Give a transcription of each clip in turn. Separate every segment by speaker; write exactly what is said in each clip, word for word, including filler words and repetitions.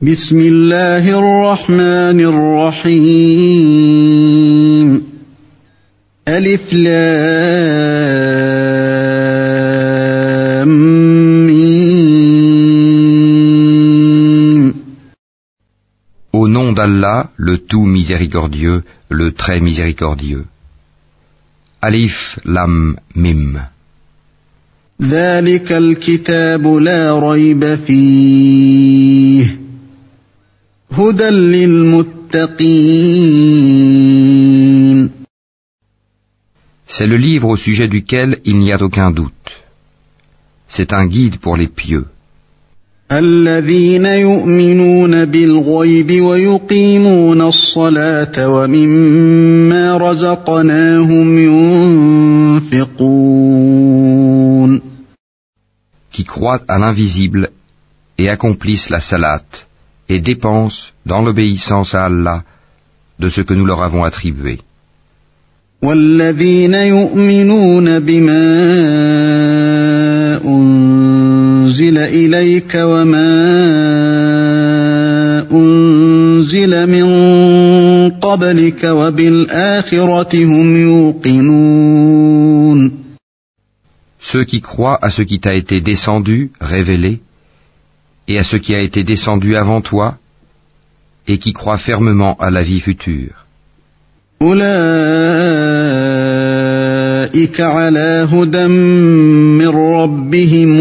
Speaker 1: بسم الله الرحمن الرحيم ألف لام ميم.
Speaker 2: Au nom d'Allah, le tout miséricordieux, le très miséricordieux. Alif Lam Mim.
Speaker 1: ذلك الكتاب لا ريب فيه هدى للمتقين.
Speaker 2: C'est le livre au sujet duquel il n'y a aucun doute. C'est un guide pour les pieux.
Speaker 1: الذين يؤمنون بالغيب ويقيمون الصلاة ومما رزقناهم ينفقون.
Speaker 2: Qui croient à l'invisible et accomplissent la salate et dépensent dans l'obéissance à Allah de ce que nous leur avons attribué.
Speaker 1: والذين يؤمنون بما أنزل إليك وما أنزل من قبلك وبالآخرة هم يوقنون.
Speaker 2: Ceux qui croient à ce qui t'a été descendu, révélé, et à ce qui a été descendu avant toi, et qui croient fermement à la vie future.
Speaker 1: أولئك على هدى من ربهم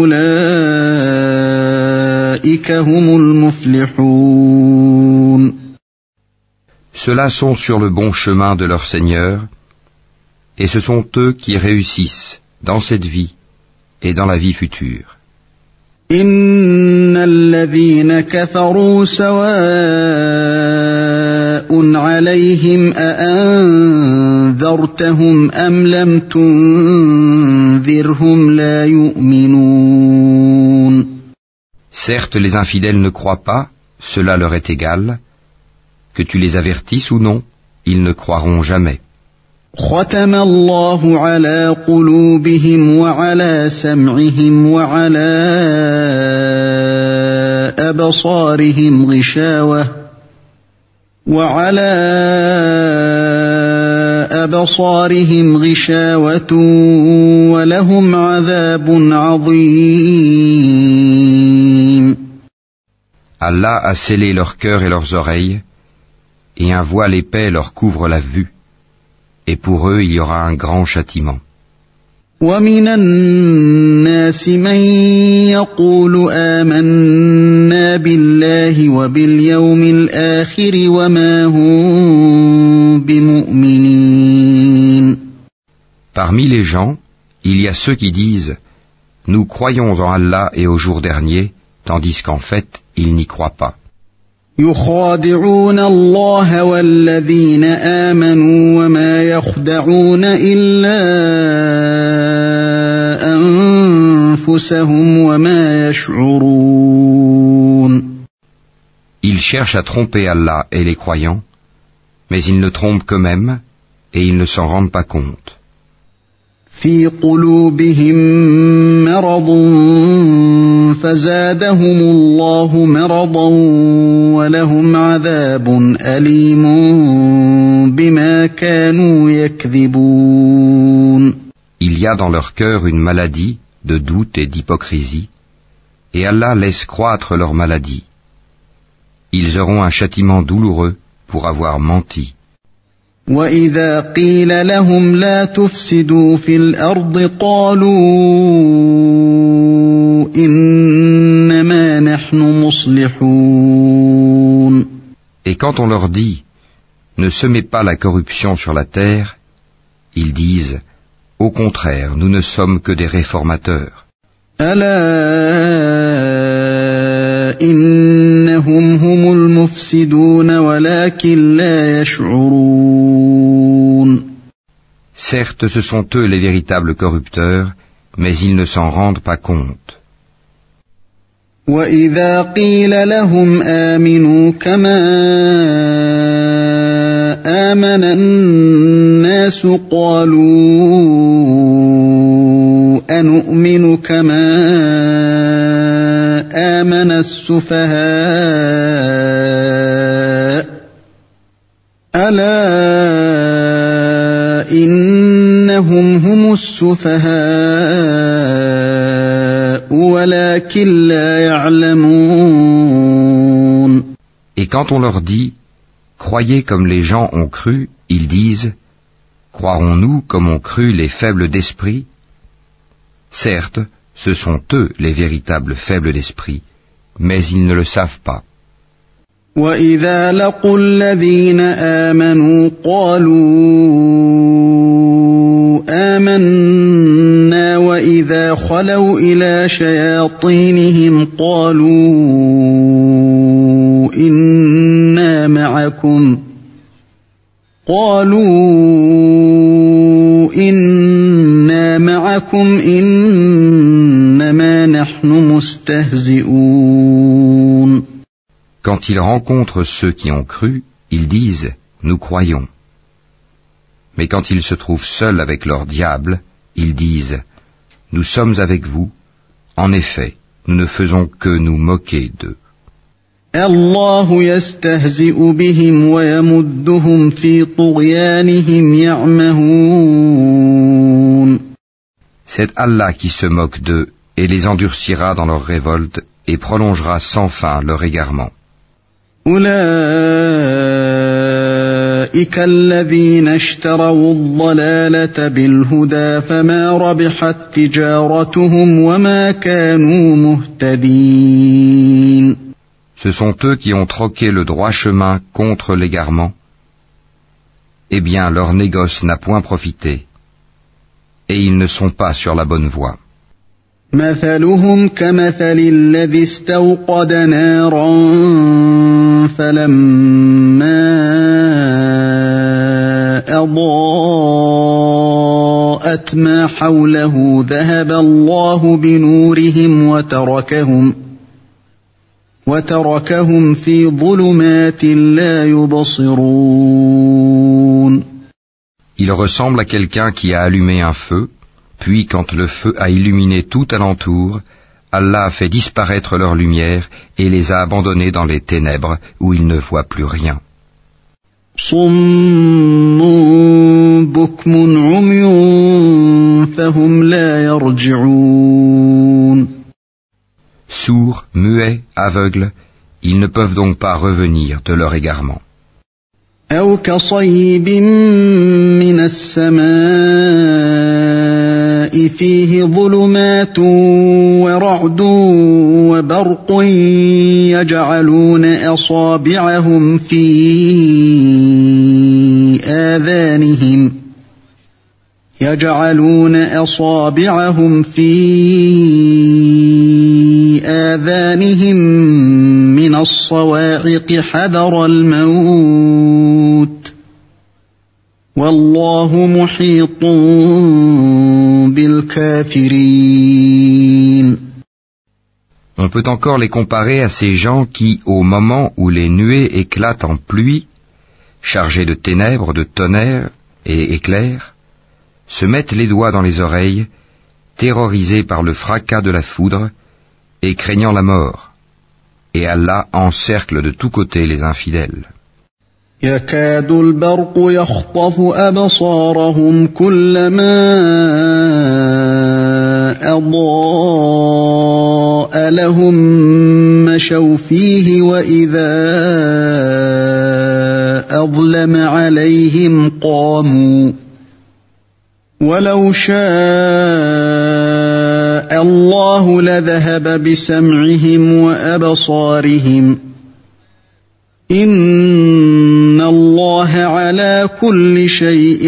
Speaker 1: وأولئك هم المفلحون.
Speaker 2: Ceux-là sont sur le bon chemin de leur Seigneur, et ce sont eux qui réussissent dans cette vie et dans la vie future.
Speaker 1: إن الذين كفروا سواء عليهم أأنذرتهم أم لم تنذرهم لا يؤمنون.
Speaker 2: Certes, les infidèles ne croient pas, cela leur est égal, que tu les avertisses ou non, ils ne croiront jamais.
Speaker 1: ختم الله على قلوبهم وعلى سمعهم وعلى أبصارهم غشاوة وعلى أبصارهم غشاوة ولهم عذاب عظيم.
Speaker 2: Allah a scellé leur cœur et leurs oreilles, et un voile épais leur couvre la vue. Et pour eux, il y aura un grand châtiment.
Speaker 1: ومن الناس من يقول آمنا بالله وباليوم الآخر وما هم بمؤمنين.
Speaker 2: Parmi les gens, il y a ceux qui disent « Nous croyons en Allah et au jour dernier », tandis qu'en fait, ils n'y croient pas.
Speaker 1: يخادعون الله والذين آمنوا وما يخدعون إلا أنفسهم وما يشعرون.
Speaker 2: Ils cherchent à tromper Allah et les croyants, mais ils ne trompent qu'eux-mêmes et ils ne s'en rendent pas compte.
Speaker 1: في قلوبهم مرض فزادهم الله مرضا ولهم عذاب أليم بما كانوا يكذبون.
Speaker 2: Il y a dans leur cœur une maladie de doute et d'hypocrisie, et Allah laisse croître leur maladie. Ils auront un châtiment douloureux pour avoir menti.
Speaker 1: وإذا قيل لهم لا تفسدوا في الأرض قالوا إنما نحن مصلحون.
Speaker 2: Et quand on leur dit « Ne semez pas la corruption sur la terre », ils disent « Au contraire, nous ne sommes que des réformateurs. »
Speaker 1: ألا إنهم هم المفسدون ولكن لا يشعرون.
Speaker 2: Certes, ce sont eux les véritables corrupteurs, mais ils ne s'en rendent pas compte.
Speaker 1: وإذا قيل لهم آمنوا كما آمن الناس قالوا أنؤمن كما آمن السفهاء ألا إنهم هم السفهاء ولكن لا يعلمون.
Speaker 2: Et quand on leur dit « Croyez comme les gens ont cru », ils disent « Croirons-nous comme ont cru les faibles d'esprit ?» Certes, ce sont eux les véritables faibles d'esprit, mais ils ne le savent pas.
Speaker 1: وَإِذَا لَقُوا الَّذِينَ آمَنُوا قَالُوا آمَنَّا وَإِذَا خَلَوْا إِلَى شَيَاطِينِهِمْ قَالُوا إِنَّا مَعَكُمْ قَالُوا إِنَّا مَعَكُمْ إِنَّمَا نَحْنُ مُسْتَهْزِئُونَ.
Speaker 2: Quand ils rencontrent ceux qui ont cru, ils disent « Nous croyons ». Mais quand ils se trouvent seuls avec leur diable, ils disent « Nous sommes avec vous. En effet, nous ne faisons que nous moquer d'eux. »
Speaker 1: الله يستهزئ بهم ويمدهم في طغيانهم يعمهون.
Speaker 2: C'est Allah qui se moque d'eux et les endurcira dans leur révolte et prolongera sans fin leur égarement.
Speaker 1: أولئك الذين اشتروا الضلالة بالهدى فما ربحت تجارتهم وما كانوا مهتدين.
Speaker 2: Ce sont eux qui ont troqué le droit chemin contre l'égarement. Eh bien, leur négoce n'a point profité, et ils ne sont pas sur la bonne voie.
Speaker 1: مثلهم كمثل الذي استوقد نارا فلما أضاءت ما حوله ذهب الله بنورهم وتركهم وتركهم في ظلمات لا يبصرون.
Speaker 2: Il ressemble à quelqu'un qui a allumé un feu, puis quand le feu a illuminé tout alentour, Allah a fait disparaître leur lumière et les a abandonnés dans les ténèbres où ils ne voient plus rien.
Speaker 1: صم بكم عمي فهم لا يرجعون.
Speaker 2: Sourds, muets, aveugles, ils ne peuvent donc pas revenir de leur égarement.
Speaker 1: أو كصيب من السماء فيه ظلمات ورعد وبرق يجعلون أصابعهم في آذانهم يجعلون أصابعهم في آذانهم من الصواعق حذر الموت والله محيط بالكافرين.
Speaker 2: On peut encore les comparer à ces gens qui, au moment où les nuées éclatent en pluie, chargés de ténèbres, de tonnerre et éclairs, se mettent les doigts dans les oreilles, terrorisés par le fracas de la foudre et craignant la mort. Et Allah encercle de tous côtés les infidèles.
Speaker 1: يكاد البرق يخطف أبصارهم كلما أضاء لهم مشوا فيه وإذا أظلم عليهم قاموا ولو شاء الله لذهب بسمعهم وأبصارهم إن الله على كل شيء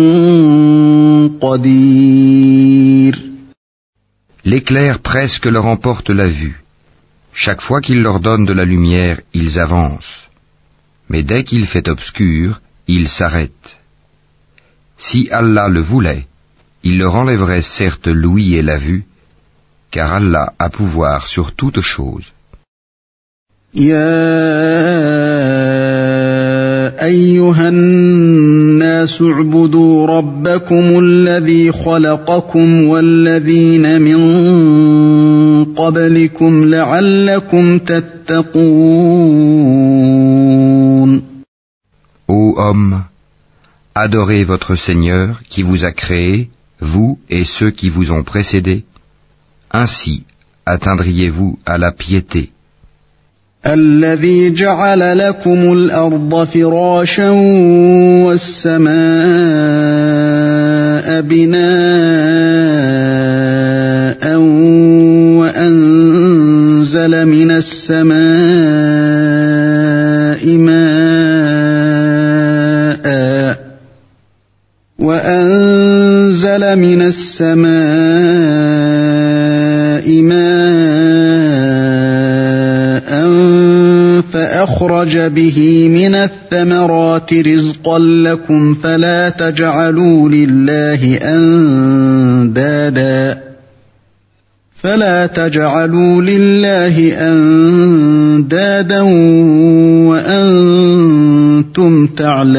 Speaker 1: قدير.
Speaker 2: L'éclair presque leur emporte la vue. Chaque fois qu'il leur donne de la lumière, ils avancent. Mais dès qu'il fait obscur, ils s'arrêtent. Si Allah le voulait, il leur enlèverait certes l'ouïe et la vue, car Allah a pouvoir sur toute chose.
Speaker 1: أيها الناس اعبدوا ربكم الذي خلقكم والذين من قبلكم لعلكم تتقون.
Speaker 2: Ô hommes, adorez votre Seigneur qui vous a créé, vous et ceux qui vous ont précédés. Ainsi atteindriez-vous à la piété.
Speaker 1: الذي جعل لكم الأرض فراشا والسماء بناء وأنزل من السماء ماء وأنزل من السماء ماء فأخرج به من الثمرات رزقا لكم فلا تجعلوا لله أندادا فلا تجعلوا لله أندادا وأنتم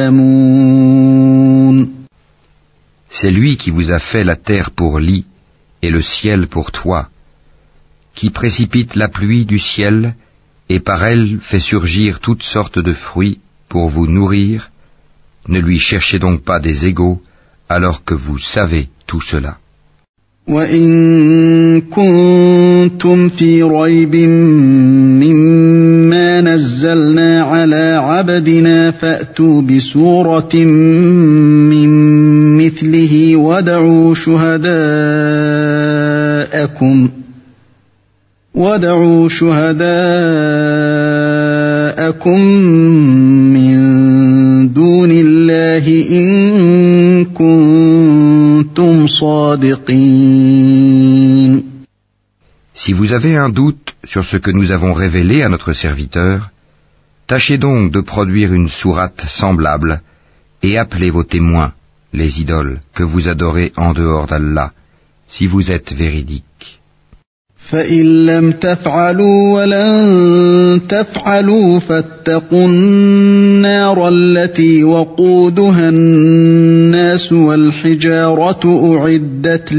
Speaker 1: تعلمون.
Speaker 2: C'est lui qui vous a fait la terre pour lit et le ciel pour toit, qui précipite la pluie du ciel et par elle fait surgir toutes sortes de fruits pour vous nourrir. Ne lui cherchez donc pas des égaux alors que vous savez tout cela.
Speaker 1: وَإِن كُنتُمْ فِي رَيْبٍ مِّمَّا نَزَّلْنَا عَلَىٰ عَبْدِنَا فَأْتُوا بِسُورَةٍ مِّن مِّثْلِهِ وَادْعُوا شُهَدَاءَكُمْ وَادْعُوا شُهَدَاءَكُم مِّن دُونِ اللَّهِ إِن كُنتُمْ صَادِقِينَ.
Speaker 2: Si vous avez un doute sur ce que nous avons révélé à notre serviteur, tâchez donc de produire une sourate semblable et appelez vos témoins, les idoles que vous adorez en dehors d'Allah, si vous êtes véridiques.
Speaker 1: فَإِن لَّمْ تَفْعَلُوا وَلَن تَفْعَلُوا فَاتَّقُوا النَّارَ الَّتِي وَقُودُهَا النَّاسُ وَالْحِجَارَةُ أُعِدَّتْ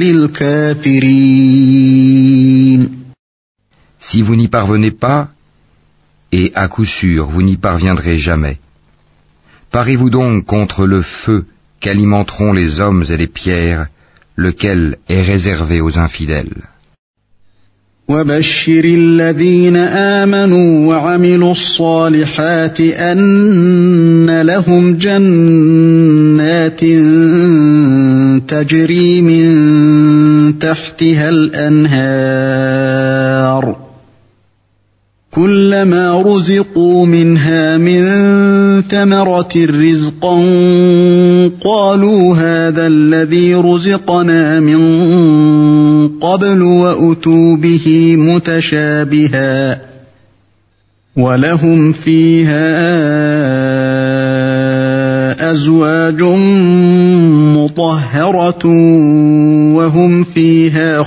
Speaker 1: لِلْكَافِرِينَ.
Speaker 2: Si vous n'y parvenez pas, et à coup sûr vous n'y parviendrez jamais, parez-vous donc contre le feu qu'alimenteront les hommes et les pierres, lequel est réservé aux infidèles.
Speaker 1: وَبَشِّرِ الَّذِينَ آمَنُوا وَعَمِلُوا الصَّالِحَاتِ أَنَّ لَهُمْ جَنَّاتٍ تَجْرِي مِن تَحْتِهَا الْأَنْهَارُ كُلَّمَا رُزِقُوا مِنْهَا مِن ثَمَرَةٍ رِّزْقًا قَالُوا هَٰذَا الَّذِي رُزِقْنَا مِن قَبْلُ وَأُتُوا بِهِ مُتَشَابِهًا وَلَهُمْ فِيهَا أَزْوَاجٌ مُّطَهَّرَةٌ وَهُمْ فِيهَا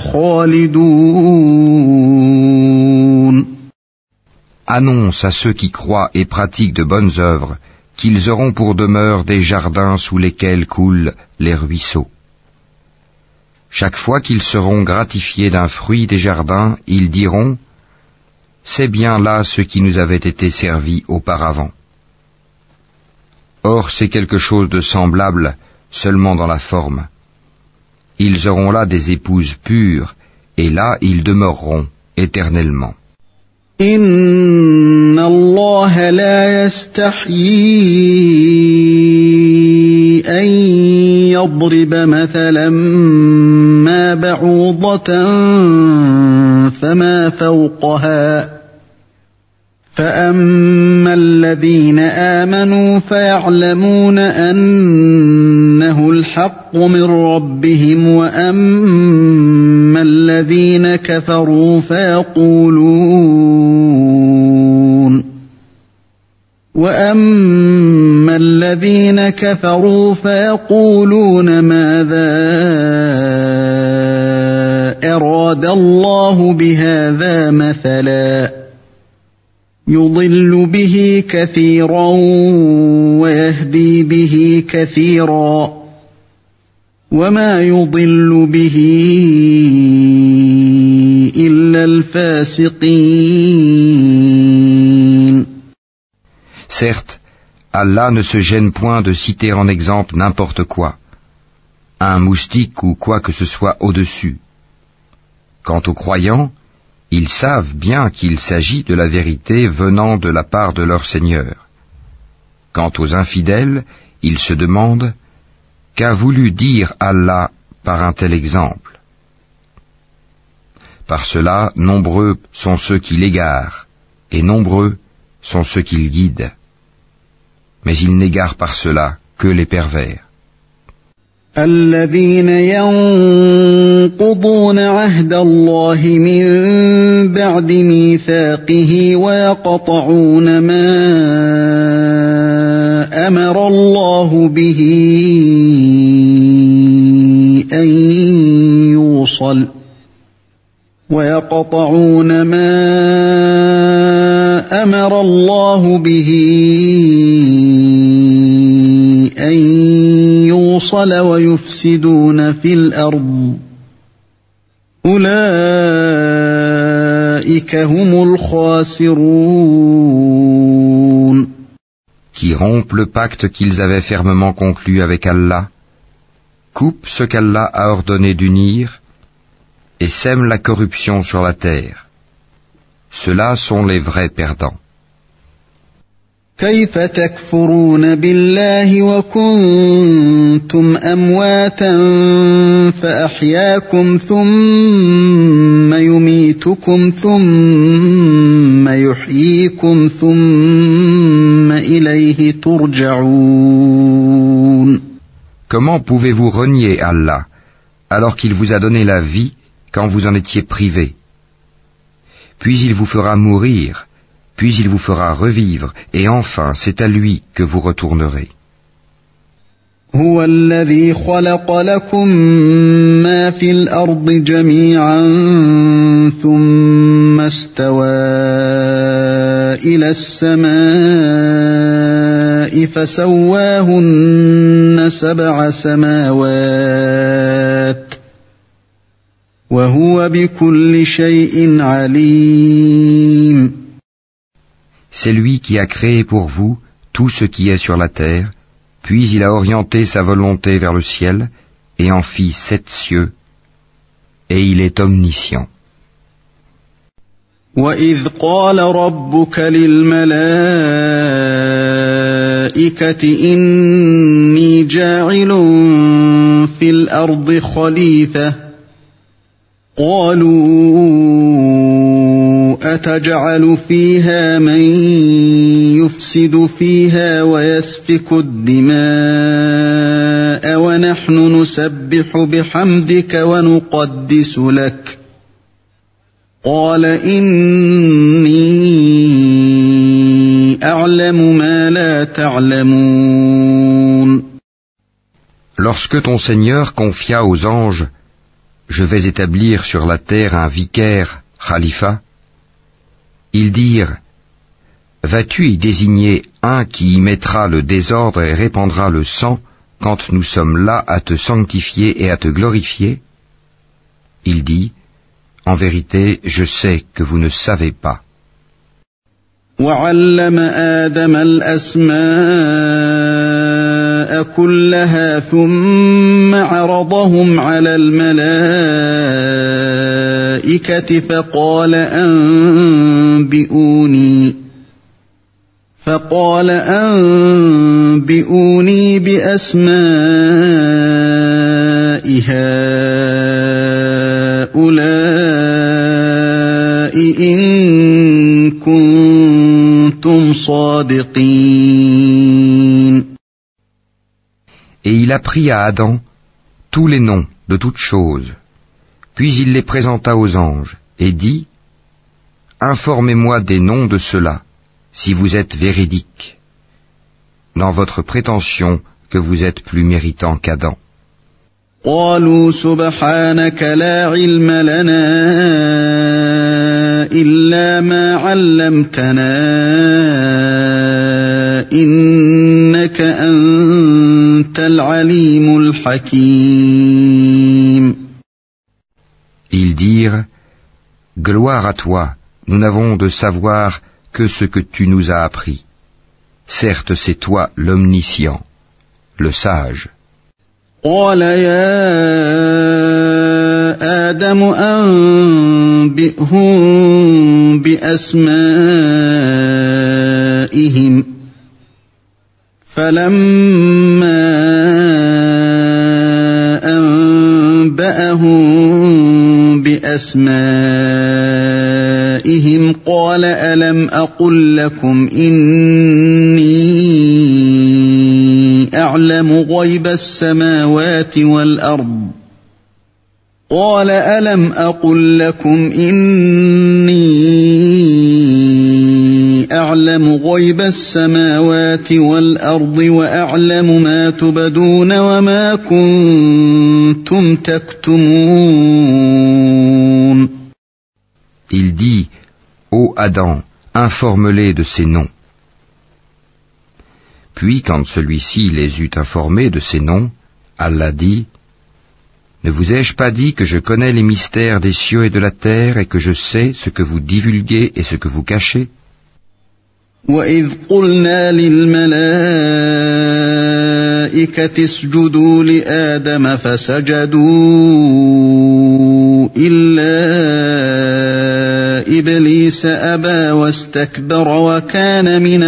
Speaker 1: خَالِدُونَ.
Speaker 2: Annonce à ceux qui croient et pratiquent de bonnes œuvres qu'ils auront pour demeure des jardins sous lesquels coulent les ruisseaux. Chaque fois qu'ils seront gratifiés d'un fruit des jardins, ils diront « C'est bien là ce qui nous avait été servi auparavant ». Or c'est quelque chose de semblable seulement dans la forme. Ils auront là des épouses pures, et là ils demeureront éternellement.
Speaker 1: إِنَّ اللَّهَ لَا يَسْتَحْيِي أَن يَضْرِبَ مَثَلًا مَّا بَعُوضَةً فَمَا فَوْقَهَا فَأَمَّا الَّذِينَ آمَنُوا فَيَعْلَمُونَ أَنَّهُ الْحَقُّ مِن رَّبِّهِمْ وَأَمَّا الَّذِينَ كَفَرُوا فَيَقُولُونَ وَأَمَّا الَّذِينَ كَفَرُوا فَيَقُولُونَ مَاذَا أَرَادَ اللَّهُ بِهَٰذَا مَثَلًا يُضِلُّ بِهِ كَثِيرًا وَيَهْدِي بِهِ كَثِيرًا وَمَا يُضِلُّ بِهِ إلا الفاسقين.
Speaker 2: Certes, Allah ne se gêne point de citer en exemple n'importe quoi, un moustique ou quoi que ce soit au-dessus. Quant aux croyants, ils savent bien qu'il s'agit de la vérité venant de la part de leur Seigneur. Quant aux infidèles, ils se demandent « Qu'a voulu dire Allah par un tel exemple ?» Par cela, nombreux sont ceux qui l'égarent, et nombreux sont ceux qui le guident. Mais ils n'égarent par cela que les pervers.
Speaker 1: الذين ينقضون عهد الله من بعد ميثاقه ويقطعون ما أمر الله به أن يوصل ويقطعون ما أمر الله به أن يوصل ويفسدون في الأرض أولئك هم الخاسرون.
Speaker 2: Qui rompent le pacte qu'ils avaient fermement conclu avec Allah, coupent ce qu'Allah a ordonné d'unir et sèment la corruption sur la terre. Ceux-là sont les vrais perdants.
Speaker 1: كيف تكفرون بالله وكنتم أمواتا فأحياكم ثم يميتكم ثم يحييكم ثم إليه ترجعون.
Speaker 2: Comment pouvez-vous renier Allah alors qu'il vous a donné la vie quand vous en étiez privés? Puis il vous fera mourir, puis il vous fera revivre, et enfin c'est à lui que vous retournerez.
Speaker 1: هو الذي خلق لكم ما في الأرض جميعا ثم استوى إلى السماء فسواهن سبع سماوات وهو بكل شيء عليم.
Speaker 2: C'est lui qui a créé pour vous tout ce qui est sur la terre, puis il a orienté sa volonté vers le ciel et en fit sept cieux, et il est omniscient.
Speaker 1: وَإِذْ قَالَ رَبُّكَ لِلْمَلَائِكَةِ إِنِّي جَاعِلٌ فِي الْأَرْضِ خَلِيفَةً قَالُوا أَتَجْعَلُ فِيهَا مَن يُفْسِدُ فِيهَا وَيَسْفِكُ الدِّمَاءَ وَنَحْنُ نُسَبِّحُ بِحَمْدِكَ وَنُقَدِّسُ لَكَ قَالَ إِنِّي أَعْلَمُ مَا لَا تَعْلَمُونَ.
Speaker 2: Lorsque ton Seigneur confia aux anges « Je vais établir sur la terre un vicaire, khalifa », ils dirent « Vas-tu y désigner un qui y mettra le désordre et répandra le sang quand nous sommes là à te sanctifier et à te glorifier ?» Il dit « En vérité, je sais que vous ne savez pas. »
Speaker 1: وَعَلَّمَ آدَمَ الْأَسْمَاءَ كُلَّهَا ثُمَّ عَرَضَهُمْ عَلَى الْمَلَائِكَةِ فَقَالَ أَنبِئُونِي فَقَالَ أَنبِئُونِي بِأَسْمَاءِ هَؤُلَاءِ إِن كُنتُمْ صَادِقِينَ.
Speaker 2: Et il apprit à Adam tous les noms de toutes choses, puis il les présenta aux anges et dit « Informez-moi des noms de ceux-là, si vous êtes véridiques, dans votre prétention que vous êtes plus méritant qu'Adam. »
Speaker 1: قالوا سبحانك لا علم لنا إلا ما علمتنا إنك أنت العليم الحكيم.
Speaker 2: Ils dirent Gloire à toi, nous n'avons de savoir que ce que tu nous as appris. Certes, c'est toi l'omniscient, le sage.
Speaker 1: قال يا آدم أنبئهم بأسمائهم فلما أنبأهم بأسمائهم قال ألم أقل لكم إني أعلم غيب السماوات والأرض قال ألم أقل لكم إني أعلم غيب السماوات والأرض وأعلم ما تبدون وما كنتم تكتمون.
Speaker 2: Il dit, ô Adam, informe-les de ces noms. Puis, quand celui-ci les eut informés de ces noms, Allah dit, ne vous ai-je pas dit que je connais les mystères des cieux et de la terre et que je sais ce que vous divulguez et ce que vous cachez?
Speaker 1: وَإِذْ قُلْنَا لِلْمَلَائِكَةِ اسْجُدُوا لِآدَمَ فَسَجَدُوا إِلَّا إِبْلِيسَ أَبَى وَاسْتَكْبَرَ وَكَانَ مِنَ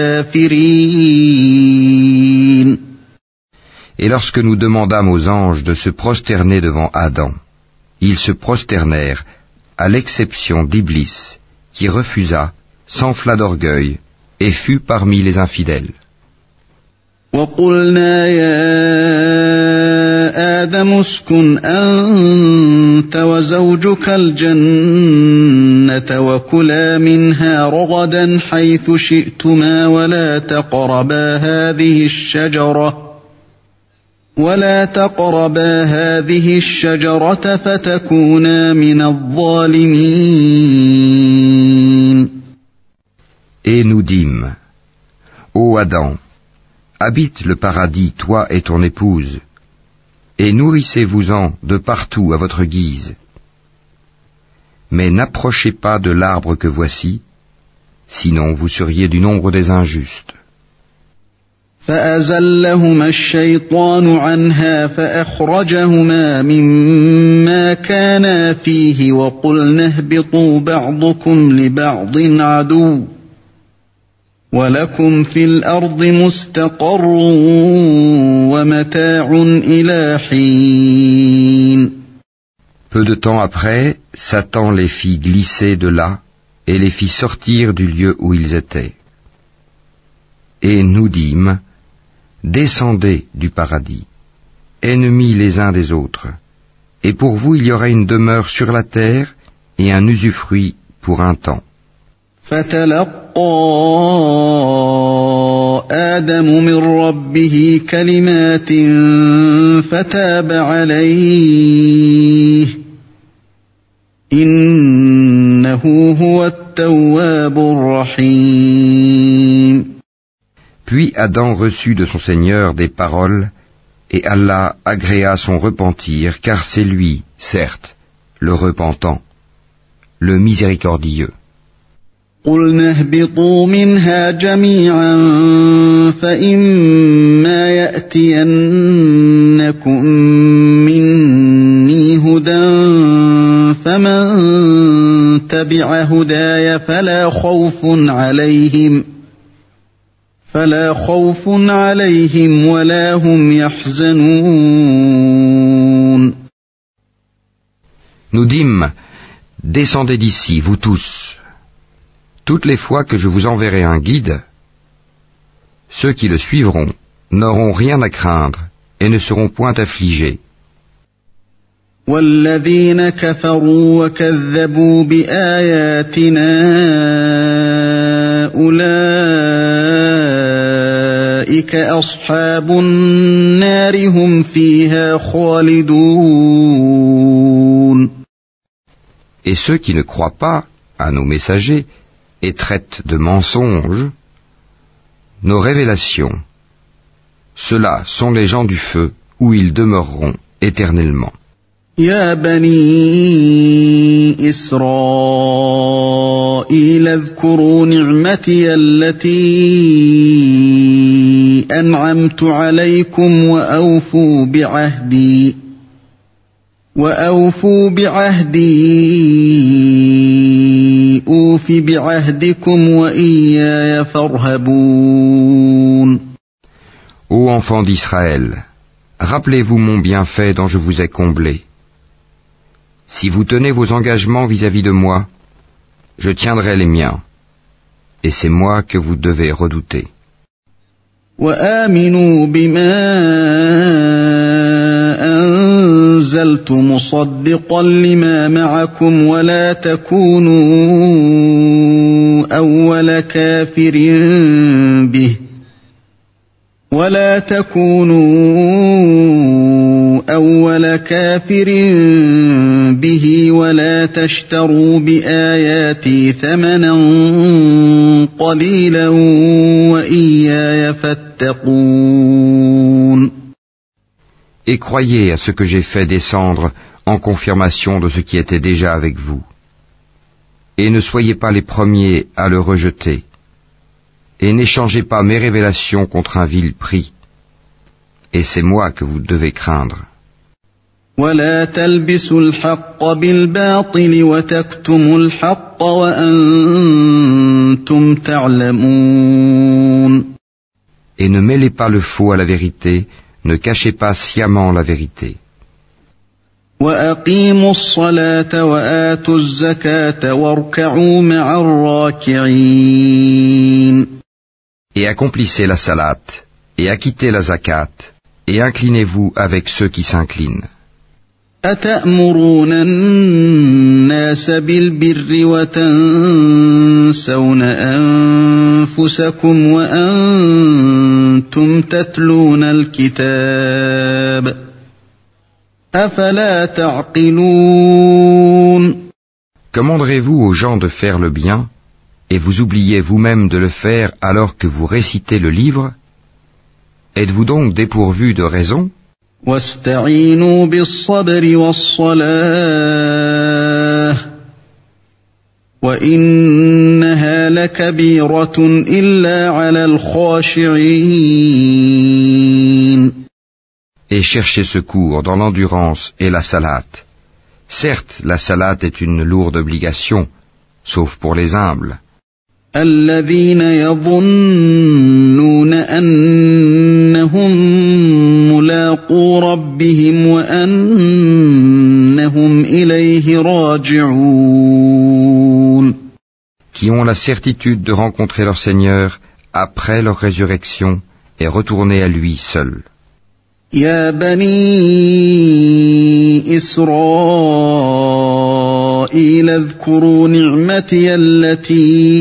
Speaker 1: الْكَافِرِينَ.
Speaker 2: Et lorsque nous demandâmes aux anges de se prosterner devant Adam, ils se prosternèrent, à l'exception d'Iblis, qui refusa, s'enfla d'orgueil, et fut parmi les infidèles.
Speaker 1: وَقُلْنَا يَا آدَمُ اسْكُنْ أَنْتَ وَزَوْجُكَ الْجَنَّةَ وَكُلَا مِنْهَا رَغَدًا حَيْثُ شِئْتُمَا وَلَا تَقْرَبَا هَذِهِ الشَّجَرَةَ وَلَا تَقْرَبَا هَذِهِ الشَّجَرَةَ فَتَكُونَا مِنَ الظَّالِمِينَ.
Speaker 2: Et nous dîmes, ô Adam, habite le paradis, toi et ton épouse, et nourrissez-vous-en de partout à votre guise. Mais n'approchez pas de l'arbre que voici, sinon vous seriez du nombre des injustes.
Speaker 1: فأزلهما الشيطان عنها فأخرجهما مما كانا فيه وقلنا اهبطوا بعضكم لبعض عدو ولكم في الأرض مستقر ومتاع إلى حين.
Speaker 2: Peu de temps après, Satan les fit glisser de là et les fit sortir du lieu où ils étaient. Et nous dîmes, descendez du paradis, ennemis les uns des autres, et pour vous il y aura une demeure sur la terre et un usufruit pour un temps.
Speaker 1: فتلقى آدم من ربه كلمات فتاب عليه إنه هو التواب الرحيم.
Speaker 2: Puis Adam reçut de son Seigneur des paroles, et Allah agréa son repentir, car c'est lui, certes, le repentant, le miséricordieux.
Speaker 1: قُلْنَا اهْبِطُوا مِنْهَا جَمِيعًا فَإِمَّا يَأْتِيَنَّكُم مِّنِّي هُدًى فَمَن تَبِعَ هُدَايَ فَلَا خَوْفٌ عَلَيْهِمْ فَلَا خَوْفٌ عَلَيْهِمْ وَلَا هُمْ يَحْزَنُونَ.
Speaker 2: Nous dîmes, descendez d'ici, vous tous. Toutes les fois que je vous enverrai un guide, ceux qui le suivront n'auront rien à craindre et ne seront point affligés.
Speaker 1: وَالَّذِينَ كَفَرُوا وَكَذَّبُوا بِآيَاتِنَا أُولَئِكَ أَصْحَابُ النَّارِ هُمْ فِيهَا خَالِدُونَ.
Speaker 2: Et ceux qui ne croient pas à nos messagers et traitent de mensonges nos révélations, ceux-là sont les gens du feu où ils demeureront éternellement.
Speaker 1: يا بني إسرائيل اذكروا نعمتي التي أنعمت عليكم وأوفوا بعهدي وأوفوا بعهدي أوف بعهدكم وإياي فارهبون.
Speaker 2: Ô enfants d'Israël, rappelez-vous mon bienfait dont je vous ai comblé. Si vous tenez vos engagements vis-à-vis de moi, je tiendrai les miens, et c'est moi que vous devez redouter.
Speaker 1: وآمنوا بما أنزلت مصدقا لما معكم ولا تكونوا أول كافر به ولا تكونوا أول كافر به ولا تشتروا بآياتي ثمنا قليلا وإياي فاتقون.
Speaker 2: Et croyez à ce que j'ai fait descendre en confirmation de ce qui était déjà avec vous. Et ne soyez pas les premiers à le rejeter. Et n'échangez pas mes révélations contre un vil prix. Et c'est moi que vous devez craindre.
Speaker 1: ولا تلبسوا الحق بالباطل وتكتموا الحق وأنتم تعلمون.
Speaker 2: Et ne mêlez pas le faux à la vérité, ne cachez pas sciemment la vérité.
Speaker 1: وأقيموا الصلاة وآتوا الزكاة واركعوا مع الراكعين.
Speaker 2: Et accomplissez la salate, et acquittez la zakat, et inclinez-vous avec ceux qui s'inclinent.
Speaker 1: أتأمرون الناس بالبر وتنسون أنفسكم وأنتم تتلون الكتاب أفلا تعقلون.
Speaker 2: Commanderez-vous aux gens de faire le bien, et vous oubliez vous-même de le faire alors que vous récitez le livre? Êtes-vous donc dépourvu de raison?
Speaker 1: واستعينوا بالصبر والصلاة وإنها لكبيرة إلا على الخاشعين.
Speaker 2: Et cherchez secours dans l'endurance et la salate. Certes, la salate est une lourde obligation, sauf pour les humbles.
Speaker 1: الذين يظنون أنهم ملاقو ربهم وأنهم إليه راجعون.
Speaker 2: Qui ont la certitude de rencontrer leur Seigneur après leur résurrection et retourner à lui seul.
Speaker 1: يا بني إسرائيل اذكروا نعمتي التي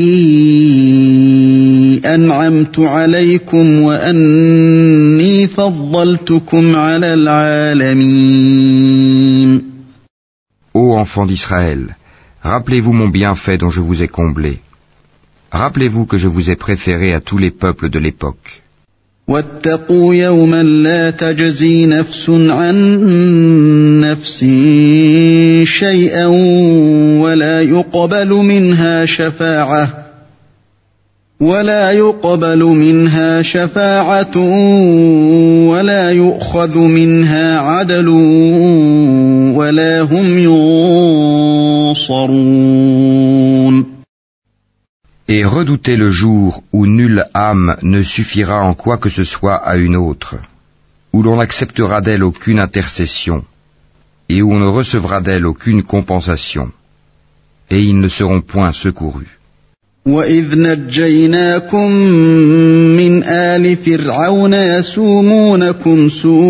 Speaker 1: أنعمت عليكم وأني فضلتكم على العالمين.
Speaker 2: Ô enfants d'Israël, rappelez-vous mon bienfait dont je vous ai comblé. Rappelez-vous que je vous ai préféré à tous les peuples de l'époque.
Speaker 1: واتقوا يوما لا تجزي نفس عن نفس شيئا ولا يقبل منها شفاعة ولا يقبل منها شفاعة ولا يؤخذ منها عدل ولا هم ينصرون.
Speaker 2: Et redoutez le jour où nulle âme ne suffira en quoi que ce soit à une autre, où l'on n'acceptera d'elle aucune intercession, et où on ne recevra d'elle aucune compensation, et ils ne seront point secourus.
Speaker 1: وَإِذْ نَجَّيْنَاكُمْ مِنْ آلِ فِرْعَوْنَ يَسُومُونَكُمْ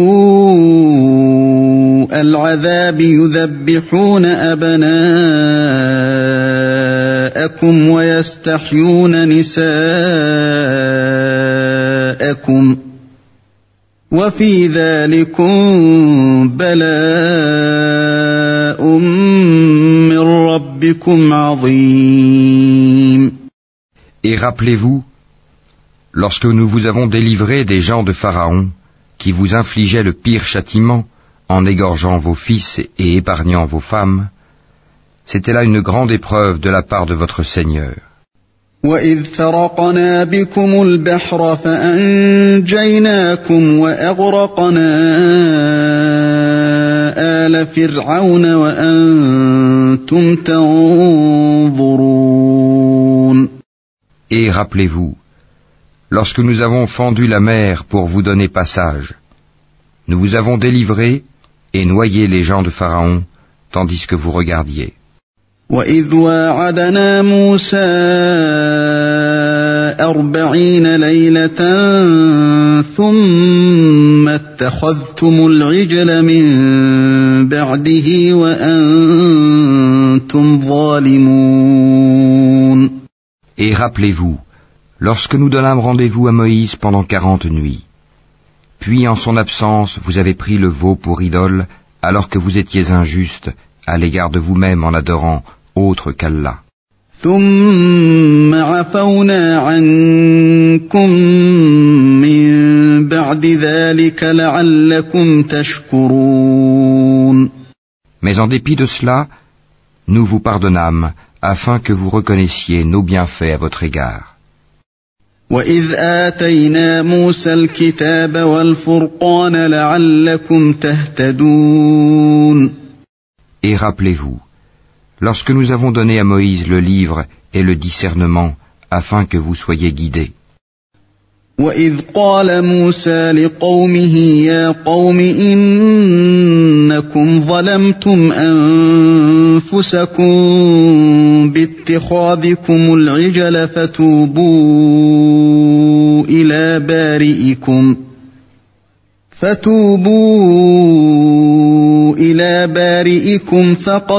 Speaker 1: سُوءَ الْعَذَابِ يُذَبِّحُونَ أَبْنَاءَكُمْ وَيَسْتَحْيُونَ نِسَاءَكُمْ وَفِي ذَلِكُمْ بَلَاءٌ مِّن رَّبِّكُمْ عَظِيمٌ.
Speaker 2: Et rappelez-vous, lorsque nous vous avons délivré des gens de Pharaon, qui vous infligeaient le pire châtiment en égorgeant vos fils et épargnant vos femmes, c'était là une grande épreuve de la part de votre Seigneur.
Speaker 1: وَإِذْ فَرَقْنَا بِكُمُ الْبَحْرَ فَأَنْجَيْنَاكُمْ وَأَغْرَقْنَا آلَ فِرْعَوْنَ وَأَنْتُمْ تَنْظُرُونَ.
Speaker 2: Et rappelez-vous, lorsque nous avons fendu la mer pour vous donner passage, nous vous avons délivré et noyé les gens de Pharaon, tandis que vous regardiez.
Speaker 1: وَإِذْ وَاعَدْنَا مُوسَىٰ أَرْبَعِينَ لَيْلَةً ثُمَّ اتَّخَذْتُمُ الْعِجْلَ مِن بَعْدِهِ وَأَنْتُمْ ظَالِمُونَ.
Speaker 2: Et rappelez-vous, lorsque nous donnâmes rendez-vous à Moïse pendant quarante nuits, puis en son absence vous avez pris le veau pour idole, alors que vous étiez injuste à l'égard de vous-même en adorant autre qu'Allah.
Speaker 1: ثُمَّ عَفَوْنَا عَنكُم مِّن بَعْدِ ذَلِكَ لَعَلَّكُمْ تَشْكُرُونَ.
Speaker 2: Mais en dépit de cela, nous vous pardonnâmes afin que vous reconnaissiez nos bienfaits à votre égard.
Speaker 1: وَإِذْ آتَيْنَا مُوسَى الْكِتَابَ وَالْفُرْقَانَ لَعَلَّكُمْ تَهْتَدُونَ.
Speaker 2: Et rappelez-vous, lorsque nous avons donné à Moïse le livre et le discernement, afin que vous soyez guidés.
Speaker 1: وَإِذْ قَالَ مُوسَى لِقَوْمِهِ يَا قَوْمِ إِنَّكُمْ ظَلَمْتُمْ أَنفُسَكُمْ بِاتِّخَاذِكُمُ الْعِجْلَ فَتُوبُوا إِلَى بَارِئِكُمْ فَتُوبُوا إِلَى بَارِئِكُمْ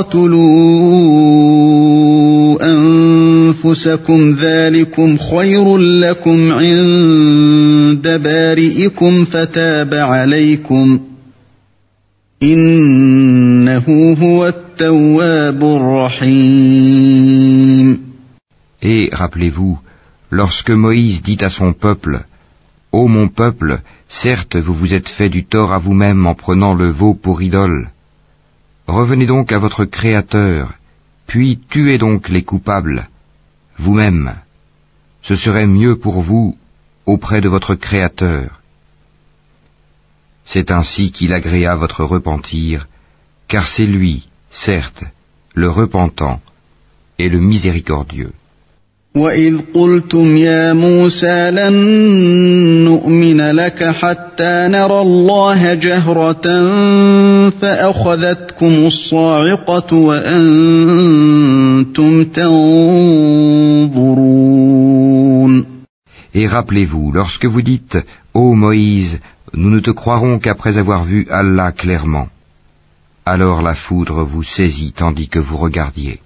Speaker 1: فَاقْتُلُوا أَنفُسَكُمْ ذَلِكُمْ خَيْرٌ لَكُمْ عِندَ بَارِئِكُمْ فَتَابَ عَلَيْكُمْ إِنَّهُ هُوَ التَّوَّابُ الرَّحِيمُ.
Speaker 2: Et rappelez-vous, lorsque Moïse dit à son peuple, « Ô mon peuple, certes vous vous êtes fait du tort à vous-même en prenant le veau pour idole. Revenez donc à votre Créateur, puis tuez donc les coupables, vous-même. Ce serait mieux pour vous auprès de votre Créateur. C'est ainsi qu'il agréa votre repentir, car c'est lui, certes, le repentant et le miséricordieux.
Speaker 1: وَإِذْ قُلْتُمْ يَا مُوسَى لَن نُّؤْمِنَ لَكَ حَتَّى نَرَى اللَّهَ جَهْرَةً فَأَخَذَتْكُمُ الصَّاعِقَةُ وَأَنْتُمْ تَنظُرُونَ.
Speaker 2: Et rappelez-vous, lorsque vous dites, ô Moïse, nous ne te croirons qu'après avoir vu Allah clairement, alors la foudre vous saisit tandis que vous regardiez.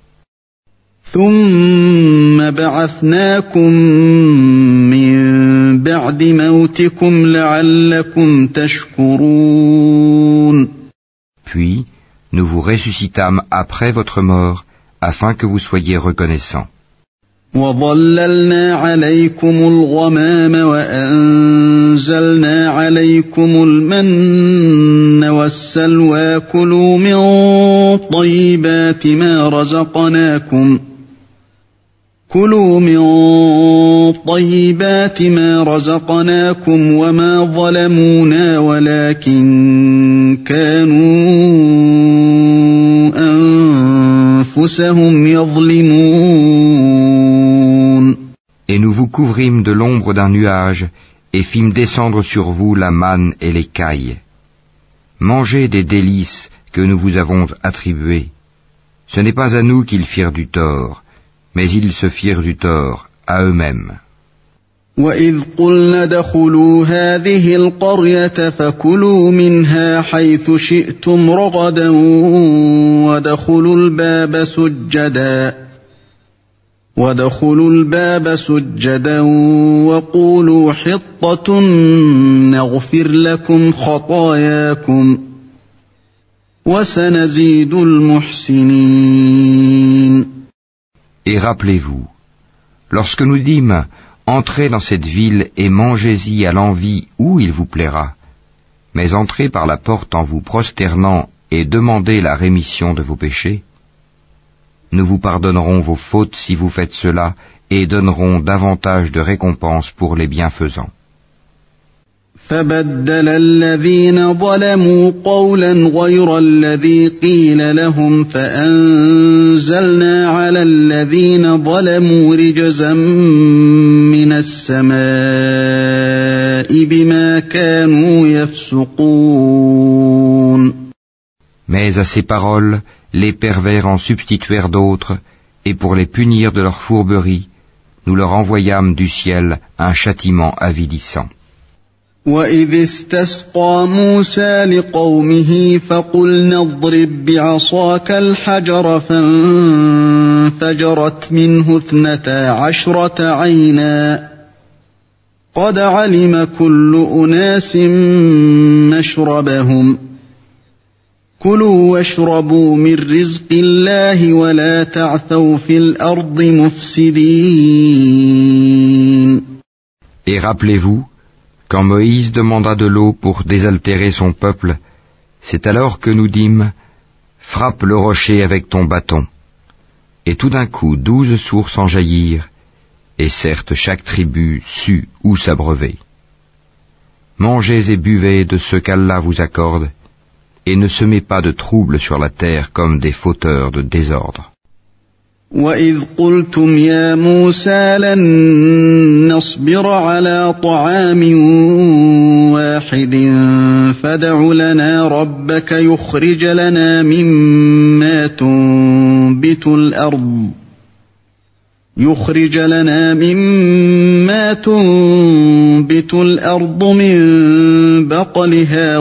Speaker 1: ثُمَّ بَعَثْنَاكُم مِّن بَعْدِ مَوْتِكُمْ لَعَلَّكُمْ تَشْكُرُونَ.
Speaker 2: Puis, nous vous ressuscitâmes après votre mort, afin que vous soyez reconnaissants.
Speaker 1: وَظَلَّلْنَا عَلَيْكُمُ الْغَمَامَ وَأَنزَلْنَا عَلَيْكُمُ الْمَنَّ وَالسَّلْوَىٰ كُلُوا مِن طَيِّبَاتِ مَا رَزَقْنَاكُمْ كُلُوا مِن طَيِّبَاتِ مَا رَزَقْنَاكُمْ وَمَا ظَلَمُونَا وَلَكِن كَانُوا أَنفُسَهُمْ يَظْلِمُونَ.
Speaker 2: Et nous vous couvrîmes de l'ombre d'un nuage et fîmes descendre sur vous la manne et les cailles. Mangez des délices que nous vous avons attribuées. Ce n'est pas à nous qu'ils firent du tort, mais ils se firent du tort à eux-mêmes.
Speaker 1: وَإِذْ قُلْنَا ادْخُلُوا هَٰذِهِ الْقَرْيَةَ فَكُلُوا مِنْهَا حَيْثُ شِئْتُمْ رَغَدًا وَادْخُلُوا الْبَابَ سُجَّدًا وَادْخُلُوا الْبَابَ سُجَّدًا وَقُولُوا حِطَّةٌ نَغْفِرْ لَكُمْ خَطَايَاكُمْ وَسَنَزِيدُ الْمُحْسِنِينَ.
Speaker 2: Et rappelez-vous, lorsque nous dîmes, entrez dans cette ville et mangez-y à l'envi où il vous plaira, Mais entrez par la porte en vous prosternant et demandez la rémission de vos péchés. Nous vous pardonnerons vos fautes si vous faites cela et donnerons davantage de récompenses pour les bienfaisants.
Speaker 1: فبدل الذين ظلموا قولا غير الذي قيل لهم فأنزلنا على الذين ظلموا رجزا من السماء بما كانوا يفسقون.
Speaker 2: Mais à ces paroles, les pervers en substituèrent d'autres, et pour les punir de leur fourberie, nous leur envoyâmes du ciel un châtiment avilissant.
Speaker 1: وَإِذِ اسْتَسْقَى مُوسَى لِقَوْمِهِ فَقُلْنَا اضْرِب بِّعَصَاكَ الْحَجَرَ فَانفَجَرَتْ مِنْهُ اثْنَتَا عَشْرَةَ عَيْنًا قَدْ عَلِمَ كُلُّ أُنَاسٍ مَّشْرَبَهُمْ كُلُوا وَاشْرَبُوا مِن رِّزْقِ اللَّهِ وَلَا تَعْثَوْا فِي الْأَرْضِ مُفْسِدِينَ.
Speaker 2: Et rappelez-vous, quand Moïse demanda de l'eau pour désaltérer son peuple, c'est alors que nous dîmes « Frappe le rocher avec ton bâton ». Et tout d'un coup douze sources en jaillirent, et certes chaque tribu sut où s'abreuver. Mangez et buvez de ce qu'Allah vous accorde, et ne semez pas de troubles sur la terre comme des fauteurs de désordre.
Speaker 1: وَإِذْ قُلْتُمْ يَا مُوسَى لَن نَّصْبِرَ عَلَىٰ طَعَامٍ وَاحِدٍ فَادْعُ لَنَا رَبَّكَ يُخْرِجْ لَنَا مِمَّا تُنبِتُ الْأَرْضُ يُخْرِجْ لَنَا مِمَّا تُنبِتُ الْأَرْضُ مِن بَقْلِهَا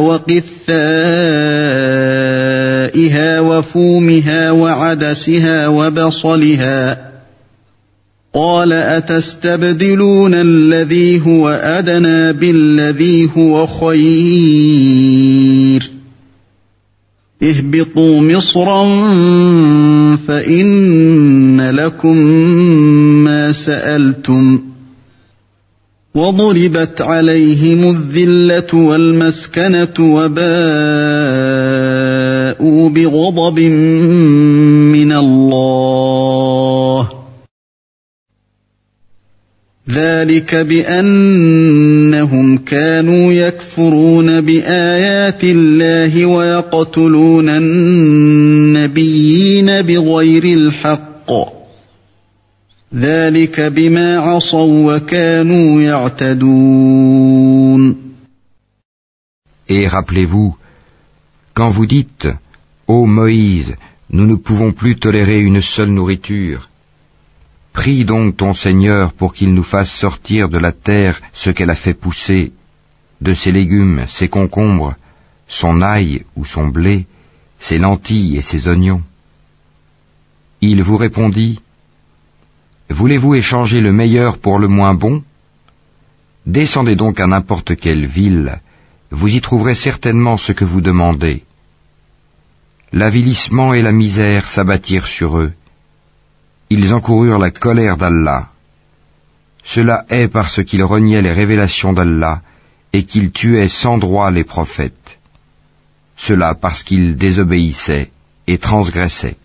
Speaker 1: وَقِثَّائِهَا وَفُومِهَا وَعَدَسِهَا وَبَصَلِهَا قَالَ أَتَسْتَبْدِلُونَ الَّذِي هُوَ أَدْنَىٰ بِالَّذِي هُوَ خَيْرٌ اهْبِطُوا مِصْرًا فَإِنَّ لَكُم مَّا سَأَلْتُمْ وَضُرِبَتْ عَلَيْهِمُ الذِّلَّةُ وَالْمَسْكَنَةُ وَبَاءُوا بِغَضَبٍ مِّنَ اللَّهِ ذَلِكَ بِأَنَّهُمْ كَانُوا يَكْفُرُونَ بِآيَاتِ اللَّهِ وَيَقْتُلُونَ النَّبِيِّينَ بِغَيْرِ الْحَقِّ ذَلِكَ بِمَا عَصَوْا وَكَانُوا يَعْتَدُونَ.
Speaker 2: Et rappelez-vous, quand vous dites « Ô Moïse, nous ne pouvons plus tolérer une seule nourriture », prie donc ton Seigneur pour qu'il nous fasse sortir de la terre ce qu'elle a fait pousser, de ses légumes, ses concombres, son ail ou son blé, ses lentilles et ses oignons. Il vous répondit, voulez-vous échanger le meilleur pour le moins bon? Descendez donc à n'importe quelle ville, vous y trouverez certainement ce que vous demandez. L'avilissement et la misère s'abattirent sur eux. Ils encoururent la colère d'Allah. Cela est parce qu'ils reniaient les révélations d'Allah et qu'ils tuaient sans droit les prophètes. Cela parce qu'ils désobéissaient et transgressaient.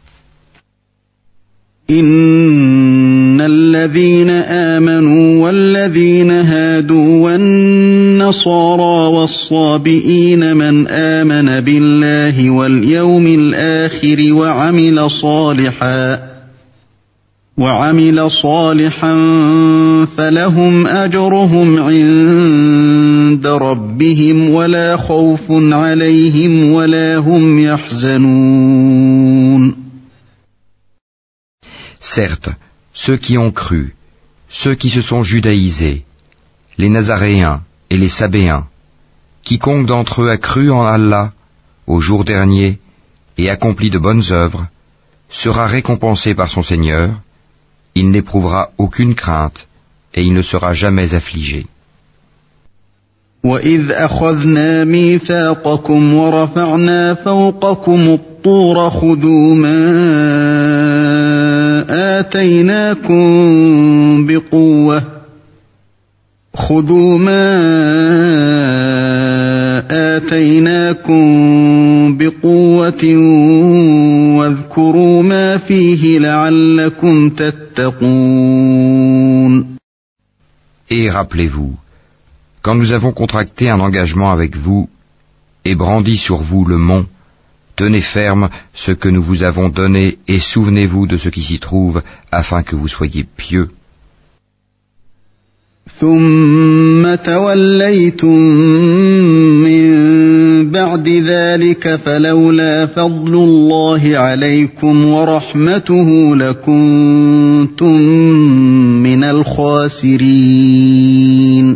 Speaker 1: إن الذين آمنوا والذين هادوا والنصارى والصابئين من آمن بالله واليوم الآخر وعمل صالحا وعمل صالحا فلهم أجرهم عند ربهم ولا خوف عليهم ولا هم يحزنون.
Speaker 2: Certes, ceux qui ont cru, ceux qui se sont judaïsés, les Nazaréens et les Sabéens, quiconque d'entre eux a cru en Allah au jour dernier et accompli de bonnes œuvres, sera récompensé par son Seigneur, il n'éprouvera aucune crainte et il ne sera jamais affligé.
Speaker 1: وَإِذْ أَخَذْنَا مِيثَاقَكُمْ وَرَفَعْنَا فَوْقَكُمُ الطُّورَ خُذُوا مَا آتَيْنَاكُمْ بِقُوَّةٍ خُذُوا مَا آتيناكم بقوة واذكروا ما فيه لعلكم تتقون.
Speaker 2: Et rappelez-vous, quand nous avons contracté un engagement avec vous et brandi sur vous le mont, tenez ferme ce que nous vous avons donné et souvenez-vous de ce qui s'y trouve afin que vous soyez pieux.
Speaker 1: ثم توليتم من بعد ذلك فلولا فضل الله عليكم ورحمته لكنتم من الخاسرين.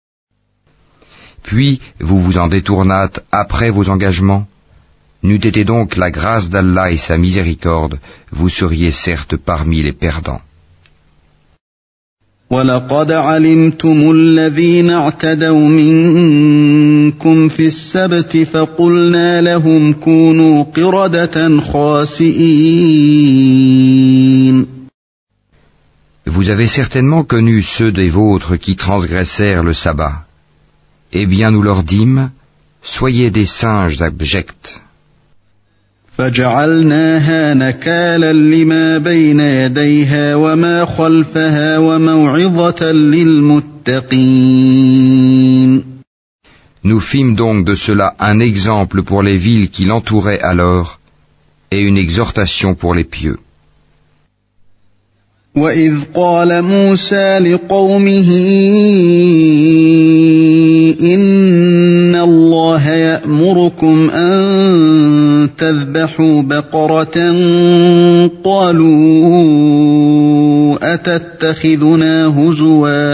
Speaker 2: Puis vous vous en détournâtes après vos engagements. N'eût été donc la grâce d'Allah et sa miséricorde, vous seriez certes parmi les perdants.
Speaker 1: وَلَقَدْ عَلِمْتُمُ الَّذِينَ اعْتَدَوْا مِنكُمْ فِي السَّبْتِ فَقُلْنَا لَهُمْ كُونُوا قِرَدَةً خَاسِئِينَ.
Speaker 2: Vous avez certainement connu ceux des vôtres qui transgressèrent le sabbat. Eh bien nous leur dîmes, soyez des singes abjects.
Speaker 1: فَجَعَلْنَاهَا نَكَالًا لِمَا بَيْنَ يَدَيْهَا وَمَا خَلْفَهَا وَمَوْعِظَةً لِلْمُتَّقِينَ.
Speaker 2: Nous fîmes donc de cela un exemple pour les villes qui l'entouraient alors, et une exhortation pour les pieux.
Speaker 1: وَإِذْ قَالَ مُوسَى لِقَوْمِهِ إِنَّ اللَّهَ يَأْمُرُكُمْ أَن تَذْبَحُوا بَقَرَةً قَالُوا أَتَتَّخِذُنَا هُزُوًا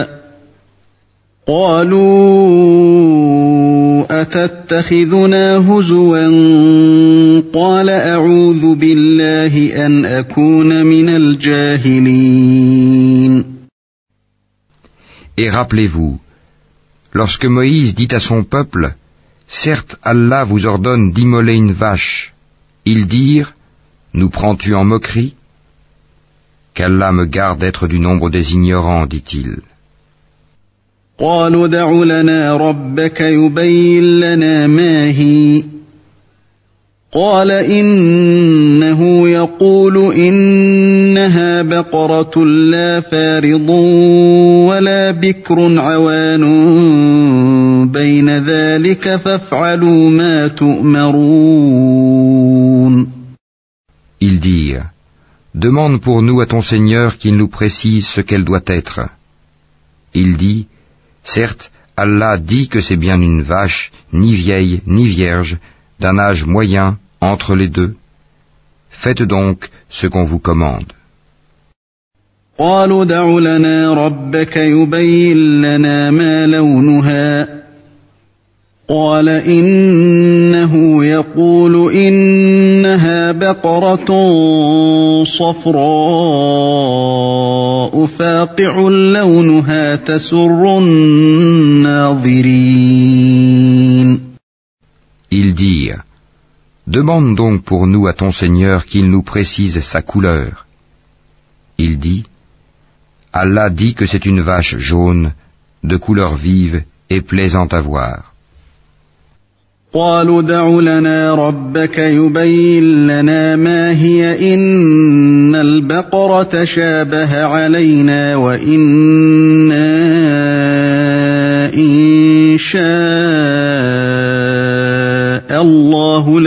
Speaker 1: قَالُوا أَتَتَّخِذُنَا هُزُوًا قَالَ أَعُوذُ بِاللَّهِ أَنْ أَكُونَ مِنَ الْجَاهِلِينَ.
Speaker 2: Et rappelez-vous, lorsque Moïse dit à son peuple, certes Allah vous ordonne d'immoler une vache, ils dirent, nous prends-tu en moquerie? Qu'Allah me garde d'être du nombre des ignorants, dit-il.
Speaker 1: قالوا ادع لنا ربك يبين لنا ما هي قال إنه يقول إنها بقرة لا فارض ولا بكر عوان بين ذلك فافعلوا ما تؤمرون.
Speaker 2: Ils dirent, demande pour nous à ton Seigneur qu'il nous précise ce qu'elle doit être. Il dit, certes, Allah dit que c'est bien une vache, ni vieille, ni vierge, d'un âge moyen entre les deux. Faites donc ce qu'on vous commande.
Speaker 1: قالوا ادع لنا ربك يبين لنا ما لونها قال إنه يقول إنها بقرة صفراء فاقع لونها تسر الناظرين.
Speaker 2: Ils dirent, demande donc pour nous à ton Seigneur qu'il nous précise sa couleur. Il dit, Allah dit que c'est une vache jaune, de couleur vive et plaisante à voir.
Speaker 1: قالوا ادع لنا ربك يبين لنا ما هي إن البقرة شابه علينا وإنا إن شاء الله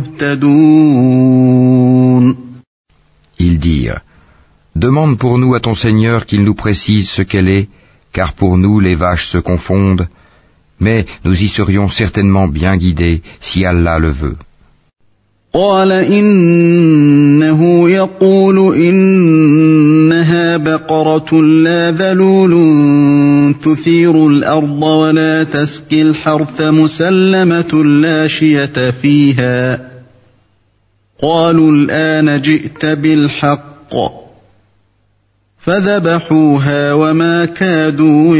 Speaker 1: لمهتدون.
Speaker 2: Ils dirent, demande pour nous à ton Seigneur qu'il nous précise ce qu'elle est, car pour nous les vaches se confondent, mais nous y serions certainement bien guidés si Allah le veut.
Speaker 1: قال إنه يقول إنها بقرة لا ذلول تثير الأرض ولا تسقي الحرث مسلمة لا شية فيها قالوا الآن جئت بالحق فذبحوها وما كادوا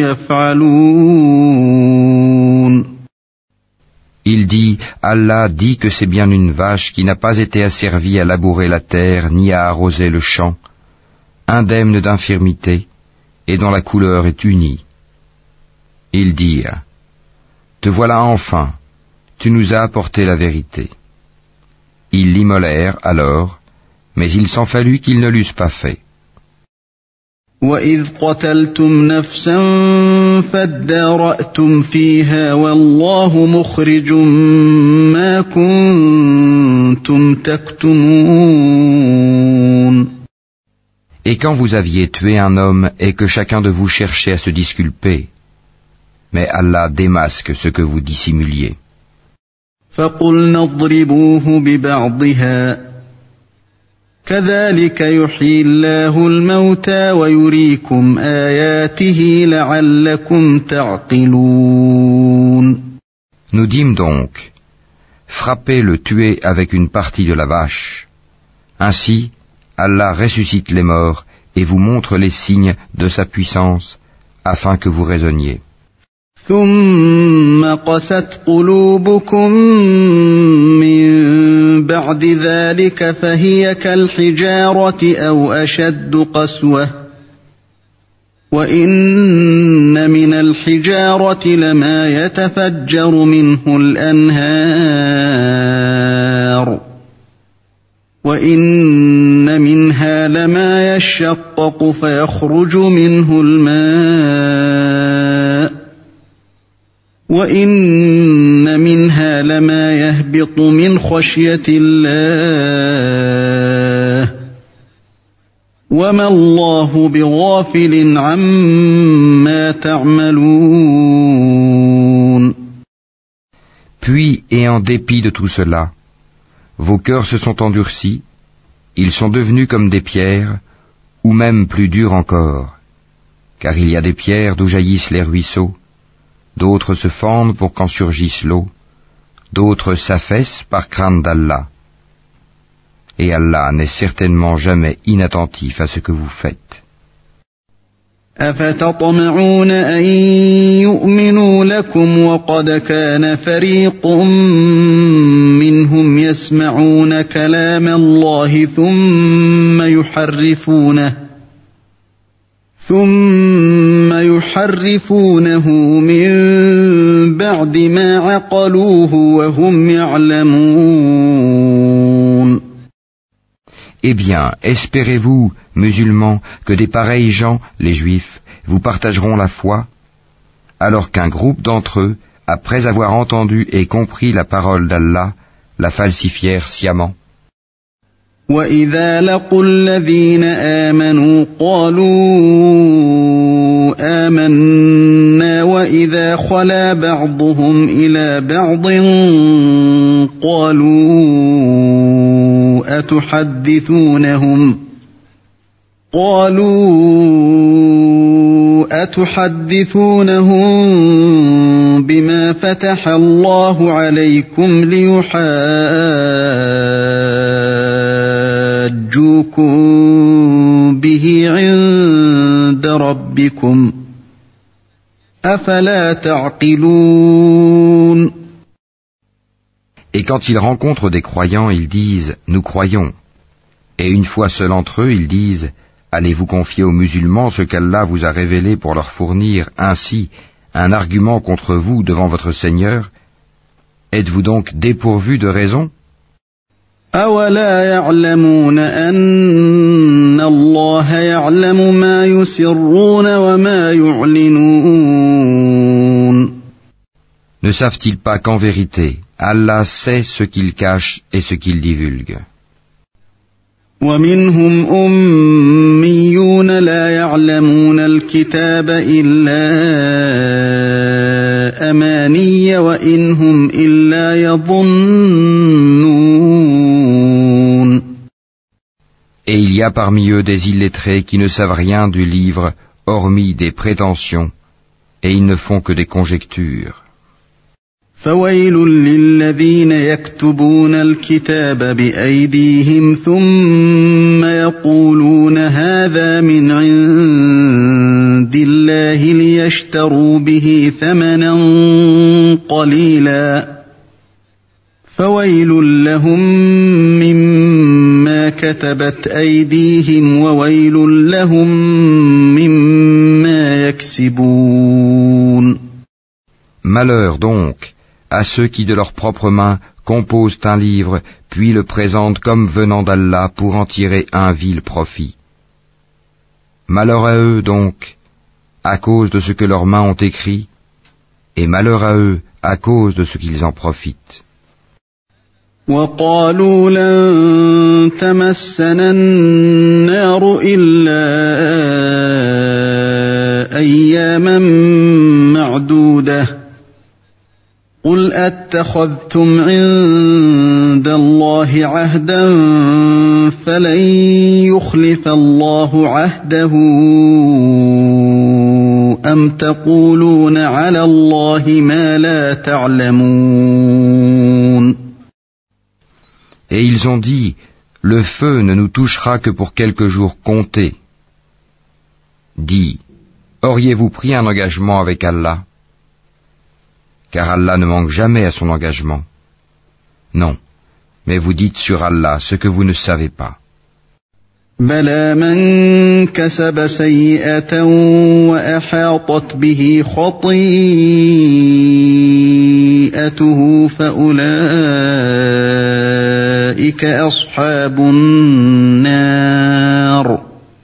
Speaker 1: يفعلون.
Speaker 2: Il dit, Allah dit que c'est bien une vache qui n'a pas été asservie à labourer la terre ni à arroser le champ, indemne d'infirmité, et dont la couleur est unie. Ils dirent, te voilà enfin, tu nous as apporté la vérité. Ils l'immolèrent alors, mais il s'en fallut qu'ils ne l'eussent pas fait.
Speaker 1: وَإِذْ قَتَلْتُمْ نَفْسًا فَادَّارَأْتُمْ فِيهَا وَاللَّهُ مُخْرِجٌ مَا كُنتُمْ تَكْتُمُونَ.
Speaker 2: Et quand vous aviez tué un homme et que chacun de vous cherchait à se disculper, mais Allah démasque ce que vous dissimuliez.
Speaker 1: فَقُلْنَا اضْرِبُوهُ بِبَعْضِهَا كَذَلِكَ يُحْيِي اللَّهُ الْمَوْتَى وَيُرِيكُمْ آيَاتِهِ لَعَلَّكُمْ تَعْقِلُونَ.
Speaker 2: Nous dîmes donc, frappez le tuer avec une partie de la vache. Ainsi, Allah ressuscite les morts et vous montre les signes de sa puissance afin que vous raisonniez.
Speaker 1: ثُمَّ قَسَتْ قُلُوبُكُم مِّن بَعْدِ ذَلِكَ فَهِيَ كَالْحِجَارَةِ أَوْ أَشَدُّ قَسْوَةً وَإِنَّ مِنَ الْحِجَارَةِ لَمَا يَتَفَجَّرُ مِنْهُ الْأَنْهَارُ وَإِنَّ مِنْهَا لَمَا يَشَّقَّقُ فَيَخْرُجُ مِنْهُ الْمَاءُ وَإِنَّ مِنْهَا لَمَا يَهْبِطُ مِنْ خَشْيَةِ اللَّهِ وَمَا اللَّهُ بِغَافِلٍ عَمَّا تَعْمَلُونَ.
Speaker 2: Puis, et en dépit de tout cela, vos cœurs se sont endurcis, ils sont devenus comme des pierres, ou même plus durs encore, car il y a des pierres d'où jaillissent les ruisseaux, d'autres se fendent pour qu'en surgisse l'eau, d'autres s'affaissent par crainte d'Allah. Et Allah n'est certainement jamais inattentif à ce que vous faites.
Speaker 1: أَفَتَطْمَعُونَ أَن يُؤْمِنُوا لَكُمْ وَقَدْ كَانَ فَرِيقٌ مِّنْهُمْ يَسْمَعُونَ كَلَامَ اللَّهِ ثُمَّ يُحَرِّفُونَهُ ثُمَّ يُحَرِّفُونَهُ مِن بَعْدِ مَا عَقَلُوهُ وَهُمْ يَعْلَمُونَ.
Speaker 2: Eh bien, espérez-vous, musulmans, que des pareils gens, les juifs, vous partageront la foi, alors qu'un groupe d'entre eux, après avoir entendu et compris la parole d'Allah, la falsifièrent sciemment.
Speaker 1: وَإِذَا لَقُوا الَّذِينَ آمَنُوا قَالُوا آمَنَّا وَإِذَا خَلَا بَعْضُهُمْ إِلَى بَعْضٍ قَالُوا أَتُحَدِّثُونَهُمْ قَالُوا أَتُحَدِّثُونَهُم بِمَا فَتَحَ اللَّهُ عَلَيْكُمْ لِيُحَاجُّوكُم بِهِ عِندَ رَبِّكُمْ أَفَلَا تَعْقِلُونَ.
Speaker 2: Et quand ils rencontrent des croyants, ils disent « Nous croyons ». Et une fois seuls entre eux, ils disent « Allez-vous confier aux musulmans ce qu'Allah vous a révélé pour leur fournir ainsi un argument contre vous devant votre Seigneur? Êtes-vous donc dépourvus de raison ?»
Speaker 1: أَوَلَا يَعْلَمُونَ أَنَّ اللَّهَ يَعْلَمُ مَا يُسِرُّونَ وَمَا يُعْلِنُونَ.
Speaker 2: Ne savent-ils pas qu'en vérité, Allah sait ce qu'ils cachent et ce qu'ils divulguent?
Speaker 1: وَمِنْهُمْ أُمِّيُّونَ لَا يَعْلَمُونَ الْكِتَابَ إِلَّا أَمَانِيَّ وَإِنْ هُمْ إِلَّا يَظُنُّونَ.
Speaker 2: Et il y a parmi eux des illettrés qui ne savent rien du livre, hormis des prétentions, et ils ne font que des conjectures.
Speaker 1: فَوَيْلٌ لِّلَّذِينَ يَكْتُبُونَ الْكِتَابَ بِأَيْدِيهِمْ ثُمَّ يَقُولُونَ هَٰذَا مِنْ عِندِ اللَّهِ لِيَشْتَرُوا بِهِ ثَمَنًا قَلِيلًا فَوَيْلٌ لَّهُم مِّمَّا كَتَبَتْ أَيْدِيهِمْ وَوَيْلٌ لَّهُم مِّمَّا يَكْسِبُونَ.
Speaker 2: Malheur donc à ceux qui de leurs propres mains composent un livre, puis le présentent comme venant d'Allah pour en tirer un vil profit. Malheur à eux donc, à cause de ce que leurs mains ont écrit, et malheur à eux à cause de ce qu'ils en profitent.
Speaker 1: وقالوا لن تمسنا النار إلا أياما معدودة قل أتخذتم عند الله عهدا فلن يخلف الله عهده أم تقولون على الله ما لا تعلمون.
Speaker 2: Et ils ont dit, le feu ne nous touchera que pour quelques jours comptés. Dis, auriez-vous pris un engagement avec Allah? Car Allah ne manque jamais à son engagement. Non, mais vous dites sur Allah ce que vous ne savez pas.
Speaker 1: بلى من كسب سيئة وأحاطت به خطيئته فأولئك أصحاب النار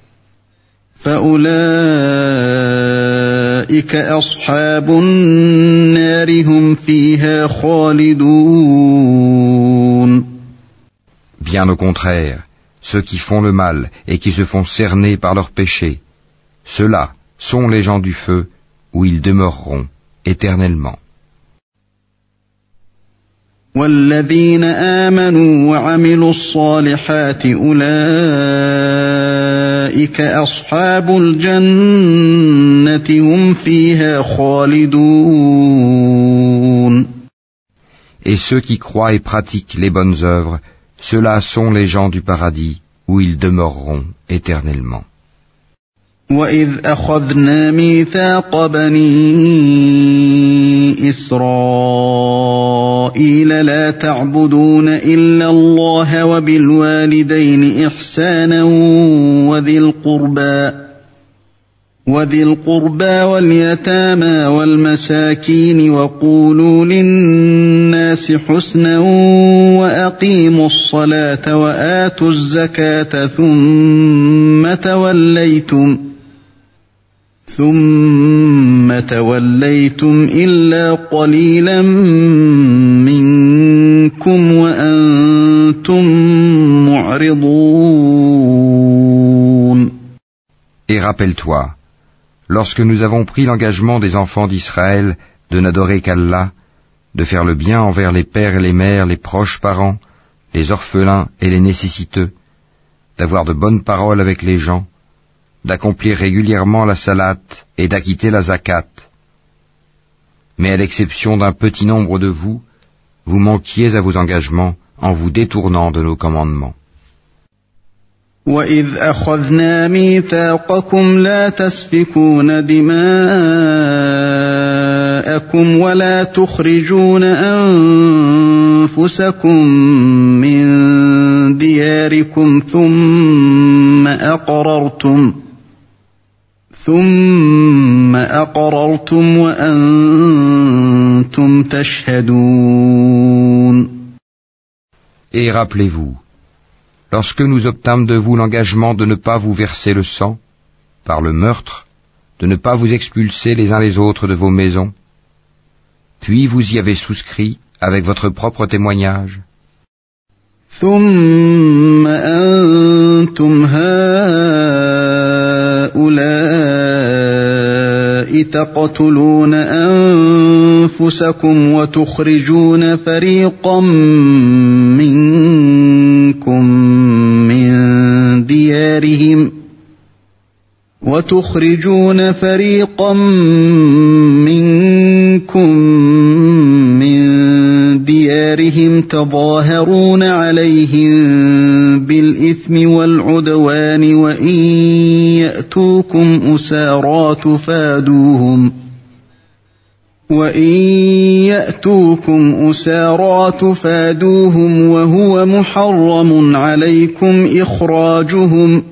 Speaker 1: فأولئك أصحاب النار هم فيها خالدون.
Speaker 2: Bien au contraire, ceux qui font le mal et qui se font cerner par leurs péchés, ceux-là sont les gens du feu où ils demeureront éternellement.
Speaker 1: والذين آمنوا وعملوا الصالحات أولئك أصحاب الجنة هم فيها خالدون.
Speaker 2: Et ceux qui croient et pratiquent les bonnes œuvres, ceux-là sont les gens du paradis où ils demeureront éternellement.
Speaker 1: وَإِذْ أَخَذْنَا مِيثَاقَ بَنِي إِسْرَائِيلَ لَا تَعْبُدُونَ إِلَّا اللَّهَ وَبِالْوَالِدَيْنِ إِحْسَانًا وَذِي الْقُرْبَى وَذِي الْقُرْبَى وَالْيَتَامَى وَالْمَسَاكِينِ وَقُولُوا لِلنَّاسِ حُسْنًا وَأَقِيمُوا الصَّلَاةَ وَآتُوا الزَّكَاةَ ثُمَّ تَوَلَّيْتُمْ ثُمَّ تَوَلَّيْتُمْ إِلَّا قَلِيلًا مِنكُمْ وَأَنْتُمْ مُعْرِضُونَ.
Speaker 2: Et rappelle-toi, lorsque nous avons pris l'engagement des enfants d'Israël de n'adorer qu'Allah, de faire le bien envers les pères et les mères, les proches parents, les orphelins et les nécessiteux, d'avoir de bonnes paroles avec les gens, d'accomplir régulièrement la salate et d'acquitter la zakat. Mais à l'exception d'un petit nombre de vous, vous manquiez à vos engagements en vous détournant de nos commandements.
Speaker 1: وَإِذْ أَخَذْنَا مِيثَاقَكُمْ لَا تَسْفِكُونَ دِمَاءَكُمْ وَلَا تُخْرِجُونَ أَنفُسَكُمْ مِنْ دِيَارِكُمْ ثُمَّ أَقْرَرْتُمْ ثُمَّ أَقْرَرْتُمْ وَأَنْتُمْ تَشْهَدُونَ.
Speaker 2: Et rappelez-vous, lorsque nous obtîmes de vous l'engagement de ne pas vous verser le sang, par le meurtre, de ne pas vous expulser les uns les autres de vos maisons, puis vous y avez souscrit avec votre propre témoignage.
Speaker 1: ثم أنتم هؤلاء تقتلون أنفسكم وتخرجون فريقا منكم من ديارهم وتخرجون فريقا منكم من ديارهم تظاهرون عليهم بالإثم والعدوان وإن يأتوكم أسارى تفادوهم وإن يأتوكم أسارى تفادوهم وهو محرم عليكم إخراجهم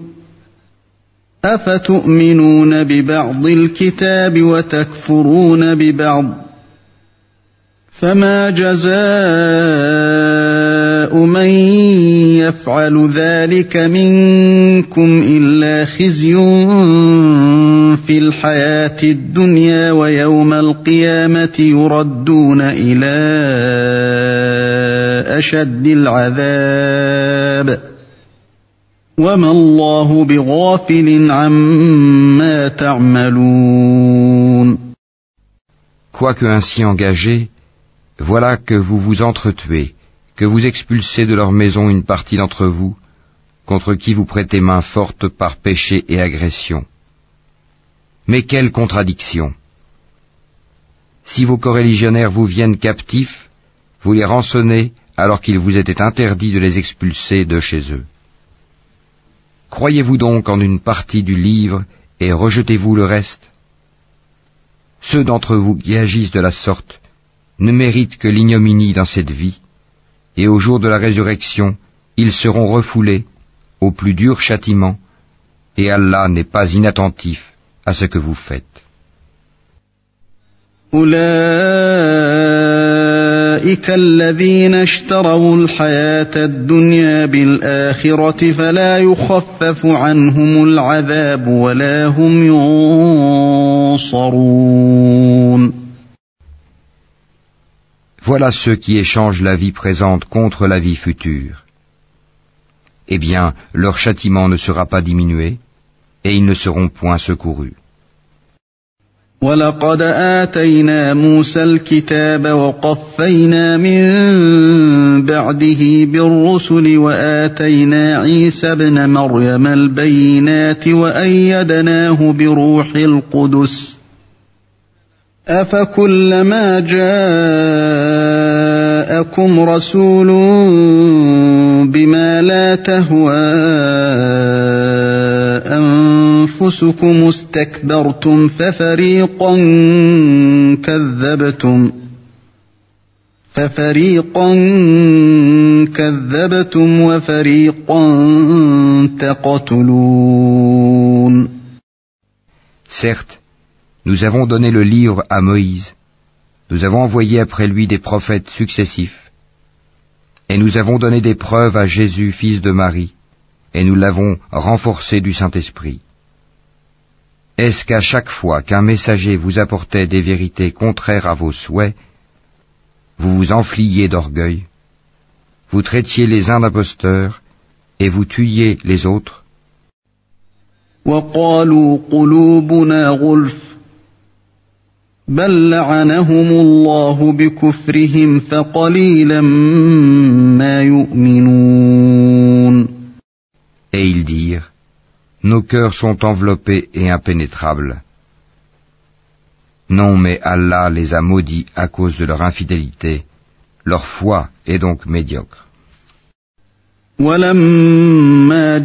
Speaker 1: أفتؤمنون ببعض الكتاب وتكفرون ببعض فما جزاء من يفعل ذلك منكم إلا خزي في الحياة الدنيا ويوم القيامة يردون إلى أشد العذاب وما الله بغافل عما تعملون.
Speaker 2: Quoique ainsi engagés, voilà que vous vous entretuez, que vous expulsez de leur maison une partie d'entre vous, contre qui vous prêtez main forte par péché et agression. Mais quelle contradiction! Si vos coreligionnaires vous viennent captifs, vous les rançonnez alors qu'il vous était interdit de les expulser de chez eux. Croyez-vous donc en une partie du livre et rejetez-vous le reste? Ceux d'entre vous qui agissent de la sorte ne méritent que l'ignominie dans cette vie, et au jour de la résurrection, ils seront refoulés au plus dur châtiment, et Allah n'est pas inattentif à ce que vous faites.
Speaker 1: أولئك الذين اشتروا الحياة الدنيا بالآخرة فلا يخفف عنهم العذاب ولا هم ينصرون.
Speaker 2: Voilà ceux qui échangent la vie présente contre la vie future. Eh bien, leur châtiment ne sera pas diminué, et ils ne seront point secourus.
Speaker 1: وَلَقَدْ آتَيْنَا مُوسَى الْكِتَابَ وَقَفَّيْنَا مِن بَعْدِهِ بِالرُّسُلِ وَآتَيْنَا عِيسَى ابْنَ مَرْيَمَ الْبَيِّنَاتِ وَأَيَّدْنَاهُ بِرُوحِ الْقُدُسِ أَفَكُلَّمَا جَاءَكُمْ رَسُولٌ بِمَا لَا تَهْوَىٰ أَنفُسُكُمُ اسْتَكْبَرْتُمْ فَفَرِيقًا كَذَّبْتُمْ فَفَرِيقًا كَذَّبْتُمْ وَفَرِيقًا تَقْتُلُونَ.
Speaker 2: Certes, nous avons donné le livre à Moïse, nous avons envoyé après lui des prophètes successifs, et nous avons donné des preuves à Jésus, fils de Marie, et nous l'avons renforcé du Saint-Esprit. Est-ce qu'à chaque fois qu'un messager vous apportait des vérités contraires à vos souhaits, vous vous enfliez d'orgueil, vous traitiez les uns d'imposteurs, et vous tuiez les autres?
Speaker 1: وَقَالُوا قُلُوبُنَا غُلْفٌ بَلْ لَعَنَهُمُ اللَّهُ بِكُفْرِهِمْ فَقَلِيلًا مَا يُؤْمِنُونَ.
Speaker 2: Et ils dirent, nos cœurs sont enveloppés et impénétrables. Non, mais Allah les a maudits à cause de leur infidélité. Leur foi est donc médiocre.
Speaker 1: وَلَمَّا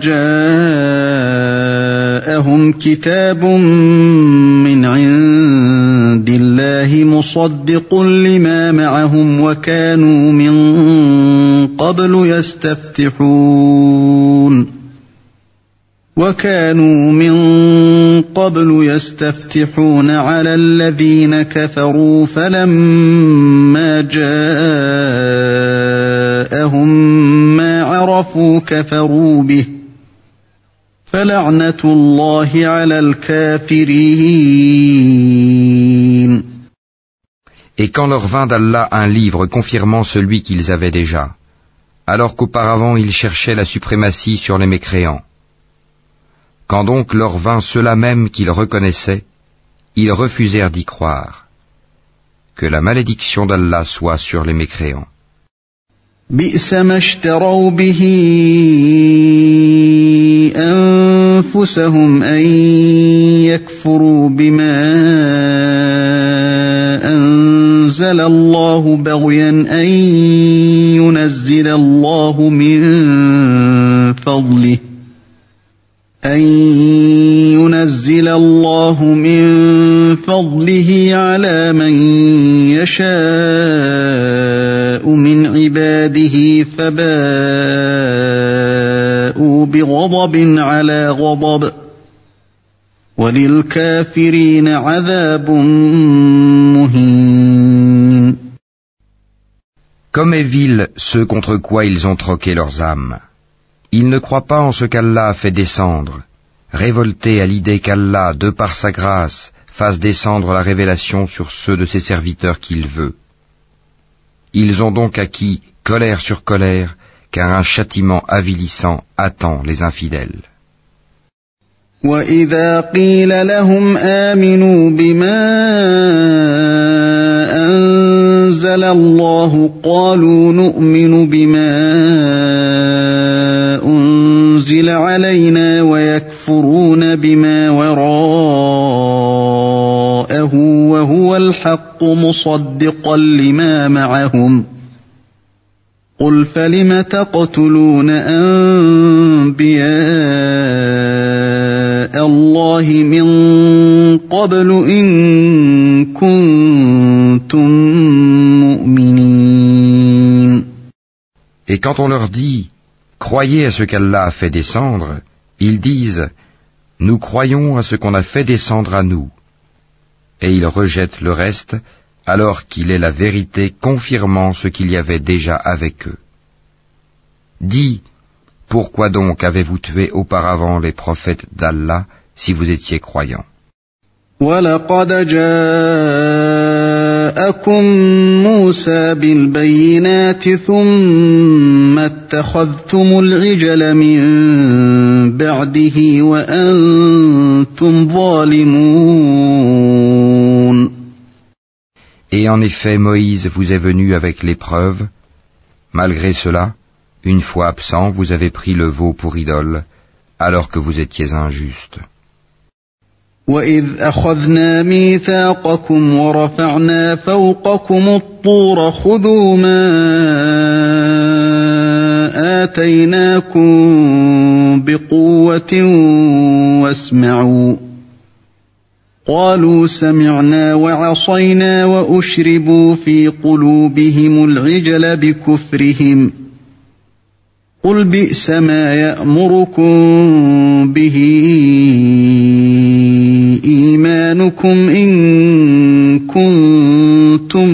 Speaker 1: جَاءَهُمْ كِتَابٌ مِّنْ عِندِ اللَّهِ مُصَدِّقٌ لِّمَا مَعَهُمْ وَكَانُوا مِن قَبْلُ يَسْتَفْتِحُونَ وَكَانُوا مِن قَبْلُ يَسْتَفْتِحُونَ عَلَى الَّذِينَ كَفَرُوا فَلَمَّا جَاءَهُم مَّا عَرَفُوا كَفَرُوا بِهِ فَلَعْنَةُ اللَّهِ عَلَى الْكَافِرِينَ.
Speaker 2: Et quand leur vint d'Allah un livre confirmant celui qu'ils avaient déjà, alors qu'auparavant ils cherchaient la suprématie sur les mécréants, quand donc leur vint ceux-là même qu'ils reconnaissaient, ils refusèrent d'y croire. Que la malédiction d'Allah soit sur les mécréants.
Speaker 1: بئس ما اشتروا به أنفسهم أن يكفروا بما أنزل الله بغيا أن ينزل الله من فضله أن ينزل الله من فضله على من يشاء من عباده فباءوا بغضب على غضب وللكافرين عذاب مهين.
Speaker 2: Comme est vil ceux contre quoi ils ont troqué leurs âmes. Ils ne croient pas en ce qu'Allah a fait descendre, révoltés à l'idée qu'Allah, de par sa grâce, fasse descendre la révélation sur ceux de ses serviteurs qu'il veut. Ils ont donc acquis colère sur colère, car un châtiment avilissant attend les infidèles.
Speaker 1: وَإِذَا قِيلَ لَهُمْ آمِنُوا بِمَا أَنزَلَ اللَّهُ قَالُوا نُؤْمِنُ بِمَا أُنزِلَ عَلَيْنَا وَيَكْفُرُونَ بِمَا وَرَاءَهُ وَهُوَ الْحَقُّ مُصَدِّقًا لِمَا مَعَهُمْ قُلْ فَلِمَ تَقْتُلُونَ أَنبِيَاءَ اللَّهِ مِن قَبْلُ إِن كُنتُم مُّؤْمِنِينَ.
Speaker 2: Et quand on leur dit « Croyez à ce qu'Allah a fait descendre », ils disent « Nous croyons à ce qu'on a fait descendre à nous ». Et ils rejettent le reste, alors qu'il est la vérité confirmant ce qu'il y avait déjà avec eux. Dis, pourquoi donc avez-vous tué auparavant les prophètes d'Allah si vous étiez croyants?
Speaker 1: وَلَقَدْ جَاءَكُم مُّوسَىٰ بِالْبَيِّنَاتِ ثُمَّ اتَّخَذْتُمُ الْعِجْلَ مِن بَعْدِهِ وَأَنتُمْ ظَالِمُونَ.
Speaker 2: Et en effet, Moïse vous est venu avec les preuves. Malgré cela, une fois absent, vous avez pris le veau pour idole, alors que vous étiez injuste.
Speaker 1: وَإِذْ أَخَذْنَا مِيثَاقَكُمْ وَرَفَعْنَا فَوْقَكُمُ الطُّورَ خُذُوا مَا آتَيْنَاكُمْ بِقُوَّةٍ وَاسْمَعُوا قَالُوا سَمِعْنَا وَعَصَيْنَا وَأُشْرِبُوا فِي قُلُوبِهِمُ الْعِجْلَ بِكُفْرِهِمْ قُلْ بِئْسَ مَا يَأْمُرُكُمْ بِهِ إِيمَانُكُمْ إِن كُنتُم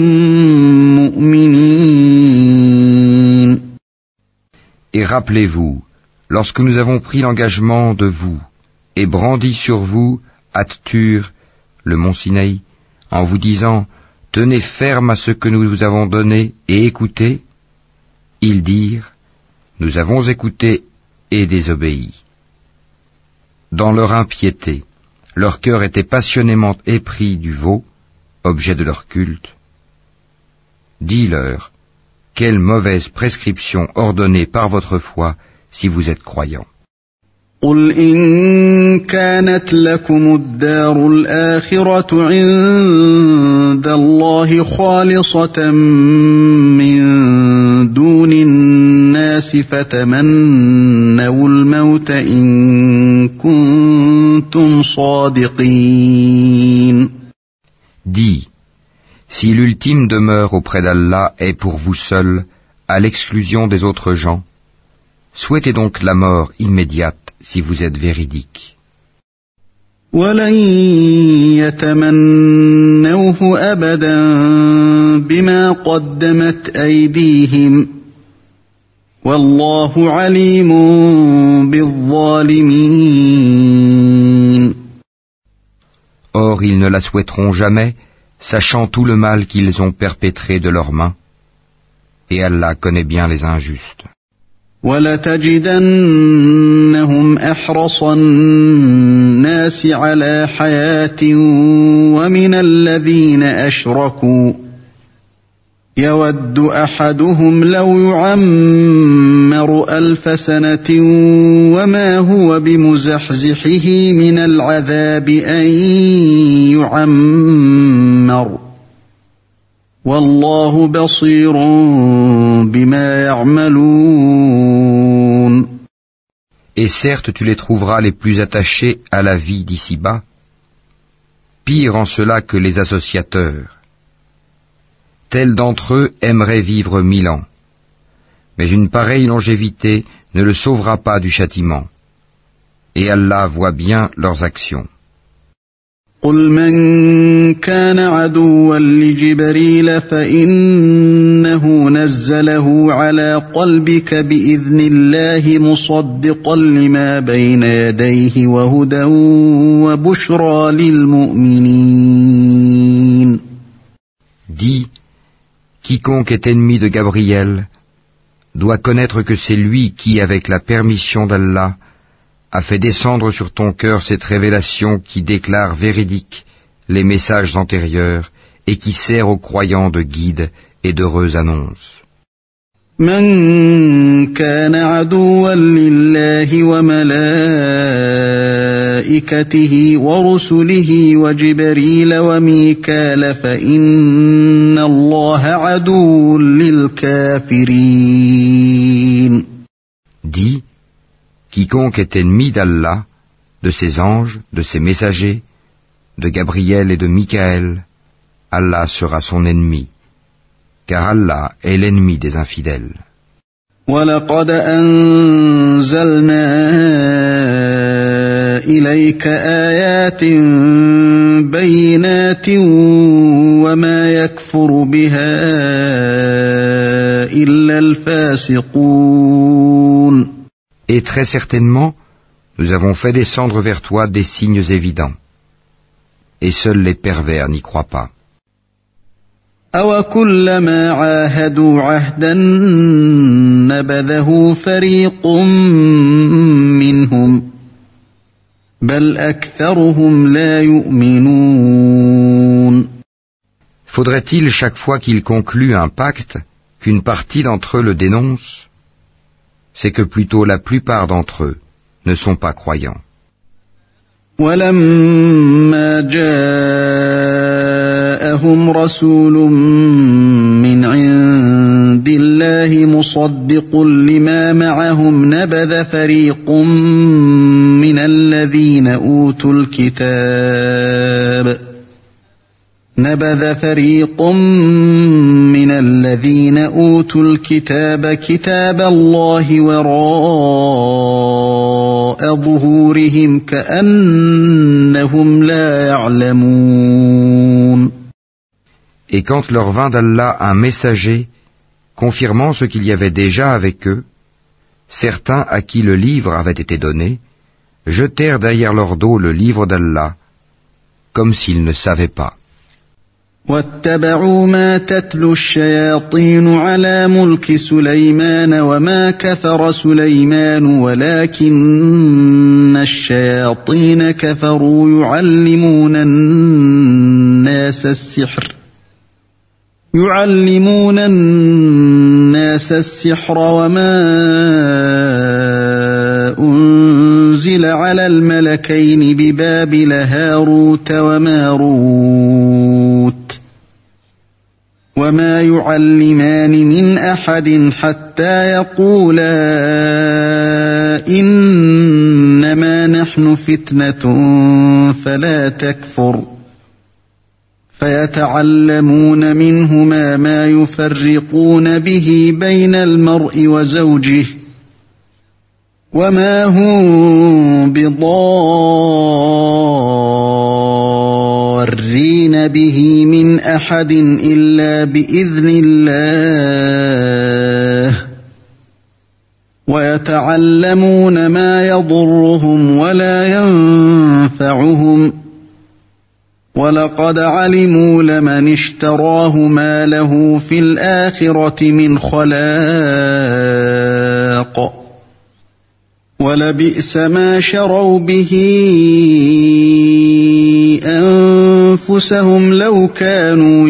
Speaker 1: مُّؤْمِنِينَ.
Speaker 2: Et rappelez-vous, lorsque nous avons pris l'engagement de vous et brandi sur vous At-Tur, le mont Sinaï, en vous disant « Tenez ferme à ce que nous vous avons donné et écoutez », ils dirent « Nous avons écouté et désobéi ». Dans leur impiété, leur cœur était passionnément épris du veau, objet de leur culte. Dis-leur, quelle mauvaise prescription ordonnée par votre foi si vous êtes croyants.
Speaker 1: قُلْ إِن كَانَتْ لَكُمُ الدَّارُ الْآخِرَةُ عِندَ اللَّهِ خَالِصَةً مِّن دُونِ النَّاسِ فَتَمَنَّوُا الْمَوْتَ إِن كُنتُمْ صَادِقِينَ.
Speaker 2: Dis, si l'ultime demeure auprès d'Allah est pour vous seul, à l'exclusion des autres gens, souhaitez donc la mort immédiate si vous êtes véridique.
Speaker 1: وَلَن يَتَمَنَّوْهُ أَبَدًا بِمَا قَدَّمَتْ أَيْدِيهِمْ وَاللَّهُ عَلِيمٌ بِالظَّالِمِينَ.
Speaker 2: Or, ils ne la souhaiteront jamais, sachant tout le mal qu'ils ont perpétré de leurs mains, et Allah connaît bien les injustes.
Speaker 1: وَلَتَجِدَنَّهُمْ أَحْرَصَ النَّاسِ عَلَى حَيَاةٍ وَمِنَ الَّذِينَ أَشْرَكُوا يَوَدُّ أَحَدُهُمْ لَوْ يُعَمَّرُ أَلْفَ سَنَةٍ وَمَا هُوَ بِمُزَحْزِحِهِ مِنَ الْعَذَابِ أَن يُعَمَّرَ وَاللَّهُ بَصِيرٌ بِمَا يَعْمَلُونَ.
Speaker 2: Et certes tu les trouveras les plus attachés à la vie d'ici-bas, pire en cela que les associateurs. Tels d'entre eux aimeraient vivre mille ans, mais une pareille longévité ne le sauvera pas du châtiment, et Allah voit bien leurs actions.
Speaker 1: قل من كان عدوا لجبريل فإنه نزله على قلبك بإذن الله مصدقا لما بين يديه وهدى وبشرى للمؤمنين.
Speaker 2: Dis, quiconque est ennemi de Gabriel doit connaître que c'est lui qui, avec la permission d'Allah, a fait descendre sur ton cœur cette révélation qui déclare véridiques les messages antérieurs et qui sert aux croyants de guide et d'heureuse annonce.
Speaker 1: من كان عدوا لله وملائكته ورسله وجبريل وميكال فإن الله عدو للكافرين.
Speaker 2: Dis, quiconque est ennemi d'Allah, de ses anges, de ses messagers, de Gabriel et de Michaël, Allah sera son ennemi, car Allah est l'ennemi des infidèles.
Speaker 1: وَلَقَدْ أَنزَلْنَا إِلَيْكَ آيَاتٍ بَيِّنَاتٍ وَمَا يَكْفُرُ بِهَا إِلَّا الْفَاسِقُونَ.
Speaker 2: Et très certainement, nous avons fait descendre vers toi des signes évidents. Et seuls les pervers n'y croient pas.
Speaker 1: أَوَكُلَّمَا عَاهَدُوا عَهْدًا نَبَذَهُ فَرِيقٌ مِّنْهُمْ بَلْ أَكْثَرُهُمْ لَا يُؤْمِنُونَ.
Speaker 2: Faudrait-il chaque fois qu'ils concluent un pacte qu'une partie d'entre eux le dénonce? C'est que plutôt la plupart d'entre eux ne sont pas croyants.
Speaker 1: وَلَمَّا جَاءَهُمْ رَسُولٌ مِّنْ عِندِ اللَّهِ مُصَدِّقٌ لِّمَا مَعَهُمْ نَبَذَ فَرِيقٌ مِّنَ الَّذِينَ أُوتُوا الْكِتَابَ نبذ فريق من الذين أوتوا الكتاب كتاب الله وراء ظهورهم كأنهم لا يعلمون.
Speaker 2: Et quand leur vint d'Allah un messager confirmant ce qu'il y avait déjà avec eux, certains à qui le livre avait été donné jetèrent derrière leur dos le livre d'Allah comme s'ils ne savaient pas.
Speaker 1: واتبعوا ما تتلو الشياطين على ملك سليمان وما كفر سليمان ولكن الشياطين كفروا يعلمون الناس السحر يعلمون الناس السحر وما أنزل على الملكين ببابل هاروت وماروت وما يعلمان من أحد حتى يقولا إنما نحن فتنة فلا تكفر فيتعلمون منهما ما يفرقون به بين المرء وزوجه وما هم بضارين به من أحد إلا بإذن الله ويتعلمون ما يضرهم ولا ينفعهم وَلَقَدْ عَلِمُوا لَمَنِ اشْتَرَاهُ مَا لَهُ فِي الْآخِرَةِ مِنْ خَلَاقٍ وَلَبِئْسَ مَا شَرَوْا بِهِ أَنفُسَهُمْ لَوْ كَانُوا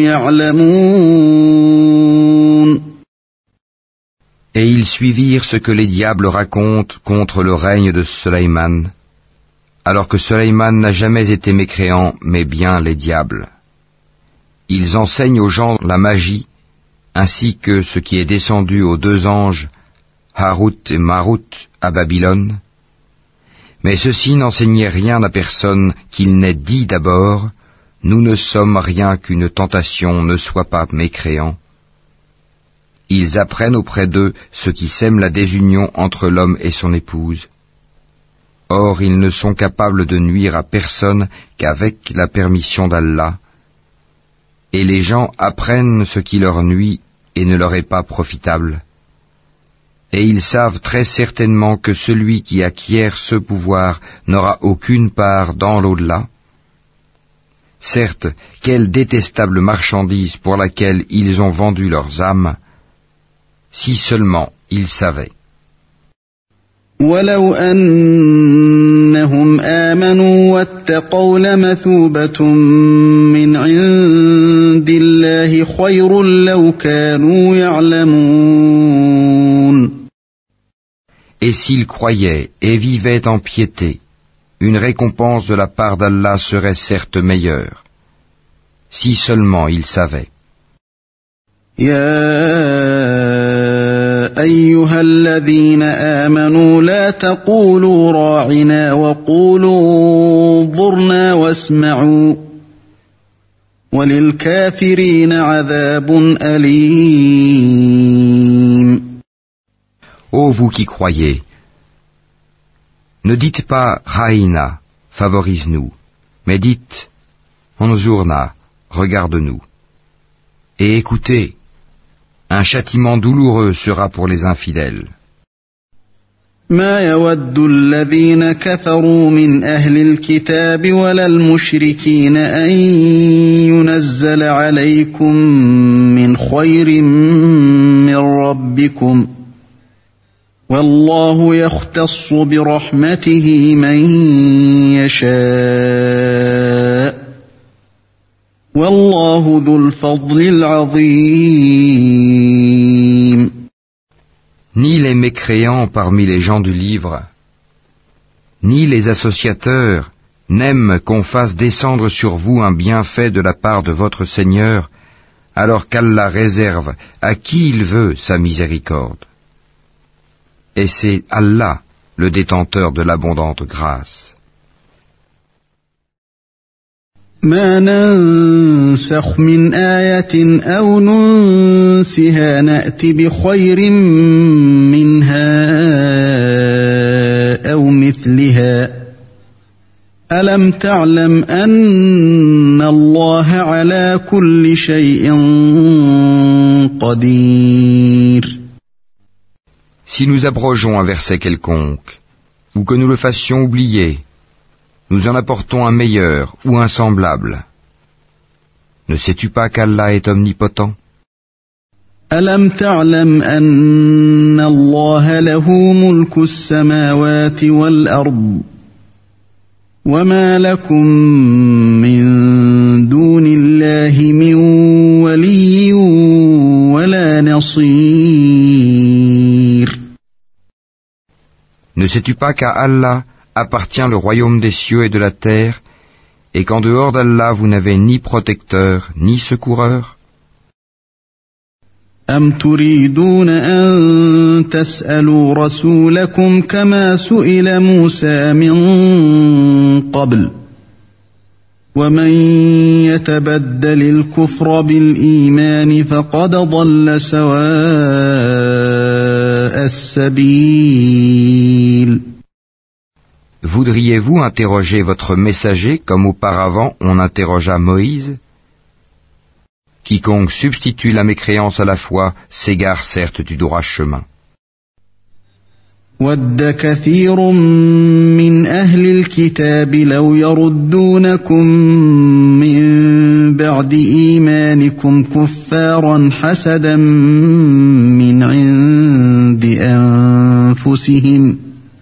Speaker 1: يَعْلَمُونَ.
Speaker 2: Et ils suivirent ce que les diables racontent contre le règne de Sulayman, alors que Sulayman n'a jamais été mécréant, mais bien les diables. Ils enseignent aux gens la magie, ainsi que ce qui est descendu aux deux anges, Harut et Marut, à Babylone. Mais ceux-ci n'enseignaient rien à personne qu'il n'ait dit d'abord, « Nous ne sommes rien qu'une tentation, ne sois pas mécréant. » Ils apprennent auprès d'eux ce qui sème la désunion entre l'homme et son épouse. Or, ils ne sont capables de nuire à personne qu'avec la permission d'Allah, et les gens apprennent ce qui leur nuit et ne leur est pas profitable. Et ils savent très certainement que celui qui acquiert ce pouvoir n'aura aucune part dans l'au-delà. Certes, quelle détestable marchandise pour laquelle ils ont vendu leurs âmes, si seulement ils savaient.
Speaker 1: وَلَوْ أَنَّهُمْ آمَنُوا وَاتَّقَوْا لَمَثُوبَةٌ مِّنْ عِندِ اللَّهِ خَيْرٌ لَوْ كَانُوا يَعْلَمُونَ.
Speaker 2: Et s'ils croyaient et vivaient en piété, une récompense de la part d'Allah serait certes meilleure, si seulement ils savaient.
Speaker 1: يا أيها الذين آمنوا لا تقولوا راعنا وقولوا انظرنا واسمعوا وللكافرين عذاب أليم.
Speaker 2: Ô vous qui croyez, ne dites pas Raïna, favorise-nous, mais dites Anzurna, regarde-nous. Et écoutez, un châtiment douloureux sera pour les infidèles.
Speaker 1: ما يود الذين كفروا من أهل الكتاب ولا المشركين أن ينزل عليكم من خير من ربكم والله يختص برحمته من يشاء والله ذو الفضل العظيم.
Speaker 2: Ni les mécréants parmi les gens du livre, ni les associateurs n'aiment qu'on fasse descendre sur vous un bienfait de la part de votre Seigneur, alors qu'Allah réserve à qui il veut sa miséricorde. Et c'est Allah, le détenteur de l'abondante grâce.
Speaker 1: ما ننسخ من آية أو ننسها نأت بخير منها أو مثلها ألم تعلم أن الله على كل شيء قدير.
Speaker 2: Si nous abrogeons un verset quelconque, ou que nous le fassions oublier, nous en apportons un meilleur ou un semblable. Ne sais-tu pas qu'Allah est omnipotent?
Speaker 1: ألم تعلم أن الله له ملك السماوات والأرض وما لكم من دون الله من ولي ولا نصير.
Speaker 2: Ne sais-tu pas qu'à Allah appartient le royaume des cieux et de la terre, et qu'en dehors d'Allah vous n'avez ni protecteur, ni secoureur?
Speaker 1: أم تريدون أن تسألوا رسولكم كما سئل موسى من قبل ومن يتبدل الكفر بالإيمان فقد ضل سواء السبيل.
Speaker 2: Voudriez-vous interroger votre messager comme auparavant on interrogea Moïse? Quiconque substitue la mécréance à la foi s'égare certes du droit chemin.
Speaker 1: وَدَّ كَثِيرٌ مِّنْ أَهْلِ الْكِتَابِ لَوْ يَرُدُّونَكُم مِّن بَعْدِ إِيمَانِكُمْ كُفَّارًا حَسَدًا مِّنْ عِندِ أَنفُسِهِمْ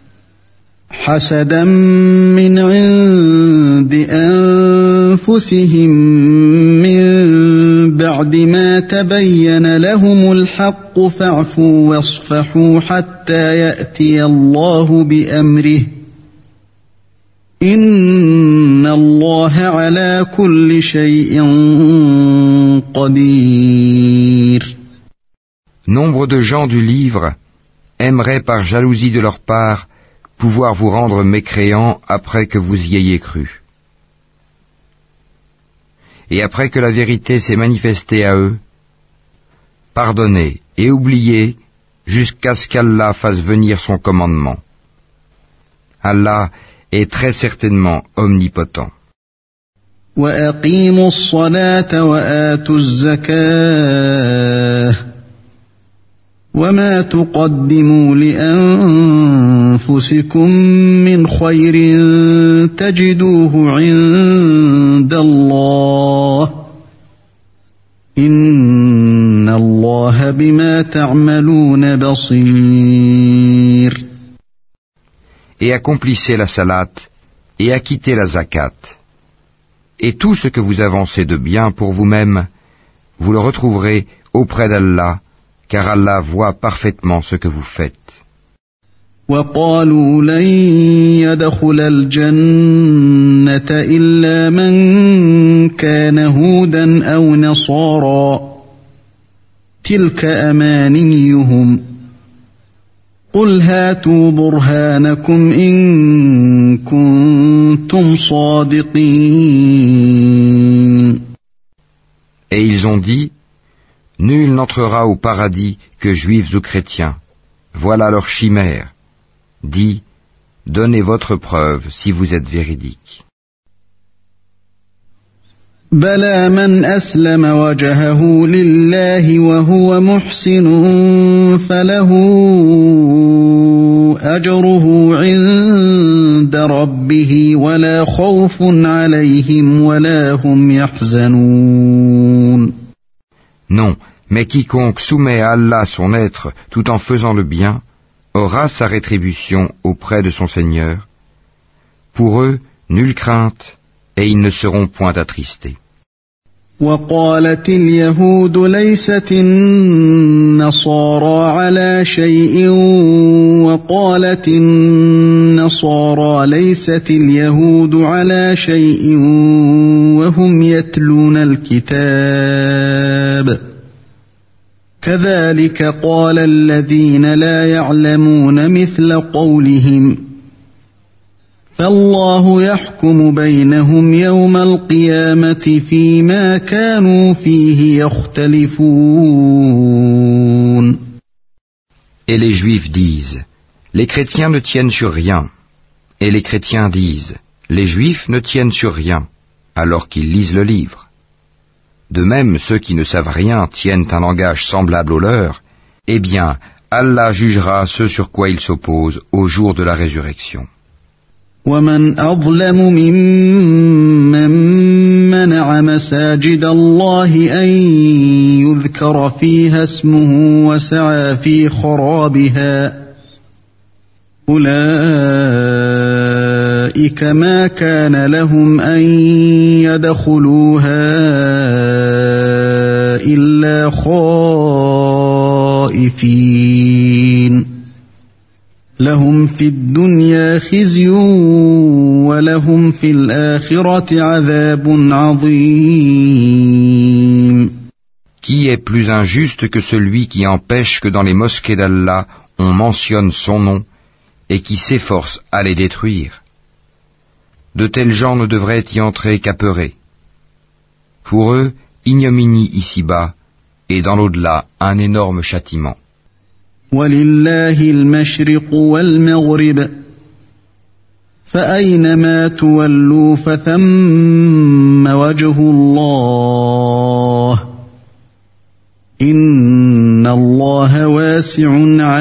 Speaker 1: حسدا من عند أنفسهم من بعد ما تبين لهم الحق فاعفوا واصفحوا حتى يأتي الله بأمره إن الله على كل شيء قدير.
Speaker 2: Nombre de gens du livre aimeraient par jalousie de leur part pouvoir vous rendre mécréants après que vous y ayez cru. Et après que la vérité s'est manifestée à eux, pardonnez et oubliez jusqu'à ce qu'Allah fasse venir son commandement. Allah est très certainement omnipotent.
Speaker 1: وأقيموا الصلاة وآتوا الزكاة وما تقدموا لأنفسكم من خير تجدوه عند الله إن الله بما تعملون بصير.
Speaker 2: Et accomplissez la salat et acquittez la zakat. Et tout ce que vous avancez de bien pour vous-même, vous le retrouverez auprès d'Allah, car Allah voit parfaitement ce que vous faites.
Speaker 1: وقالوا لن يدخل الجنة إلا من كان هودا أو نصارى تلك أمانيهم قل هاتوا برهانكم إن كنتم صادقين.
Speaker 2: Et ils ont dit, nul n'entrera au paradis que juifs ou chrétiens. Voilà leur chimère. Dis, donnez votre preuve si vous êtes véridique.
Speaker 1: بلى من أسلم وجهه لله وهو محسن فله أجره عند ربه ولا خوف عليهم ولا هم يحزنون.
Speaker 2: Non, mais quiconque soumet à Allah son être tout en faisant le bien aura sa rétribution auprès de son Seigneur. Pour eux, nulle crainte, et ils ne seront point attristés.
Speaker 1: وقالت اليهود ليست النصارى على شيء وقالت النصارى ليست اليهود على شيء وهم يتلون الكتاب كذلك قال الذين لا يعلمون مثل قولهم فالله يحكم بينهم يوم القيامة فيما كانوا فيه يختلفون.
Speaker 2: Et les Juifs disent, les chrétiens ne tiennent sur rien. Et les chrétiens disent, les Juifs ne tiennent sur rien, alors qu'ils lisent le livre. De même, ceux qui ne savent rien tiennent un langage semblable au leur. Eh bien, Allah jugera ce sur quoi ils s'opposent au jour de la résurrection.
Speaker 1: ومن أظلم ممن منع مساجد الله أن يذكر فيها اسمه وسعى في خرابها أولئك ما كان لهم أن يدخلوها إلا خائفين لهم في الدنيا خزي ولهم في الآخرة عذاب عظيم.
Speaker 2: Qui est plus injuste que celui qui empêche que dans les mosquées d'Allah on mentionne son nom et qui s'efforce à les détruire? De tels gens ne devraient y entrer qu'apeurés. Pour eux, ignominie ici-bas et dans l'au-delà un énorme châtiment.
Speaker 1: ولله المشرق والمغرب فأينما تولوا فثم وجه الله إن الله واسع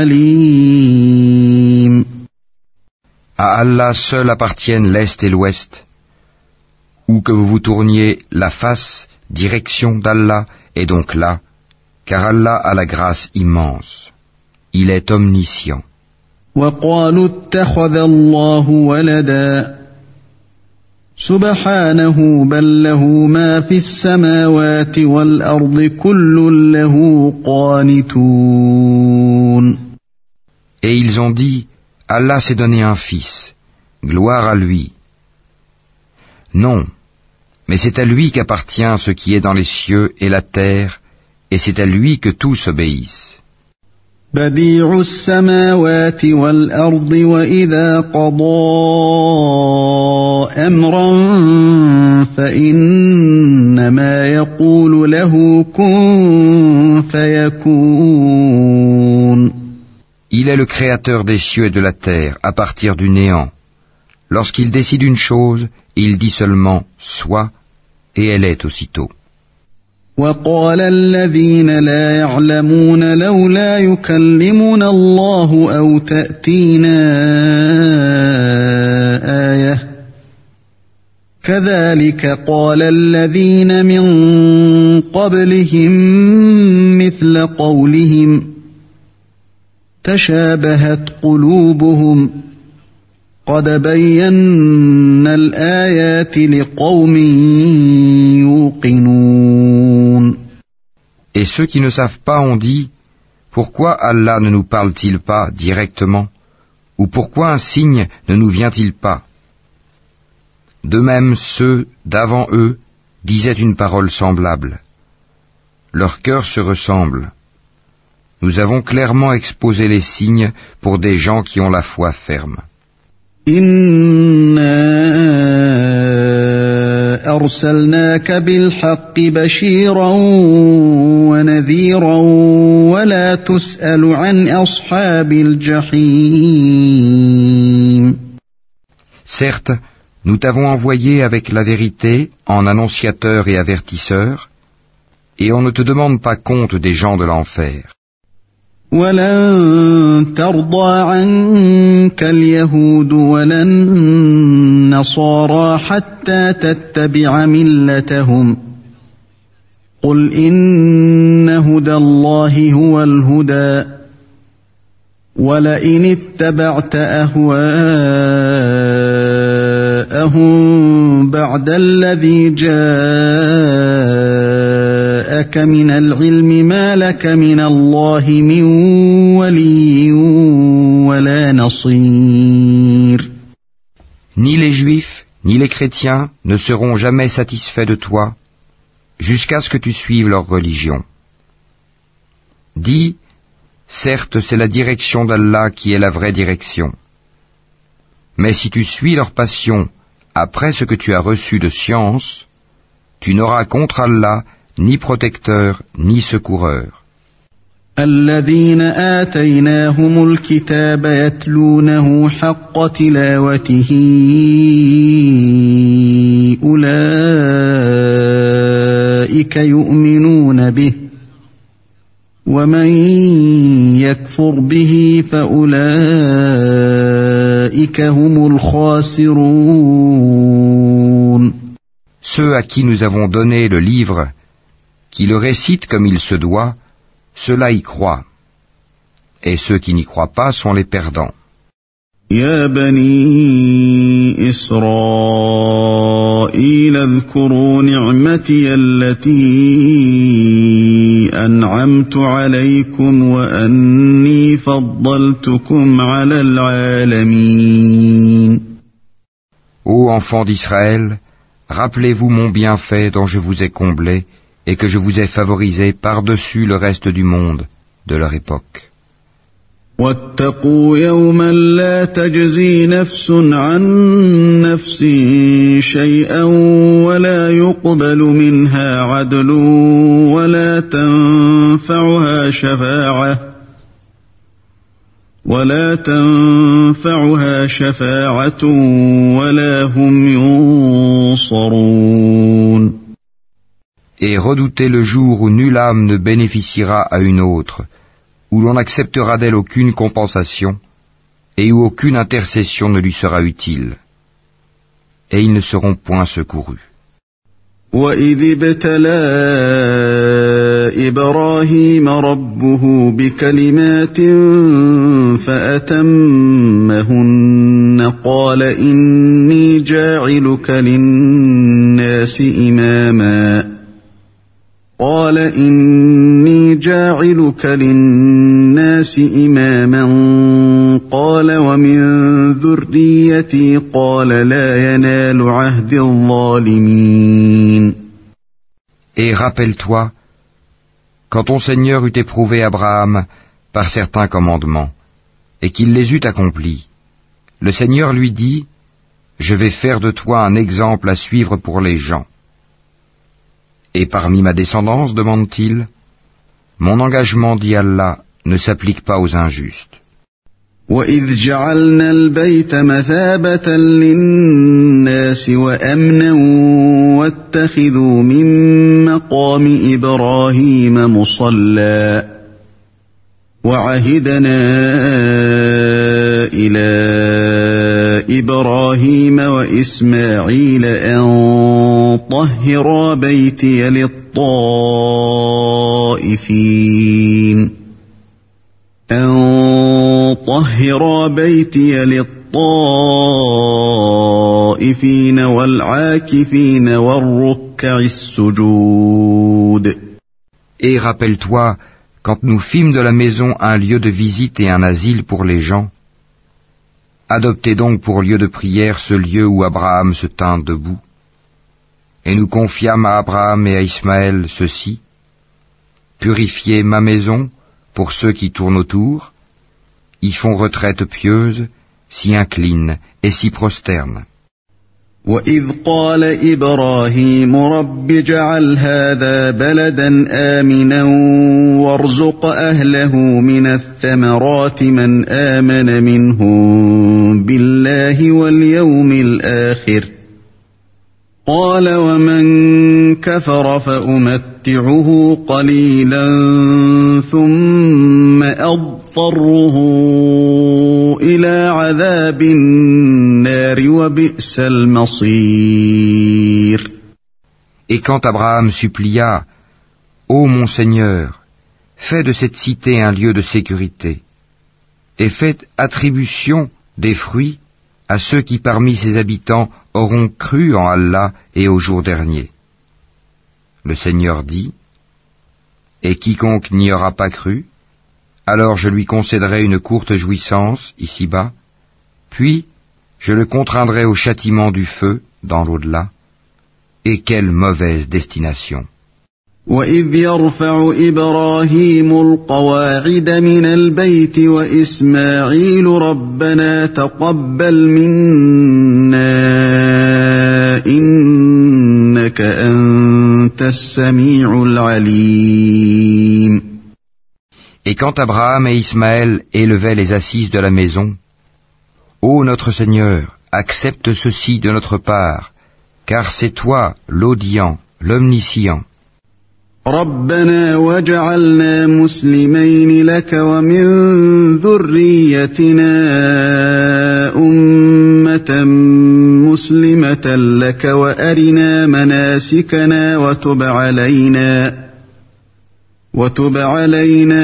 Speaker 1: عليم.
Speaker 2: À Allah seul appartiennent l'Est et l'Ouest. Où que vous vous tourniez, la face, direction d'Allah est donc là, car Allah a la grâce immense. Il est omniscient.
Speaker 1: وقالوا اتخذ الله ولدا سبحانه بل له ما في السماوات والأرض كل له قانتون.
Speaker 2: Et ils ont dit, Allah s'est donné un fils, gloire à lui. Non, mais c'est à lui qu'appartient ce qui est dans les cieux et la terre, et c'est à lui que tous obéissent.
Speaker 1: بديع السماوات والأرض وإذا قضى أمرا فإنما يقول له كن فيكون.
Speaker 2: Il est le créateur des cieux et de la terre à partir du néant. Lorsqu'il décide une chose, il dit seulement « sois » et elle est aussitôt.
Speaker 1: وقال الذين لا يعلمون لولا يكلمنا الله أو تأتينا آية كذلك قال الذين من قبلهم مثل قولهم تشابهت قلوبهم قد بينا الآيات لقوم يوقنون.
Speaker 2: Et ceux qui ne savent pas ont dit, pourquoi Allah ne nous parle-t-il pas directement, ou pourquoi un signe ne nous vient-il pas? De même, ceux d'avant eux disaient une parole semblable. Leurs cœurs se ressemblent. Nous avons clairement exposé les signes pour des gens qui ont la foi ferme.
Speaker 1: إِنَّا أَرْسَلْنَاكَ بِالْحَقِّ بَشِيرًا وَنَذِيرًا وَلَا تُسْأَلُ عَنْ أَصْحَابِ الْجَحِيمِ.
Speaker 2: Certes, nous t'avons envoyé avec la vérité en annonciateur et avertisseur, et on ne te demande pas compte des gens de l'enfer.
Speaker 1: وَلَن تَرْضَىٰ عَنكَ الْيَهُودُ وَلَا النَّصَارَىٰ حَتَّىٰ تَتَّبِعَ مِلَّتَهُمْ قُلْ إِنَّ هُدَى اللَّهِ هُوَ الْهُدَىٰ وَلَئِنِ اتَّبَعْتَ أَهْوَاءَهُم بَعْدَ الَّذِي جَاءَكَ مِنَ الْعِلْمِ مَا لَكَ مِنَ اللَّهِ مِن وَلِيٍّ وَلَا نَصِيرٍ.
Speaker 2: Ni les Juifs, ni les chrétiens ne seront jamais satisfaits de toi, jusqu'à ce que tu suives leur religion. Dis, certes, c'est la direction d'Allah qui est la vraie direction. Mais si tu suis leur passion après ce que tu as reçu de science, tu n'auras contre Allah ni protecteur ni secoureur.
Speaker 1: الذين آتيناهم الكتاب يتلونه حق تلاوته أولئك يؤمنون به ومن يكفر به فأولئك هم الخاسرون.
Speaker 2: Ceux à qui nous avons donné le livre, qui le récitent comme il se doit, ceux-là y croient, et ceux qui n'y croient pas sont les perdants.
Speaker 1: يا بني إسرائيل اذكروا نعمتي التي أنعمت عليكم وأني فضلتكم على العالمين.
Speaker 2: Ô enfants d'Israël, rappelez-vous mon bienfait dont je vous ai comblé et que je vous ai favorisé par-dessus le reste du monde de leur époque.
Speaker 1: واتقوا يوما لا تجزي نفس عن نفس شيئا ولا يقبل منها عدل ولا تنفعها شفاعة ولا تنفعها شفاعة ولا هم ينصرون.
Speaker 2: Et redoutez le jour où nulle âme ne bénéficiera à une autre, où l'on n'acceptera d'elle aucune compensation, et où aucune intercession ne lui sera utile. Et ils ne seront point secourus.
Speaker 1: وَإِذِ ابْتَلَى إِبْرَاهِيمَ رَبُّهُ بِكَلِمَاتٍ فَأَتَمَّهُنَّ قَالَ إِنِّي جَاعِلُكَ لِلنَّاسِ إِمَامًا قال إني جاعلك للناس إماما قال ومن ذريتي قال لا ينال عهد الظالمين.
Speaker 2: Et rappelle-toi, quand ton Seigneur eut éprouvé Abraham par certains commandements, et qu'il les eut accomplis, le Seigneur lui dit, je vais faire de toi un exemple à suivre pour les gens. Et parmi ma descendance, demande-t-il, mon engagement, dit Allah, ne s'applique pas aux injustes.
Speaker 1: وإذ جعلنا البيت مثابة للناس وأمنا واتخذوا من مقام إبراهيم مصلى وعهدنا إلى إبراهيم وإسماعيل أن طهرا بيتي للطائفين أن طهرا بيتي للطائفين والعاكفين والركع السجود.
Speaker 2: Et rappelle-toi, quand nous fîmes de la maison un lieu de visite et un asile pour les gens, adoptez donc pour lieu de prière ce lieu où Abraham se tint debout. Et nous confiâmes à Abraham et à Ismaël ceci: purifiez ma maison pour ceux qui tournent autour, y font retraite pieuse, s'y inclinent et s'y prosternent.
Speaker 1: وَإِذْ قَالَ إِبْرَاهِيمُ رَبِّ اجْعَلْ هَذَا بَلَدًا آمِنًا وَارْزُقْ أَهْلَهُ مِنَ الثَّمَرَاتِ مَنْ آمَنَ مِنْهُمْ بِاللَّهِ وَالْيَوْمِ الْآخِرِ قَالَ وَمَنْ كَفَرَ فَأُمَتِّعُهُ قَلِيلًا ثُمَّ أَضْطَرُّهُ إِلَى عَذَابِ النَّارِ وَبِئْسَ الْمَصِيرُ.
Speaker 2: Et quand Abraham supplia: Ô mon Seigneur, fais de cette cité un lieu de sécurité, et faites attribution des fruits à ceux qui parmi ses habitants auront cru en Allah et au jour dernier. Le Seigneur dit: Et quiconque n'y aura pas cru, alors je lui concéderai une courte jouissance ici-bas, puis je le contraindrai au châtiment du feu dans l'au-delà. Et quelle mauvaise destination!
Speaker 1: وَإِذْ يَرْفَعُ إِبْرَاهِيمُ الْقَوَاعِدَ مِنَ الْبَيْتِ وَإِسْمَاعِيلُ رَبَّنَا تَقَبَّلْ مِنَّا إِنَّكَ أَنْتَ السَّمِيعُ الْعَلِيمُ.
Speaker 2: Et quand Abraham et Ismaël élevaient les assises de la maison, Ô notre Seigneur, accepte ceci de notre part, car c'est toi l'audient, l'omniscient.
Speaker 1: رَبَّنَا وَاجْعَلْنَا مُسْلِمَيْنِ لَكَ وَمِنْ ذُرِّيَّتِنَا أُمَّةً مُسْلِمَةً لَكَ وَأَرِنَا مَنَاسِكَنَا وَتُبْ عَلَيْنَا وَتُبْ عَلَيْنَا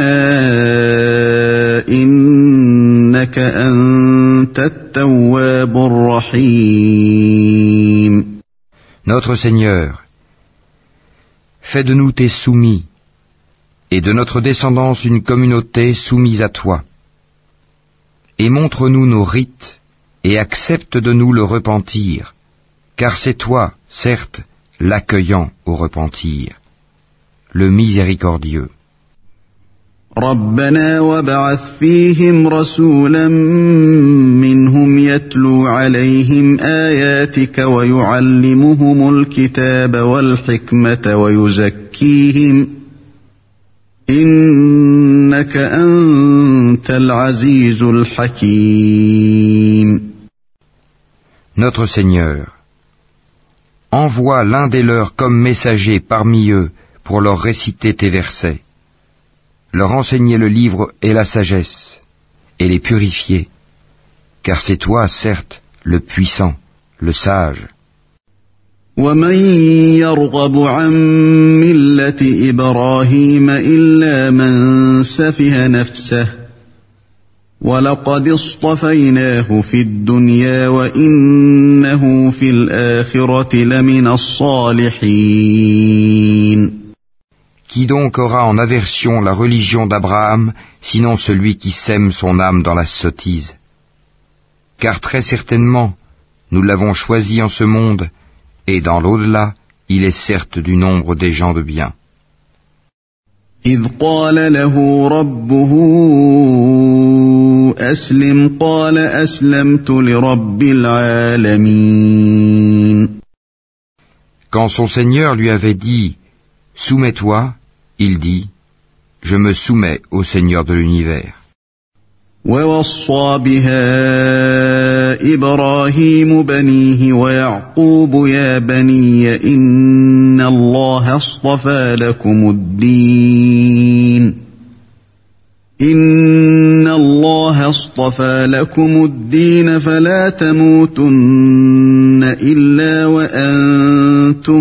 Speaker 1: إِنَّكَ أَنْتَ التَّوَّابُ الرَّحِيمُ.
Speaker 2: Notre Seigneur, fais de nous tes soumis, et de notre descendance une communauté soumise à toi. Et montre-nous nos rites, et accepte de nous le repentir, car c'est toi, certes, l'accueillant au repentir, le miséricordieux.
Speaker 1: رَبَّنَا وَابْعَثْ فِيهِمْ رَسُولًا مِّنْهُمْ يَتْلُو عَلَيْهِمْ آيَاتِكَ وَيُعَلِّمُهُمُ الْكِتَابَ وَالْحِكْمَةَ وَيُزَكِّيهِمْ إِنَّكَ أَنْتَ الْعَزِيزُ الْحَكِيمُ.
Speaker 2: Notre Seigneur, envoie l'un des leurs comme messager parmi eux pour leur réciter tes versets, leur enseigner le livre et la sagesse, et les purifier, car c'est toi, certes, le puissant, le sage.
Speaker 1: وَمَنْ يَرْغَبُ عَنْ مِلَّةِ إِبْرَاهِيمَ إِلَّا مَنْ سَفِهَ نَفْسَهُ وَلَقَدِ اصْطَفَيْنَاهُ فِي الدُّنْيَا وَإِنَّهُ فِي الْآخِرَةِ لَمِنَ الصَّالِحِينَ.
Speaker 2: Qui donc aura en aversion la religion d'Abraham, sinon celui qui sème son âme dans la sottise? Car très certainement, nous l'avons choisi en ce monde, et dans l'au-delà, il est certes du nombre des gens de bien.
Speaker 1: إِذْ قَالَ لَهُ رَبُّهُ أَسْلِمْ قَالَ أَسْلَمْتُ لِرَبِّ الْعَالَمِينَ.
Speaker 2: Quand son Seigneur lui avait dit « Soumets-toi », il dit « Je me soumets au Seigneur de l'univers ».
Speaker 1: ووصى بها إبراهيم بنيه ويعقوب يا بني إن الله اصطفى لكم الدين إن الله اصطفى لكم الدين فلا تموتن إلا وأنتم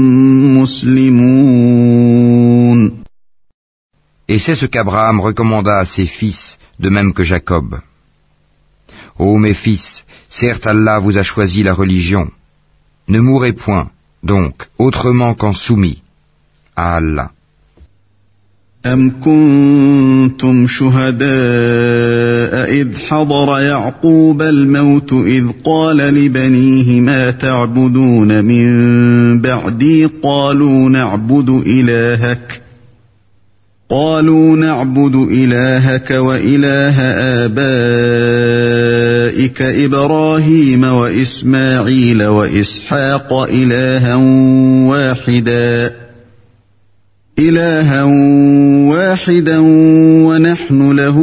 Speaker 1: مسلمون.
Speaker 2: Et c'est ce qu'Abraham recommanda à ses fils, de même que Jacob. Ô mes fils, certes Allah vous a choisi la religion. Ne mourrez point, donc, autrement qu'en soumis à Allah.
Speaker 1: أم كنتم شهداء إذ حضر يعقوب الموت إذ قال لبنيه ما تعبدون من بعدي قالوا نعبد إلهك قالوا نعبد إلهك وإله آبائك إبراهيم وإسماعيل وإسحاق إلها واحدا إلها واحدا ونحن له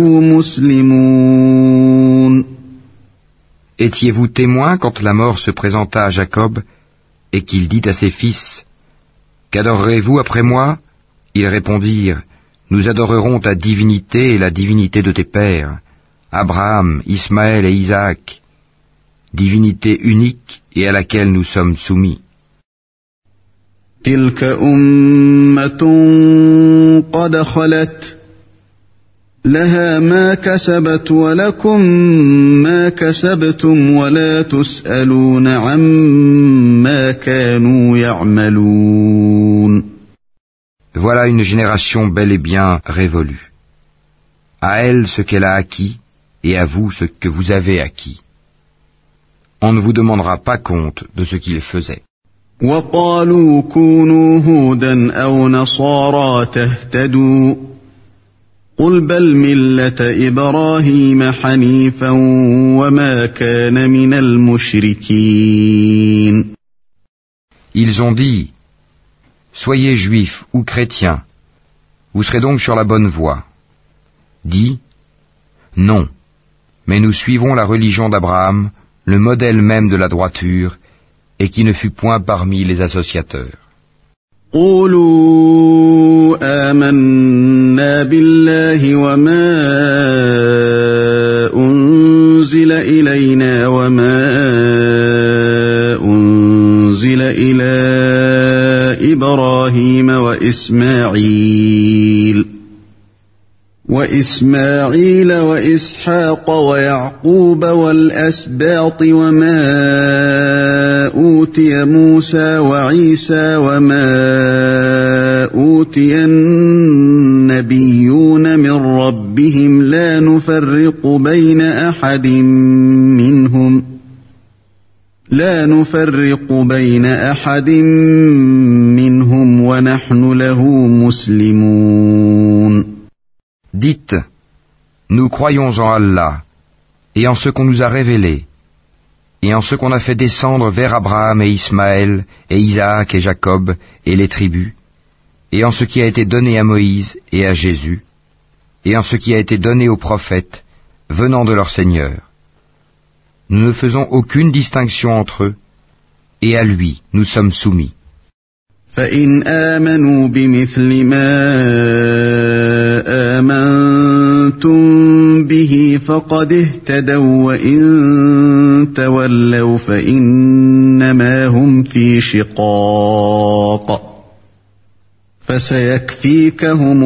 Speaker 1: مسلمون.
Speaker 2: Étiez-vous témoins quand la mort se présenta à Jacob et qu'il dit à ses fils, qu'adorerez-vous après moi? Ils répondirent, nous adorerons ta divinité et la divinité de tes pères, Abraham, Ismaël et Isaac, divinité unique et à laquelle nous sommes soumis.
Speaker 1: تلك أمة قد خلت لها ما كسبت ولكم ما كسبتم ولا تسألون عما كانوا يعملون.
Speaker 2: Voilà une génération bel et bien révolue. À elle ce qu'elle a acquis et à vous ce que vous avez acquis. On ne vous demandera pas compte de ce qu'ils faisaient.
Speaker 1: وقالوا كونوا هودا أو نصارى تهتدوا قل بل ملة إبراهيم حنيفا وما كان من المشركين.
Speaker 2: Ils ont dit, soyez juifs ou chrétiens, vous serez donc sur la bonne voie. Dis, non, mais nous suivons la religion d'Abraham, le modèle même de la droiture, et qui ne fut point parmi les associateurs.
Speaker 1: قولوا آمنا بالله وما أنزل إلينا وما أنزل إلى إبراهيم وإسماعيل وإسماعيل وإسحاق ويعقوب والأسباط وما أوتي موسى وعيسى وما أوتي النبيون من ربهم لا نفرق بين أحد منهم لا نفرق بين أحد منهم ونحن له مسلمون.
Speaker 2: Dites, nous croyons en Allah, et en ce qu'on nous a révélé, et en ce qu'on a fait descendre vers Abraham et Ismaël, et Isaac et Jacob, et les tribus, et en ce qui a été donné à Moïse et à Jésus, et en ce qui a été donné aux prophètes, venant de leur Seigneur. Nous ne faisons aucune distinction entre eux, et à lui nous sommes soumis.
Speaker 1: فإن آمنوا بمثل ما آمنتم به فقد اهتدوا وإن تولوا فإنما هم في شقاق فسيكفيكهم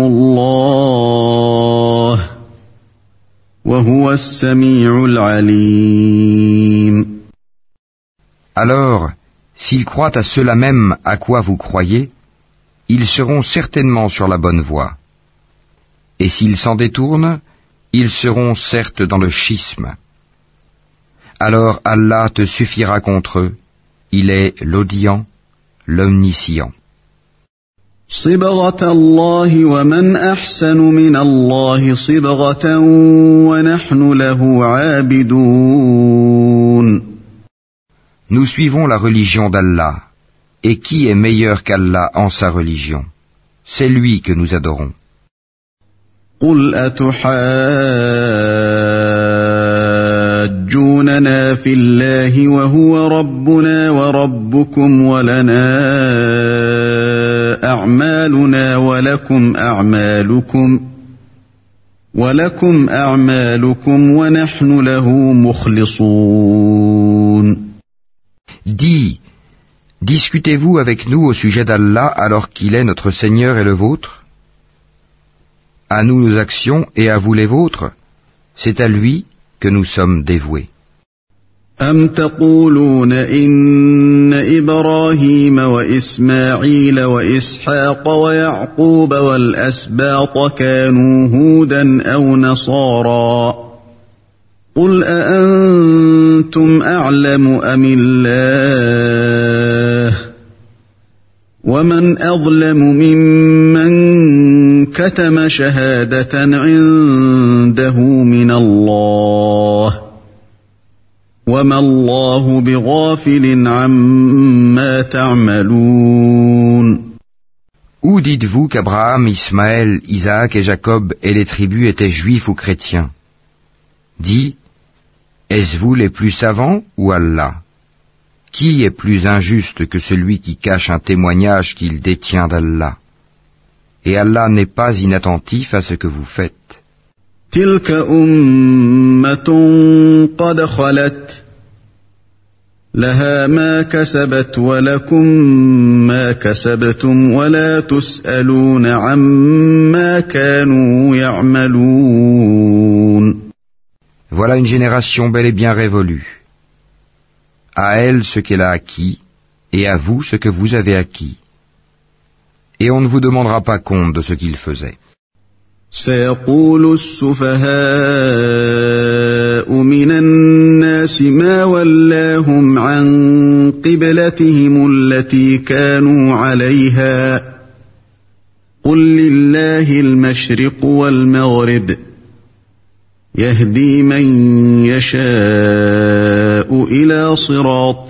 Speaker 1: الله وهو السميع العليم.
Speaker 2: Alors, s'ils croient à cela même à quoi vous croyez, ils seront certainement sur la bonne voie. Et s'ils s'en détournent, ils seront certes dans le schisme. Alors Allah te suffira contre eux, il est l'audient, l'omniscient.
Speaker 1: صبغة الله ومن أحسن من الله صبغة ونحن له عابدون.
Speaker 2: Nous suivons la religion d'Allah, et qui est meilleur qu'Allah en sa religion? C'est lui que nous adorons.
Speaker 1: قل أتحاجون في الله وهو ربنا وربكم ولنا أعمالنا ولكم أعمالكم ولكم أعمالكم ونحن له مخلصون.
Speaker 2: Dis, discutez-vous avec nous au sujet d'Allah alors qu'il est notre Seigneur et le vôtre? À nous nos actions et à vous les vôtres, c'est à lui que nous sommes dévoués.
Speaker 1: أم تقولون إن إبراهيم وإسماعيل وإسحاق ويعقوب والأسباط كانوا هودا أو نصارى قل أأنتم أعلم أم الله ومن أظلم ممن كتم شهادة عنده من الله وما الله بغافل عما تعملون.
Speaker 2: Ou dites-vous qu'Abraham, Ismaël, Isaac et Jacob et les tribus étaient juifs ou chrétiens? Dis, est-ce vous les plus savants ou Allah? Qui est plus injuste que celui qui cache un témoignage qu'il détient d'Allah? Et Allah n'est pas inattentif à ce que vous faites.
Speaker 1: تلك أمة قد خلت لها ما كسبت ولكم ما كسبتم ولا تسألون عما كانوا يعملون.
Speaker 2: Voilà une génération bel et bien révolue. À elle ce qu'elle a acquis, et à vous ce que vous avez acquis. Et on ne vous demandera pas compte de ce qu'ils faisaient.
Speaker 1: سيقول السفهاء من الناس ما ولاهم عن قبلتهم التي كانوا عليها قل لله المشرق والمغرب يهدي من يشاء إلى صراط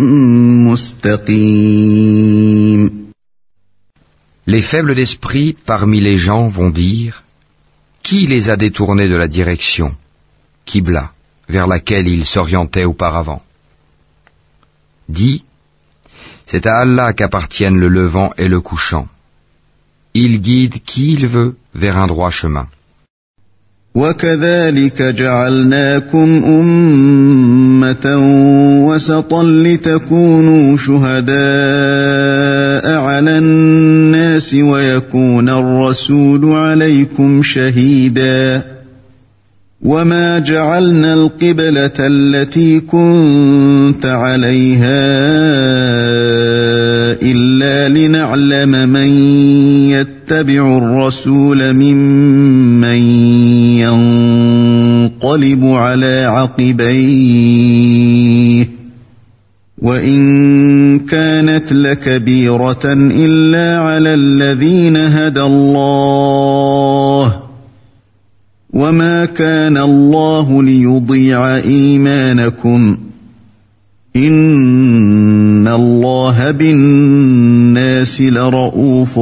Speaker 1: مستقيم.
Speaker 2: Les faibles d'esprit parmi les gens vont dire: qui les a détournés de la direction, Qibla, vers laquelle ils s'orientaient auparavant? Dis, c'est à Allah qu'appartiennent le levant et le couchant. Il guide qui il veut vers un droit chemin.
Speaker 1: وَكَذَلِكَ جَعَلْنَاكُمْ أُمَّةً وَسَطًا لِتَكُونُوا شُهَدَاءَ عَلَى النَّاسِ وَيَكُونَ الرَّسُولُ عَلَيْكُمْ شَهِيدًا وَمَا جَعَلْنَا الْقِبْلَةَ الَّتِي كُنْتَ عَلَيْهَا إِلَّا لِنَعْلَمَ مَنْ يَتَّبِعُ الرَّسُولَ مِمَّنْ ينقلب على عقبيه وإن كانت لكبيرة إلا على الذين هدى الله وما كان الله ليضيع إيمانكم إن الله بالناس لرؤوف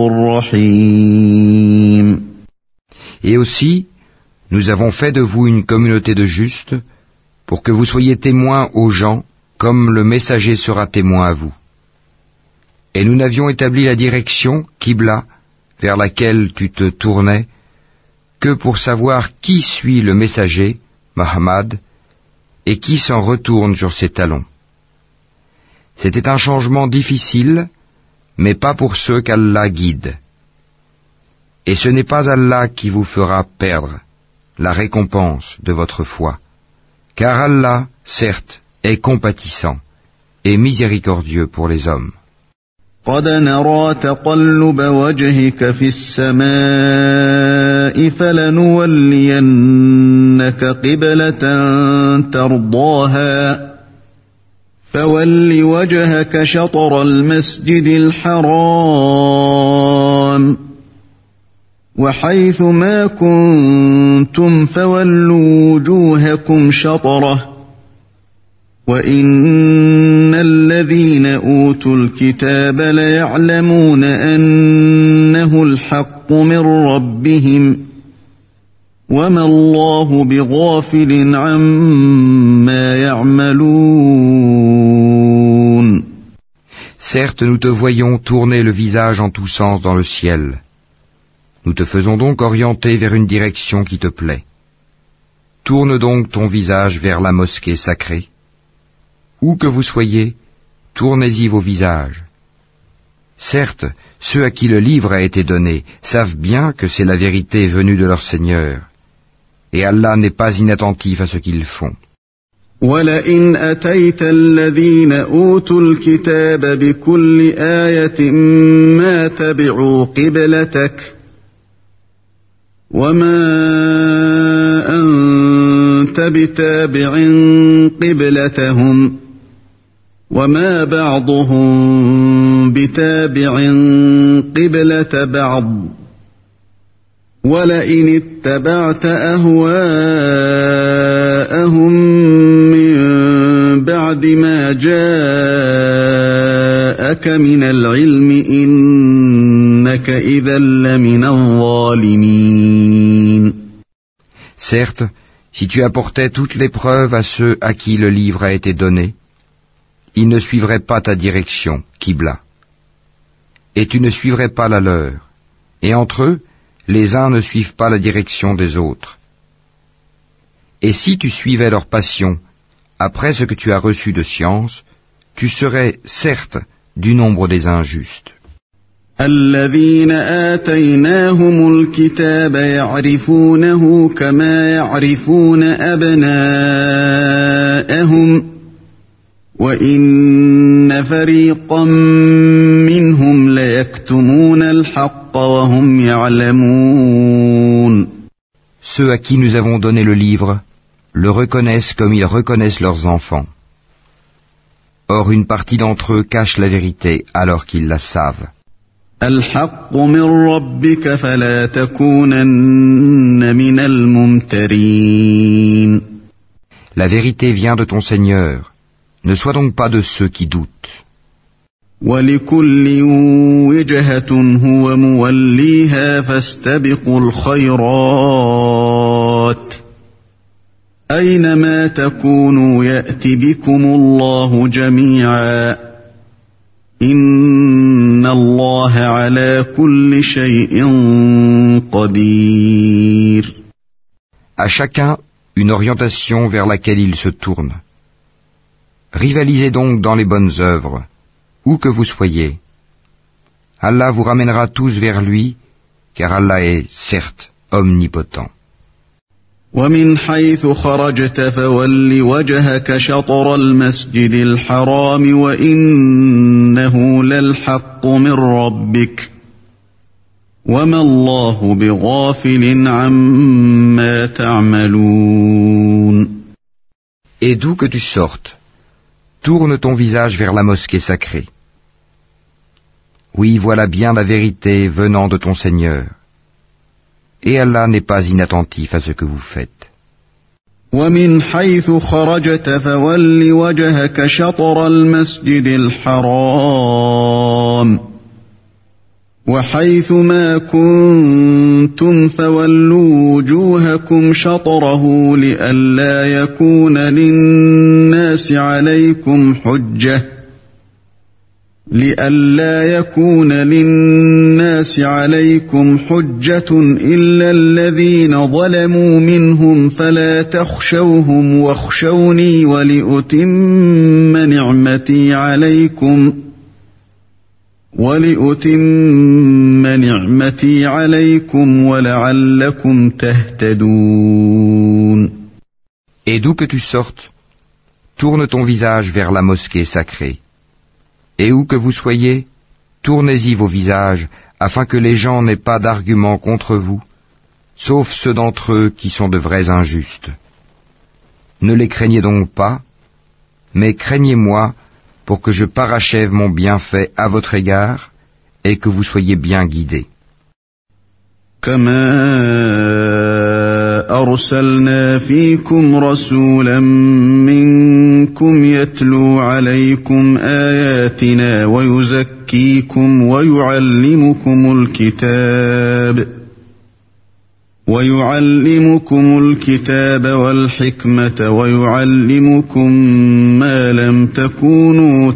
Speaker 1: رحيم.
Speaker 2: Et aussi, nous avons fait de vous une communauté de justes, pour que vous soyez témoins aux gens, comme le messager sera témoin à vous. Et nous n'avions établi la direction, Qibla, vers laquelle tu te tournais, que pour savoir qui suit le messager, Muhammad, et qui s'en retourne sur ses talons. C'était un changement difficile, mais pas pour ceux qu'Allah guide. Et ce n'est pas Allah qui vous fera perdre la récompense de votre foi, car Allah, certes, est compatissant et miséricordieux pour les hommes.
Speaker 1: قد نرى تقلب وجهك في السماء فلنولينك قبلة ترضاها فول وجهك شطر المسجد الحرام وحيث ما كنتم فولوا وجوهكم شطره وإن الذين أوتوا الكتاب ليعلمون أنه الحق من ربهم وما الله بغافل عما يعملون.
Speaker 2: Certes, nous te voyons tourner le visage en tous sens dans le ciel. Nous te faisons donc orienter vers une direction qui te plaît. Tourne donc ton visage vers la mosquée sacrée. Où que vous soyez, tournez-y vos visages. Certes, ceux à qui le livre a été donné savent bien que c'est la vérité venue de leur Seigneur, et Allah n'est pas inattentif à ce qu'ils font.
Speaker 1: وَلَئِنْ أَتَيْتَ الَّذِينَ أُوتُوا الْكِتَابَ بِكُلِّ آيَةٍ مَا تَبِعُوا قِبْلَتَكَ وَمَا أَنْتَ بِتَابِعٍ قِبْلَتَهُمْ وَمَا بَعْضُهُمْ بِتَابِعٍ قِبْلَةَ بَعْضٍ وَلَئِنِ اتَّبَعْتَ أَهْوَاءَهُمْ مِنْ بَعْدِ مَا جَاءَكَ مِنَ الْعِلْمِ إِنَّكَ إِذًا لَمِنَ الظَّالِمِينَ.
Speaker 2: Certes, si tu apportais toutes les preuves à ceux à qui le livre a été donné, ils ne suivraient pas ta direction, Qibla, et tu ne suivrais pas la leur, et entre eux, les uns ne suivent pas la direction des autres. Et si tu suivais leur passion, après ce que tu as reçu de science, tu serais, certes, du nombre des injustes.
Speaker 1: الذين آتيناهم الكتاب يعرفونه كما يعرفون أبناءهم وإن فريقا منهم ليكتمون الحق وهم يعلمون.
Speaker 2: Ceux à qui nous avons donné le livre le reconnaissent comme ils reconnaissent leurs enfants. Or une partie d'entre eux cache la vérité alors qu'ils la savent.
Speaker 1: الحق من ربك فلا تكونن من الممترين.
Speaker 2: La vérité vient de ton Seigneur. Ne sois donc pas de ceux qui doutent.
Speaker 1: وَلِكُلٍّ وِجْهَةٌ هُوَ مُوَلِّيهَا فَاسْتَبِقُوا الْخَيْرَاتِ أَيْنَمَا تَكُونُوا يَأْتِ بِكُمُ اللَّهُ جَمِيعًا إِنَّ اللَّهَ عَلَى كُلِّ شَيْءٍ قَدِيرٌ.
Speaker 2: À chacun une orientation vers laquelle il se tourne. Rivalisez donc dans les bonnes œuvres, où que vous soyez. Allah vous ramènera tous vers lui, car Allah est, certes, omnipotent.
Speaker 1: وَمِنْ حَيْثُ خَرَجْتَ فَوَلِّ وَجْهَكَ شَطْرَ الْمَسْجِدِ الْحَرَامِ وَإِنَّهُ لَلْحَقُّ مِنْ رَبِّكَ وَمَا اللَّهُ بِغَافِلٍ عَمَّا تَعْمَلُونَ.
Speaker 2: Et d'où que tu sortes, tourne ton visage vers la mosquée sacrée. Oui, voilà bien la vérité venant de ton Seigneur. Et Allah n'est pas inattentif à ce que vous faites.
Speaker 1: وَمِنْ حَيْثُ خَرَجْتَ فَوَلِّ وَجْهَكَ شَطْرَ الْمَسْجِدِ الْحَرَامِ وَحَيْثُ مَا كُنْتُمْ فَوَلُّوا وُجُوهَكُمْ شَطْرَهُ لِئَلَّا يَكُونَ لِلنَّاسِ عَلَيْكُمْ حُجَّةٌ لِئَلَّا يَكُونَ لِلنَّاسِ عَلَيْكُمْ حُجَّةٌ إِلَّا الَّذِينَ ظَلَمُوا مِنْهُمْ فَلَا تَخْشَوْهُمْ وَاخْشَوْنِي وَلِأُتِمَّ نِعْمَتِي عَلَيْكُمْ وَلِأُتِمَّ نِعْمَتِي عَلَيْكُمْ وَلَعَلَّكُمْ تَهْتَدُونَ.
Speaker 2: Et d'où que tu sortes, tourne ton visage vers la mosquée sacrée. Et où que vous soyez, tournez-y vos visages, afin que les gens n'aient pas d'arguments contre vous, sauf ceux d'entre eux qui sont de vrais injustes. Ne les craignez donc pas, mais craignez-moi pour que je parachève mon bienfait à votre égard et que vous soyez bien guidés.
Speaker 1: أرسلنا فيكم رسولا منكم يتلو عليكم آياتنا ويزكيكم ويعلمكم الكتاب ويعلمكم الكتاب والحكمة ويعلمكم ما لم تكونوا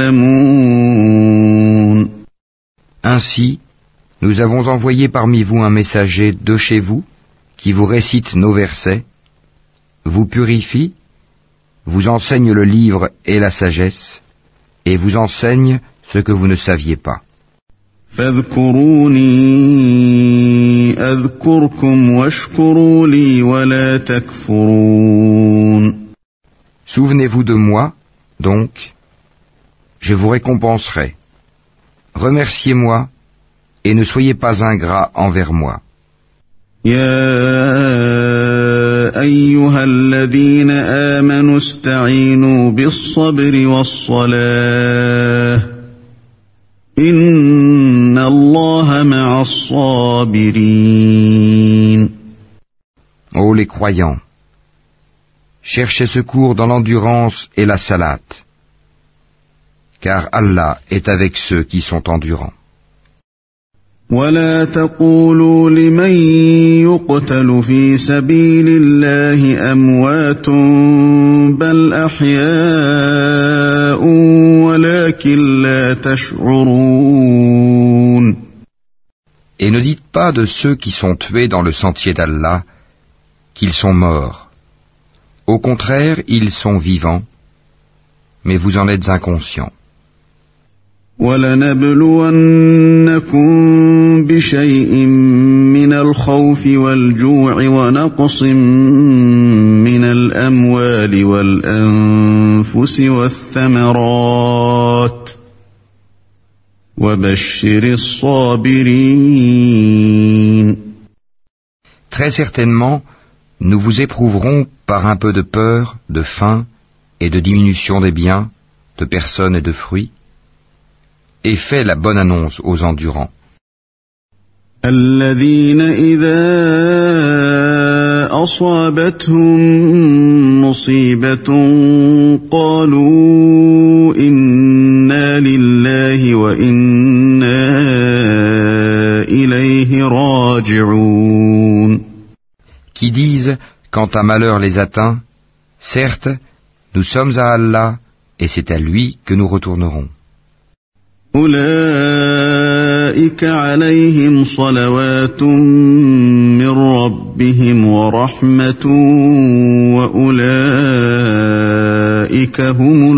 Speaker 1: تعلمون.
Speaker 2: Ainsi, nous avons envoyé parmi vous un messager de chez vous qui vous récite nos versets, vous purifie, vous enseigne le livre et la sagesse, et vous enseigne ce que vous ne saviez pas.
Speaker 1: فاذكروني أذكركم واشكروا لي ولا تكفرون.
Speaker 2: Souvenez-vous de moi, donc, je vous récompenserai. Remerciez-moi et ne soyez pas ingrats envers moi.
Speaker 1: يا أيها الذين آمنوا استعينوا بالصبر والصلاة إن الله مع الصابرين.
Speaker 2: Ô les croyants, cherchez secours dans l'endurance et la salate, car Allah est avec ceux qui sont endurants.
Speaker 1: ولا تقولوا لمن يقتل في سبيل الله أموات بل أحياء ولكن لا تشعرون.
Speaker 2: Et ne dites pas de ceux qui sont tués dans le sentier d'Allah qu'ils sont morts. Au contraire, ils sont vivants, mais vous en êtes inconscients.
Speaker 1: وَلَنَبْلُوَنَّكُمْ بِشَيْءٍ مِّنَ الْخَوْفِ وَالْجُوعِ وَنَقْصٍ مِّنَ الْأَمْوَالِ وَالْأَنفُسِ وَالثَّمَرَاتِ وَبَشِّرِ الصَّابِرِينَ.
Speaker 2: Très certainement, nous vous éprouverons par un peu de peur, de faim et de diminution des biens, de personnes et de fruits, et fais la bonne annonce aux endurants.
Speaker 1: الذين إذا أصابتهم مصيبة قالوا إنا لله وإنا إليه راجعون.
Speaker 2: Qui disent, quand un malheur les atteint, certes, nous sommes à Allah et c'est à lui que nous retournerons.
Speaker 1: أولئك عليهم صلوات من ربهم ورحمة وأولئك هم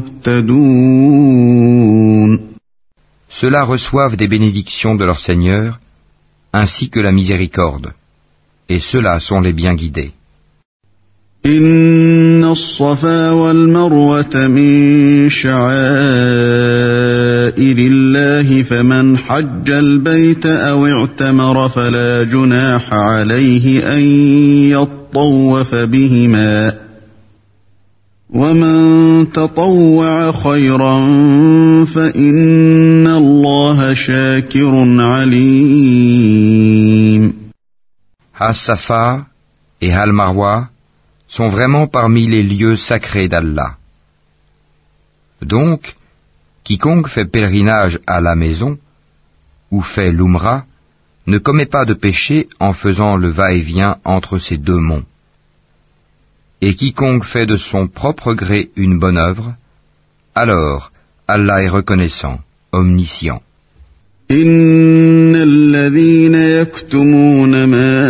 Speaker 1: المهتدون.
Speaker 2: Ceux-là reçoivent des bénédictions de leur Seigneur, ainsi que la miséricorde, et ceux-là sont les bien guidés.
Speaker 1: إن الصفا والمروة من شعائر الله فمن حج البيت أو اعتمر فلا جناح عليه أن يطوف بهما ومن تطوع خيرا فإن الله شاكر عليم.
Speaker 2: As-Safa et Al-Marwa sont vraiment parmi les lieux sacrés d'Allah. Donc, quiconque fait pèlerinage à la maison, ou fait l'Umrah, ne commet pas de péché en faisant le va-et-vient entre ces deux monts. Et quiconque fait de son propre gré une bonne œuvre, alors Allah est reconnaissant, omniscient.
Speaker 1: إن الذين يكتمون ما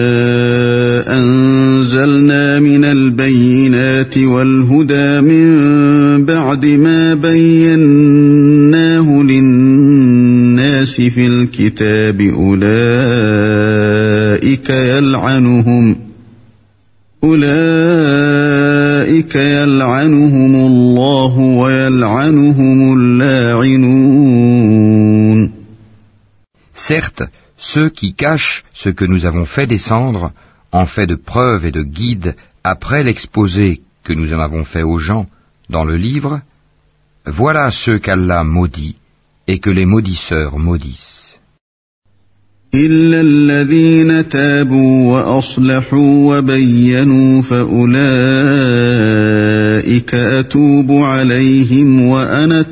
Speaker 1: أنزلنا من البينات والهدى من بعد ما بيناه للناس في الكتاب أولئك يلعنهم أولئك يلعنهم الله ويلعنهم اللاعنون.
Speaker 2: Certes, ceux qui cachent ce que nous avons fait descendre en fait de preuves et de guides après l'exposé que nous en avons fait aux gens dans le livre, voilà ceux qu'Allah maudit et que les maudisseurs maudissent.
Speaker 1: إلا الذين تابوا وأصلحوا وبينوا فأولئك أتوب عليهم وأنا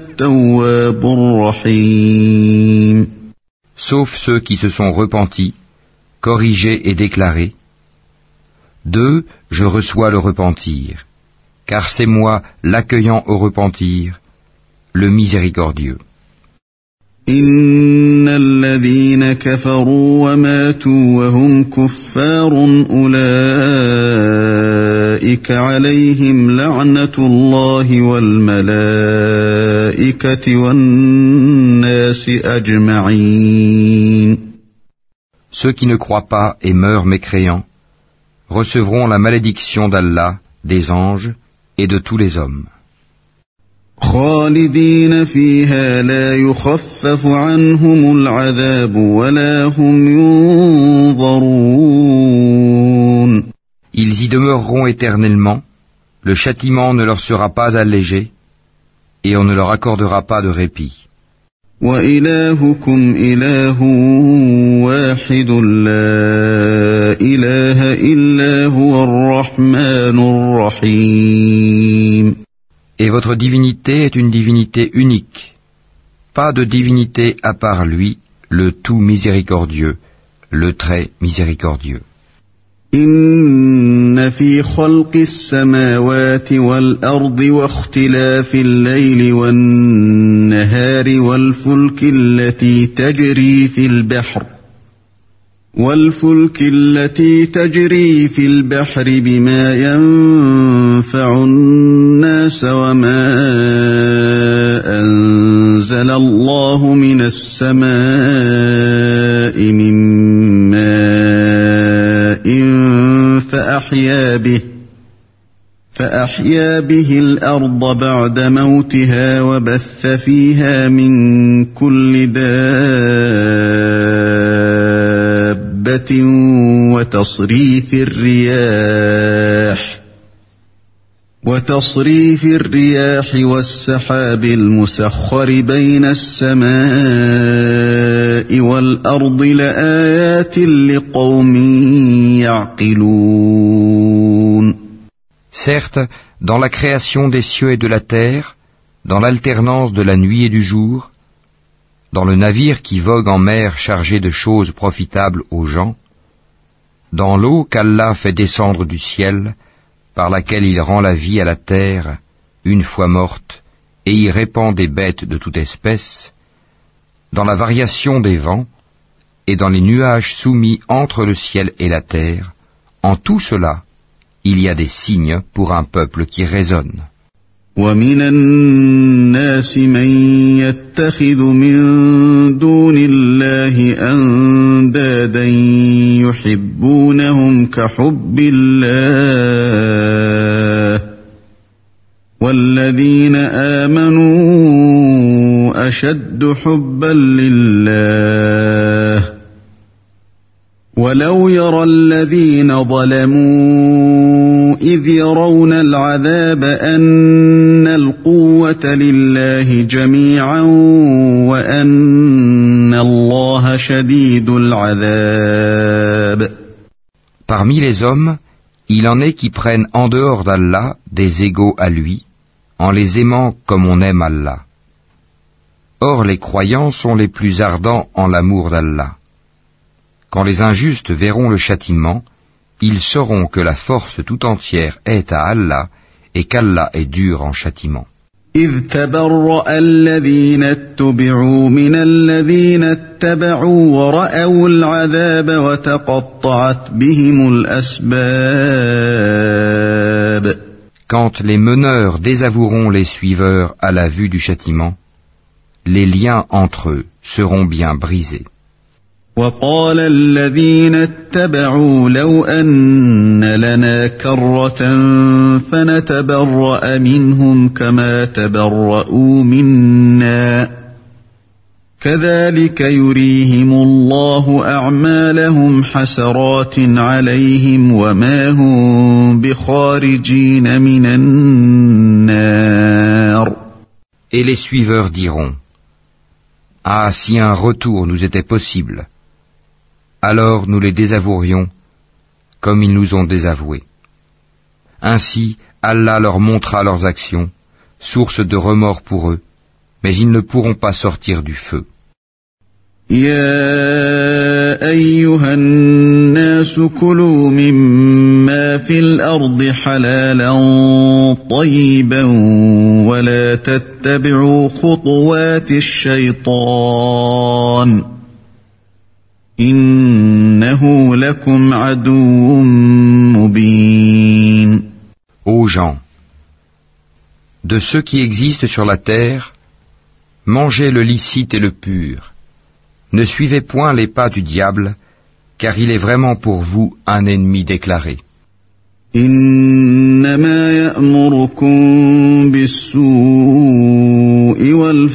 Speaker 1: التواب الرحيم.
Speaker 2: Sauf ceux qui se sont repentis, corriger et déclarer. Deux, je reçois le repentir, car c'est moi l'accueillant au repentir, le miséricordieux.
Speaker 1: إن الذين كفروا وماتوا وهم كفار أولئك عليهم لعنة الله والملائكة والناس أجمعين.
Speaker 2: Ceux qui ne croient pas et meurent mécréants recevront la malédiction d'Allah, des anges et de tous les hommes.
Speaker 1: خالدين فيها لا يخفف عنهم العذاب ولا هم ينظرون.
Speaker 2: Ils y demeureront éternellement, le châtiment ne leur sera pas allégé, et on ne leur accordera pas de répit.
Speaker 1: وإلهكم إله واحد لا إله إلا هو الرحمن الرحيم.
Speaker 2: Et votre divinité est une divinité unique, pas de divinité à part lui, le tout miséricordieux, le très miséricordieux.
Speaker 1: إن في خلق السماوات والأرض واختلاف الليل والنهار والفلك التي تجري في البحر والفلك التي تجري في البحر بما ينفع الناس وما أنزل الله من السماء من ماء فأحيا به فأحيا به الأرض بعد موتها وبث فيها من كل دابة وتصريف الرياح وتصريف الرياح والسحاب المسخر بين السماء والأرض لآيات لقوم يعقلون.
Speaker 2: Certes, dans la création des cieux et de la terre, dans l'alternance de la nuit et du jour, dans le navire qui vogue en mer chargé de choses profitables aux gens, dans l'eau qu'Allah fait descendre du ciel, par laquelle il rend la vie à la terre, une fois morte, et y répand des bêtes de toute espèce, dans la variation des vents, et dans les nuages soumis entre le ciel et la terre, en tout cela, il y a des signes pour un peuple qui raisonne.
Speaker 1: ومن الناس من يتخذ من دون الله أندادا يحبونهم كحب الله والذين آمنوا أشد حبا لله ولو يرى الذين ظلموا إذ يرون العذاب أن القوة لله جميعا وأن الله شديد العذاب.
Speaker 2: Parmi les hommes, il en est qui prennent en dehors d'Allah des égaux à lui, en les aimant comme on aime Allah. Or les croyants sont les plus ardents en l'amour d'Allah. Quand les injustes verront le châtiment, ils sauront que la force tout entière est à Allah et qu'Allah est dur en châtiment.
Speaker 1: إذ تبرأ الذين اتبعوا من الذين اتبعوا ورأوا العذاب وتقطعت بهم الأسباب.
Speaker 2: Quand les meneurs désavoueront les suiveurs à la vue du châtiment, les liens entre eux seront bien brisés.
Speaker 1: وقال الذين اتبعوا لو أن لنا كرة فنتبرأ منهم كما تبرؤوا منا كذلك يريهم الله أعمالهم حسرات عليهم وما هم بخارجين من النار.
Speaker 2: Et les suiveurs diront: Ah, si un retour nous était possible, alors nous les désavouerions comme ils nous ont désavoués. Ainsi, Allah leur montrera leurs actions, source de remords pour eux, mais ils ne pourront pas sortir du feu.
Speaker 1: يا أيها الناس كلوا مما في الأرض حلالا طيبا ولا تتبعوا خطوات الشيطان إنه لكم عدو مبين.
Speaker 2: Ô gens, de ceux qui existent sur la terre, mangez le licite et le pur. Ne suivez point les pas du diable, car il est vraiment pour vous un ennemi déclaré.
Speaker 1: إنما يأمركم بالسوء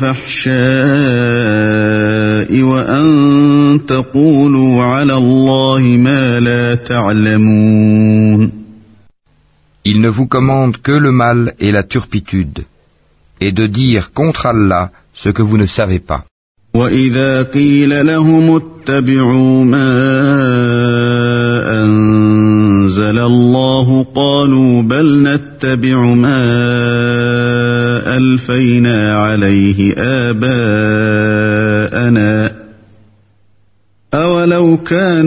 Speaker 1: والفحشاء وأن تقولوا على الله ما لا تعلمون.
Speaker 2: Il ne vous commande que le mal et la turpitude, et de dire contre Allah ce que vous ne savez pas.
Speaker 1: وَإِذَا قِيلَ لَهُمُ اتَّبِعُوا مَا أَنزَلَ اللَّهُ قَالُوا بَلْ نَتَّبِعُ مَا أَلْفَيْنَا عَلَيْهِ آبَاءَنَا أَوَلَوْ كَانَ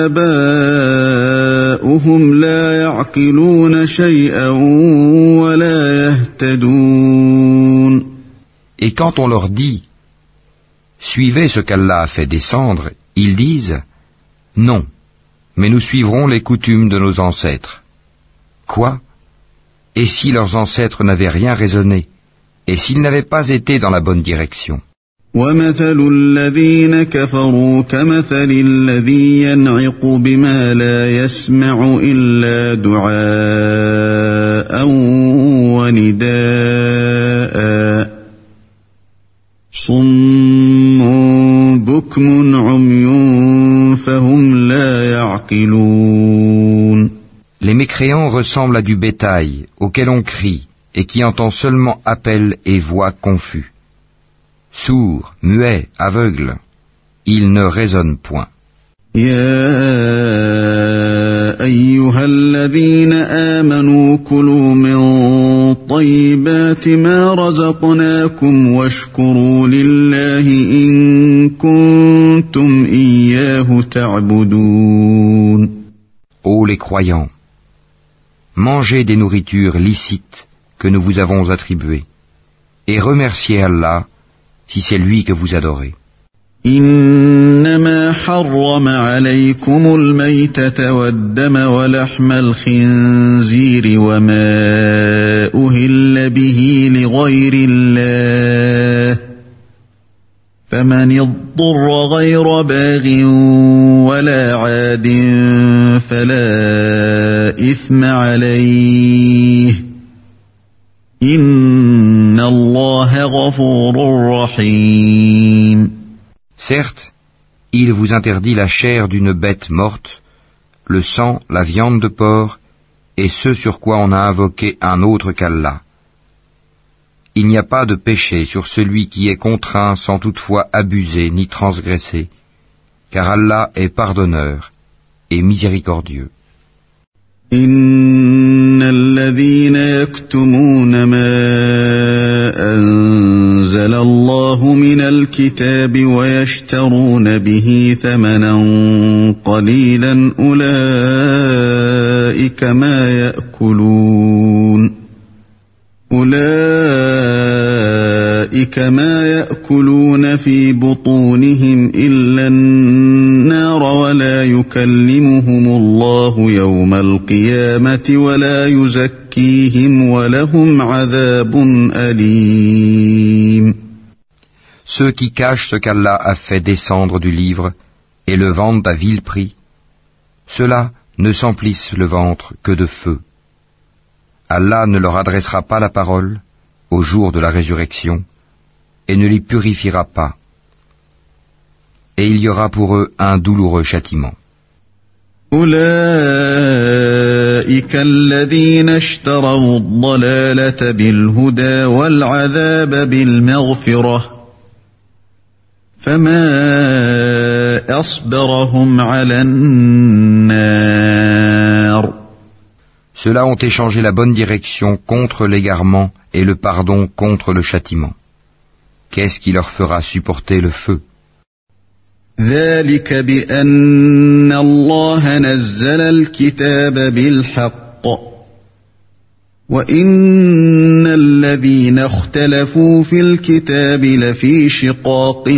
Speaker 1: آبَاؤُهُمْ لَا يَعْقِلُونَ شَيْئًا وَلَا يَهْتَدُونَ.
Speaker 2: Et quand on leur dit suivez ce qu'Allah a fait descendre, ils disent non, mais nous suivrons les coutumes de nos ancêtres. Quoi? Et si leurs ancêtres n'avaient rien raisonné, et s'ils n'avaient pas été dans la bonne direction?
Speaker 1: وَمَثَلُ الَّذِينَ كَفَرُوا كَمَثَلِ الَّذِي يَنْعِقُ بِمَا لَا يَسْمَعُ إِلَّا دُعَاءً وَنِدَاءً صُمٌّ بُكْمٌ عُمْيٌ فَهُمْ لَا يَعْقِلُونَ.
Speaker 2: Les mécréants ressemblent à du bétail auquel on crie et qui entend seulement appel et voix confus. Sourds, muets, aveugles, ils ne raisonnent point.
Speaker 1: يا أيها الذين آمنوا كلوا من طيبات ما رزقناكم واشكروا لله إن كنتم إياه تعبدون.
Speaker 2: Ô les croyants, mangez des nourritures licites que nous vous avons attribuées et remerciez Allah si c'est lui que vous adorez.
Speaker 1: إنما حرم عليكم الميتة والدم ولحم الخنزير وما أهل به لغير الله فمن اضطر غير باغ ولا عاد فلا إثم عليه إن الله غفور رحيم.
Speaker 2: Certes, il vous interdit la chair d'une bête morte, le sang, la viande de porc, et ce sur quoi on a invoqué un autre qu'Allah. Il n'y a pas de péché sur celui qui est contraint sans toutefois abuser ni transgresser, car Allah est pardonneur et miséricordieux.
Speaker 1: إن الذين يكتمون ما أنزل الله من الكتاب ويشترون به ثمنا قليلا أولئك ما يأكلون أولئك ما يأكلون في بطونهم إلا النار ولا يكلمهم الله يوم القيامة ولا يزكيهم ولهم عذاب أليم.
Speaker 2: Ceux qui cachent ce qu'Allah a fait descendre du livre et le vendent à vil prix, ceux-là ne s'emplissent le ventre que de feu. Allah ne leur adressera pas la parole au jour de la résurrection et ne les purifiera pas. Et il y aura pour eux un douloureux châtiment.
Speaker 1: أولئك الذين اشتروا الضلالة بالهدى والعذاب بالمغفرة فما أصبرهم على النار.
Speaker 2: Ceux-là ont échangé la bonne direction contre l'égarement et le pardon contre le châtiment. Qu'est-ce qui leur fera supporter le feu?
Speaker 1: ذلك بأن الله نزل الكتاب بالحق وإن الذين اختلفوا في الكتاب لفي شقاق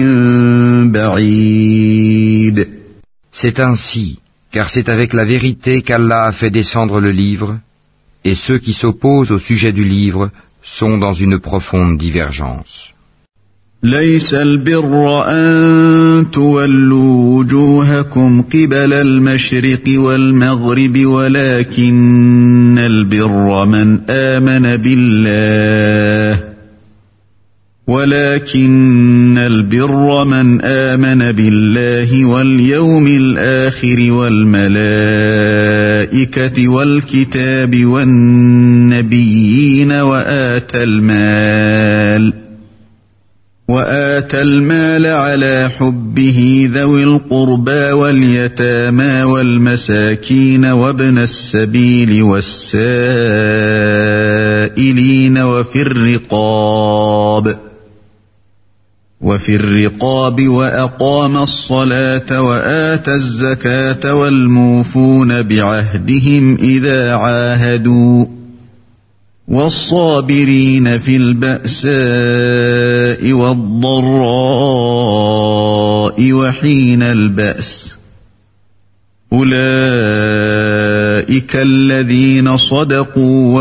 Speaker 1: بعيد.
Speaker 2: C'est ainsi, car c'est avec la vérité qu'Allah a fait descendre le livre, et ceux qui s'opposent au sujet du livre sont dans une profonde divergence.
Speaker 1: ليس البر أن تولوا وجوهكم قبل المشرق والمغرب ولكن البر من آمن بالله ولكن البر من آمن بالله واليوم الآخر والملائكة والكتاب والنبيين وآتى المال وآتى المال على حبه ذوي القربى واليتامى والمساكين وابن السبيل والسائلين وفي الرقاب وفي الرقاب وأقام الصلاة وآتى الزكاة والموفون بعهدهم إذا عاهدوا والصابرين في البأساء والضراء وحين البأس أولئك الذين صدقوا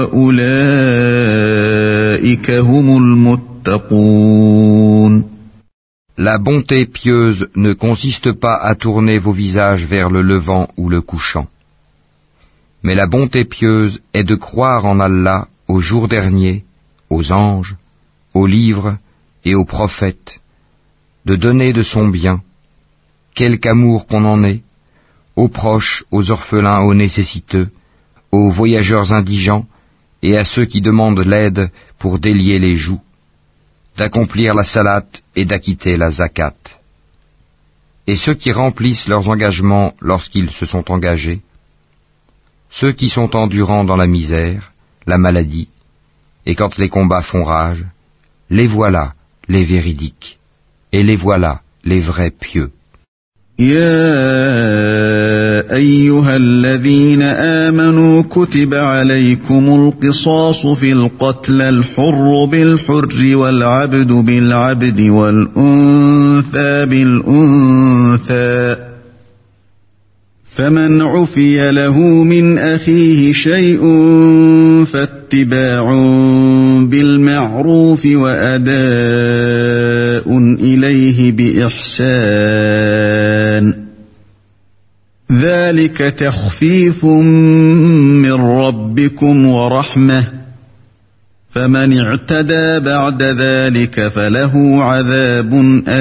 Speaker 1: وأولئك هم المتقون.
Speaker 2: La bonté pieuse ne consiste pas à tourner vos visages vers le levant ou le couchant. Mais la bonté pieuse est de croire en Allah, au jour dernier, aux anges, aux livres et aux prophètes, de donner de son bien, quelque amour qu'on en ait, aux proches, aux orphelins, aux nécessiteux, aux voyageurs indigents et à ceux qui demandent l'aide pour délier les joues, d'accomplir la salate et d'acquitter la zakat. Et ceux qui remplissent leurs engagements lorsqu'ils se sont engagés, ceux qui sont endurants dans la misère, la maladie, et quand les combats font rage, les voilà, les véridiques, et les voilà, les vrais pieux.
Speaker 1: يا أيها الذين آمنوا كتب عليكم القصاص في القتلى الحر بالحر والعبد بالعبد والأنثى بالأنثى فمن عفي له من أخيه شيء فاتباع بالمعروف وأداء إليه بإحسان ذلك تخفيف من ربكم ورحمة فمن اعتدى بعد ذلك فله عذاب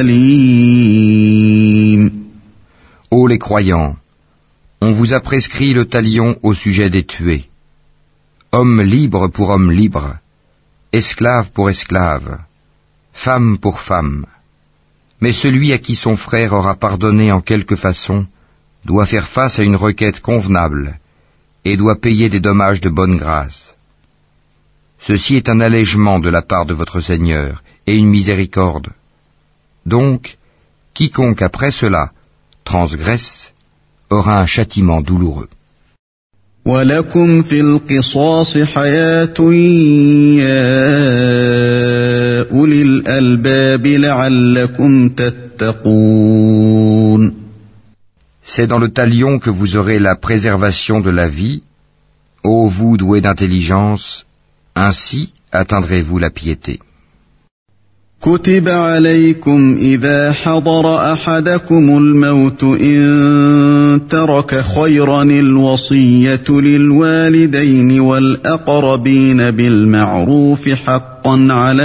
Speaker 1: أليم.
Speaker 2: Ô les croyants, on vous a prescrit le talion au sujet des tués. Homme libre pour homme libre, esclave pour esclave, femme pour femme. Mais celui à qui son frère aura pardonné en quelque façon doit faire face à une requête convenable et doit payer des dommages de bonne grâce. Ceci est un allègement de la part de votre Seigneur et une miséricorde. Donc, quiconque après cela transgresse aura un châtiment douloureux.
Speaker 1: وَلَكُمْ فِي الْقِصَاصِ حَيَاةٌ يَا أُولِي الْأَلْبَابِ لَعَلَّكُمْ تَتَّقُونَ.
Speaker 2: C'est dans le talion que vous aurez la préservation de la vie, ô vous doués d'intelligence, ainsi atteindrez-vous la piété.
Speaker 1: كتب عليكم إذا حضر أحدكم الموت إن ترك خيرا الوصية للوالدين والأقربين بالمعروف حقا على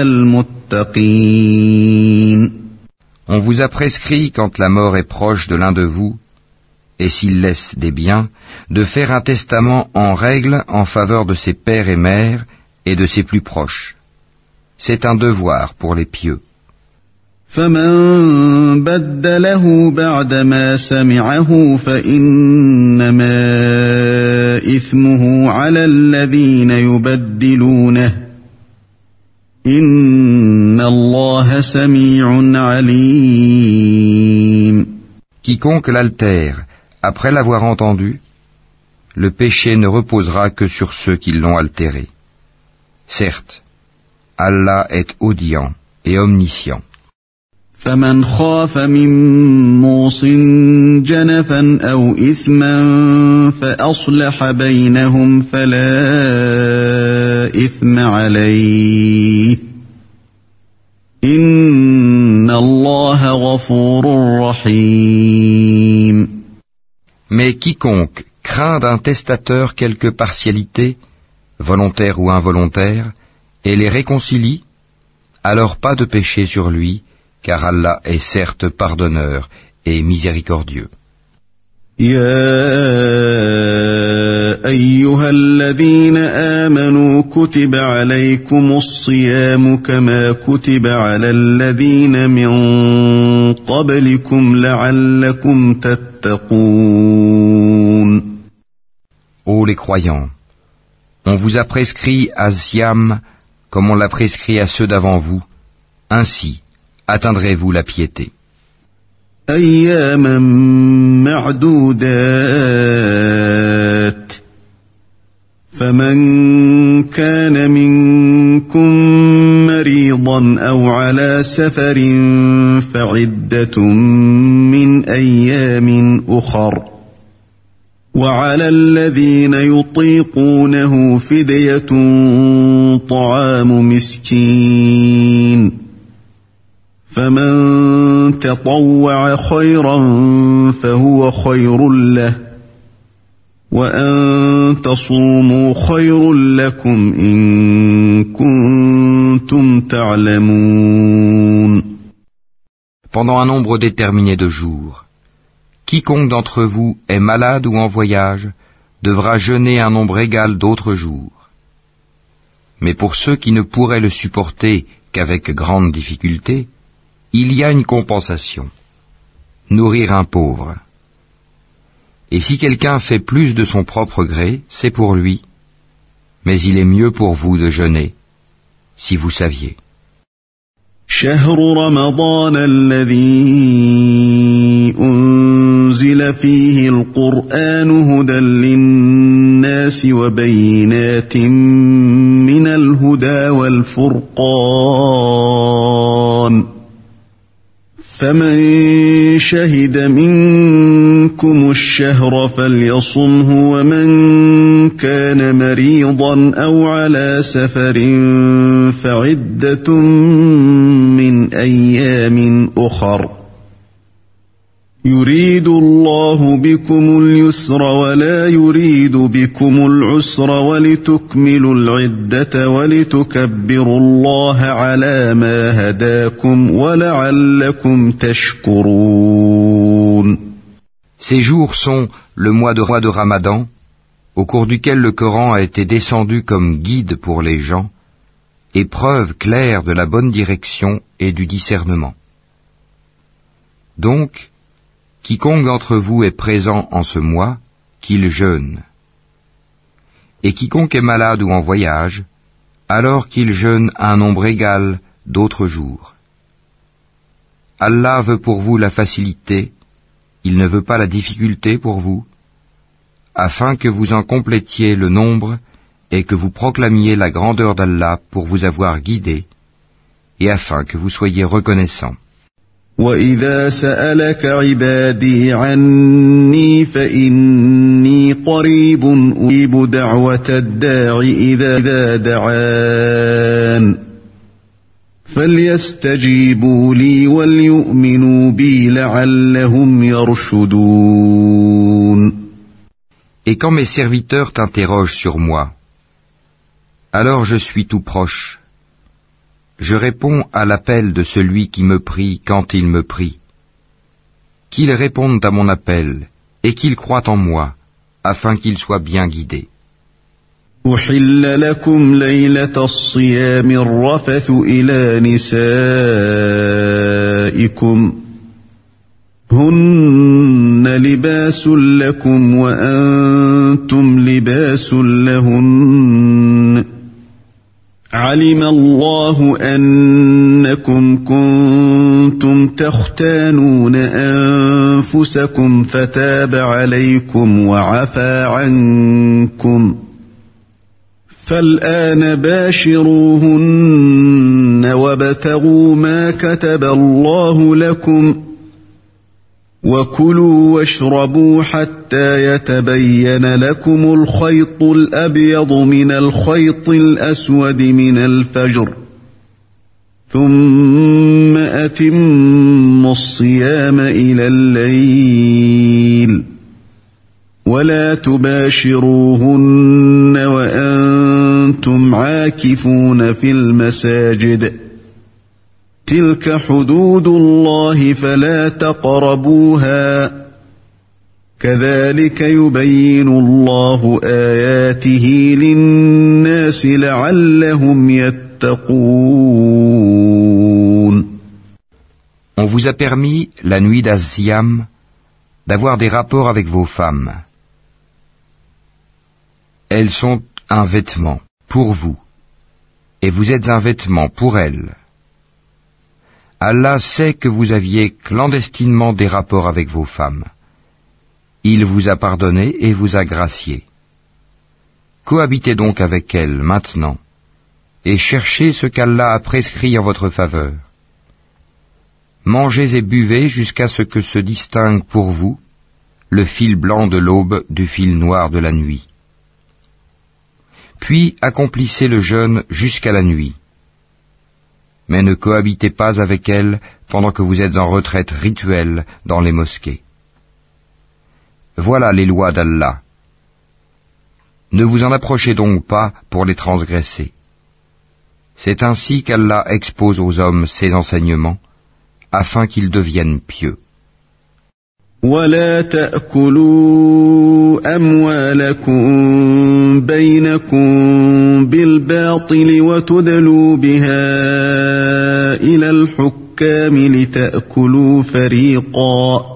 Speaker 1: المتقين.
Speaker 2: On vous a prescrit, quand la mort est proche de l'un de vous, et s'il laisse des biens, de faire un testament en règle en faveur de ses pères et mères et de ses plus proches. C'est un devoir pour les pieux.
Speaker 1: فمن بدله بعدما سمعه فإنما إثمه على الذين يبدلونه إن الله سميع عليم.
Speaker 2: Quiconque l'altère après l'avoir entendu, le péché ne reposera que sur ceux qui l'ont altéré. Certes, Allah est audient et omniscient.
Speaker 1: فمن خاف من موص جنفا أو إثما فأصلح بينهم فلا إثم عليه إن الله غفور رحيم.
Speaker 2: Mais quiconque craint d'un testateur quelque partialité, volontaire ou involontaire, et les réconcilie, alors pas de péché sur lui, car Allah est certes pardonneur et miséricordieux.
Speaker 1: يا أيها الذين آمنوا كتب عليكم الصيام كما كتب على الذين من قبلكم لعلكم تتقون.
Speaker 2: Ô les croyants, on vous a prescrit à Siam comme on l'a prescrit à ceux d'avant vous, ainsi atteindrez-vous la piété.
Speaker 1: أياما معدودات فمن كان منكم مريضا أو على سفر فعدة من أيام أخر وعلى الذين يطيقونه فدية طعام مسكين فمن تطوع خيرا فهو خير له وأن تصوموا خير لكم إن كنتم تعلمون.
Speaker 2: Pendant un nombre déterminé de jours, quiconque d'entre vous est malade ou en voyage devra jeûner un nombre égal d'autres jours. Mais pour ceux qui ne pourraient le supporter qu'avec grande difficulté, il y a une compensation, nourrir un pauvre. Et si quelqu'un fait plus de son propre gré, c'est pour lui, mais il est mieux pour vous de jeûner, si vous saviez.
Speaker 1: شهر رمضان الذي أنزل فيه القرآن هدى للناس وبينات من الهدى والفرقان فمن شهد منكم الشهر فليصمه ومن كان مريضا أو على سفر فعدة من أيام أخر يريد الله بكم اليسر ولا يريد بكم العسر ولتكملوا العدة ولتكبروا الله على ما هداكم ولعلكم تشكرون.
Speaker 2: Ces jours sont le mois de, mois de Ramadan, au cours duquel le Coran a été descendu comme guide pour les gens, et preuve claire de la bonne direction et du discernement. Donc, quiconque d'entre vous est présent en ce mois, qu'il jeûne. Et quiconque est malade ou en voyage, alors qu'il jeûne un nombre égal d'autres jours. Allah veut pour vous la facilité, il ne veut pas la difficulté pour vous, afin que vous en complétiez le nombre et que vous proclamiez la grandeur d'Allah pour vous avoir guidé, et afin que vous soyez reconnaissants.
Speaker 1: وَإِذَا سَأَلَكَ عِبَادِي عَنِّي فَإِنِّي قَرِيبٌ أُجِيبُ دَعْوَةَ الدَّاعِ إِذَا دَعَانِ فَلْيَسْتَجِيبُوا لِي وَلْيُؤْمِنُوا بِي لَعَلَّهُمْ يَرْشُدُونَ.
Speaker 2: Et quand mes serviteurs t'interrogent sur moi, alors je suis tout proche. Je réponds à l'appel de celui qui me prie quand il me prie. Qu'ils répondent à mon appel et qu'ils croient en moi, afin qu'ils soient bien guidés.
Speaker 1: أُحِلَّ لَكُمْ لَيْلَةَ الصِّيَامِ الرَّفَثُ إِلَى نِسَائِكُمْ هُنَّ لِبَاسٌ لَكُمْ وَأَنْتُمْ لِبَاسٌ لَهُنَّ علم الله أنكم كنتم تختانون أنفسكم فتاب عليكم وعفى عنكم فالآن باشروهن وابتغوا ما كتب الله لكم وكلوا واشربوا حتى يتبين لكم الخيط الأبيض من الخيط الأسود من الفجر ثم أتموا الصيام إلى الليل ولا تباشروهن وأنتم عاكفون في المساجد تلك حدود الله فلا تقربوها كذلك يبين الله آياته للناس لعلهم يتقون.
Speaker 2: On vous a permis, la nuit d'Az-Siyam, d'avoir des rapports avec vos femmes. Elles sont un vêtement pour vous, et vous êtes un vêtement pour elles. Allah sait que vous aviez clandestinement des rapports avec vos femmes. Il vous a pardonné et vous a gracié. Cohabitez donc avec elles maintenant, et cherchez ce qu'Allah a prescrit en votre faveur. Mangez et buvez jusqu'à ce que se distingue pour vous le fil blanc de l'aube du fil noir de la nuit. Puis accomplissez le jeûne jusqu'à la nuit. Mais ne cohabitez pas avec elles pendant que vous êtes en retraite rituelle dans les mosquées. Voilà les lois d'Allah. Ne vous en approchez donc pas pour les transgresser. C'est ainsi qu'Allah expose aux hommes ses enseignements, afin qu'ils deviennent pieux.
Speaker 1: ولا تأكلوا أموالكم بينكم بالباطل وتدلوا بها إلى الحكام لتأكلوا فريقا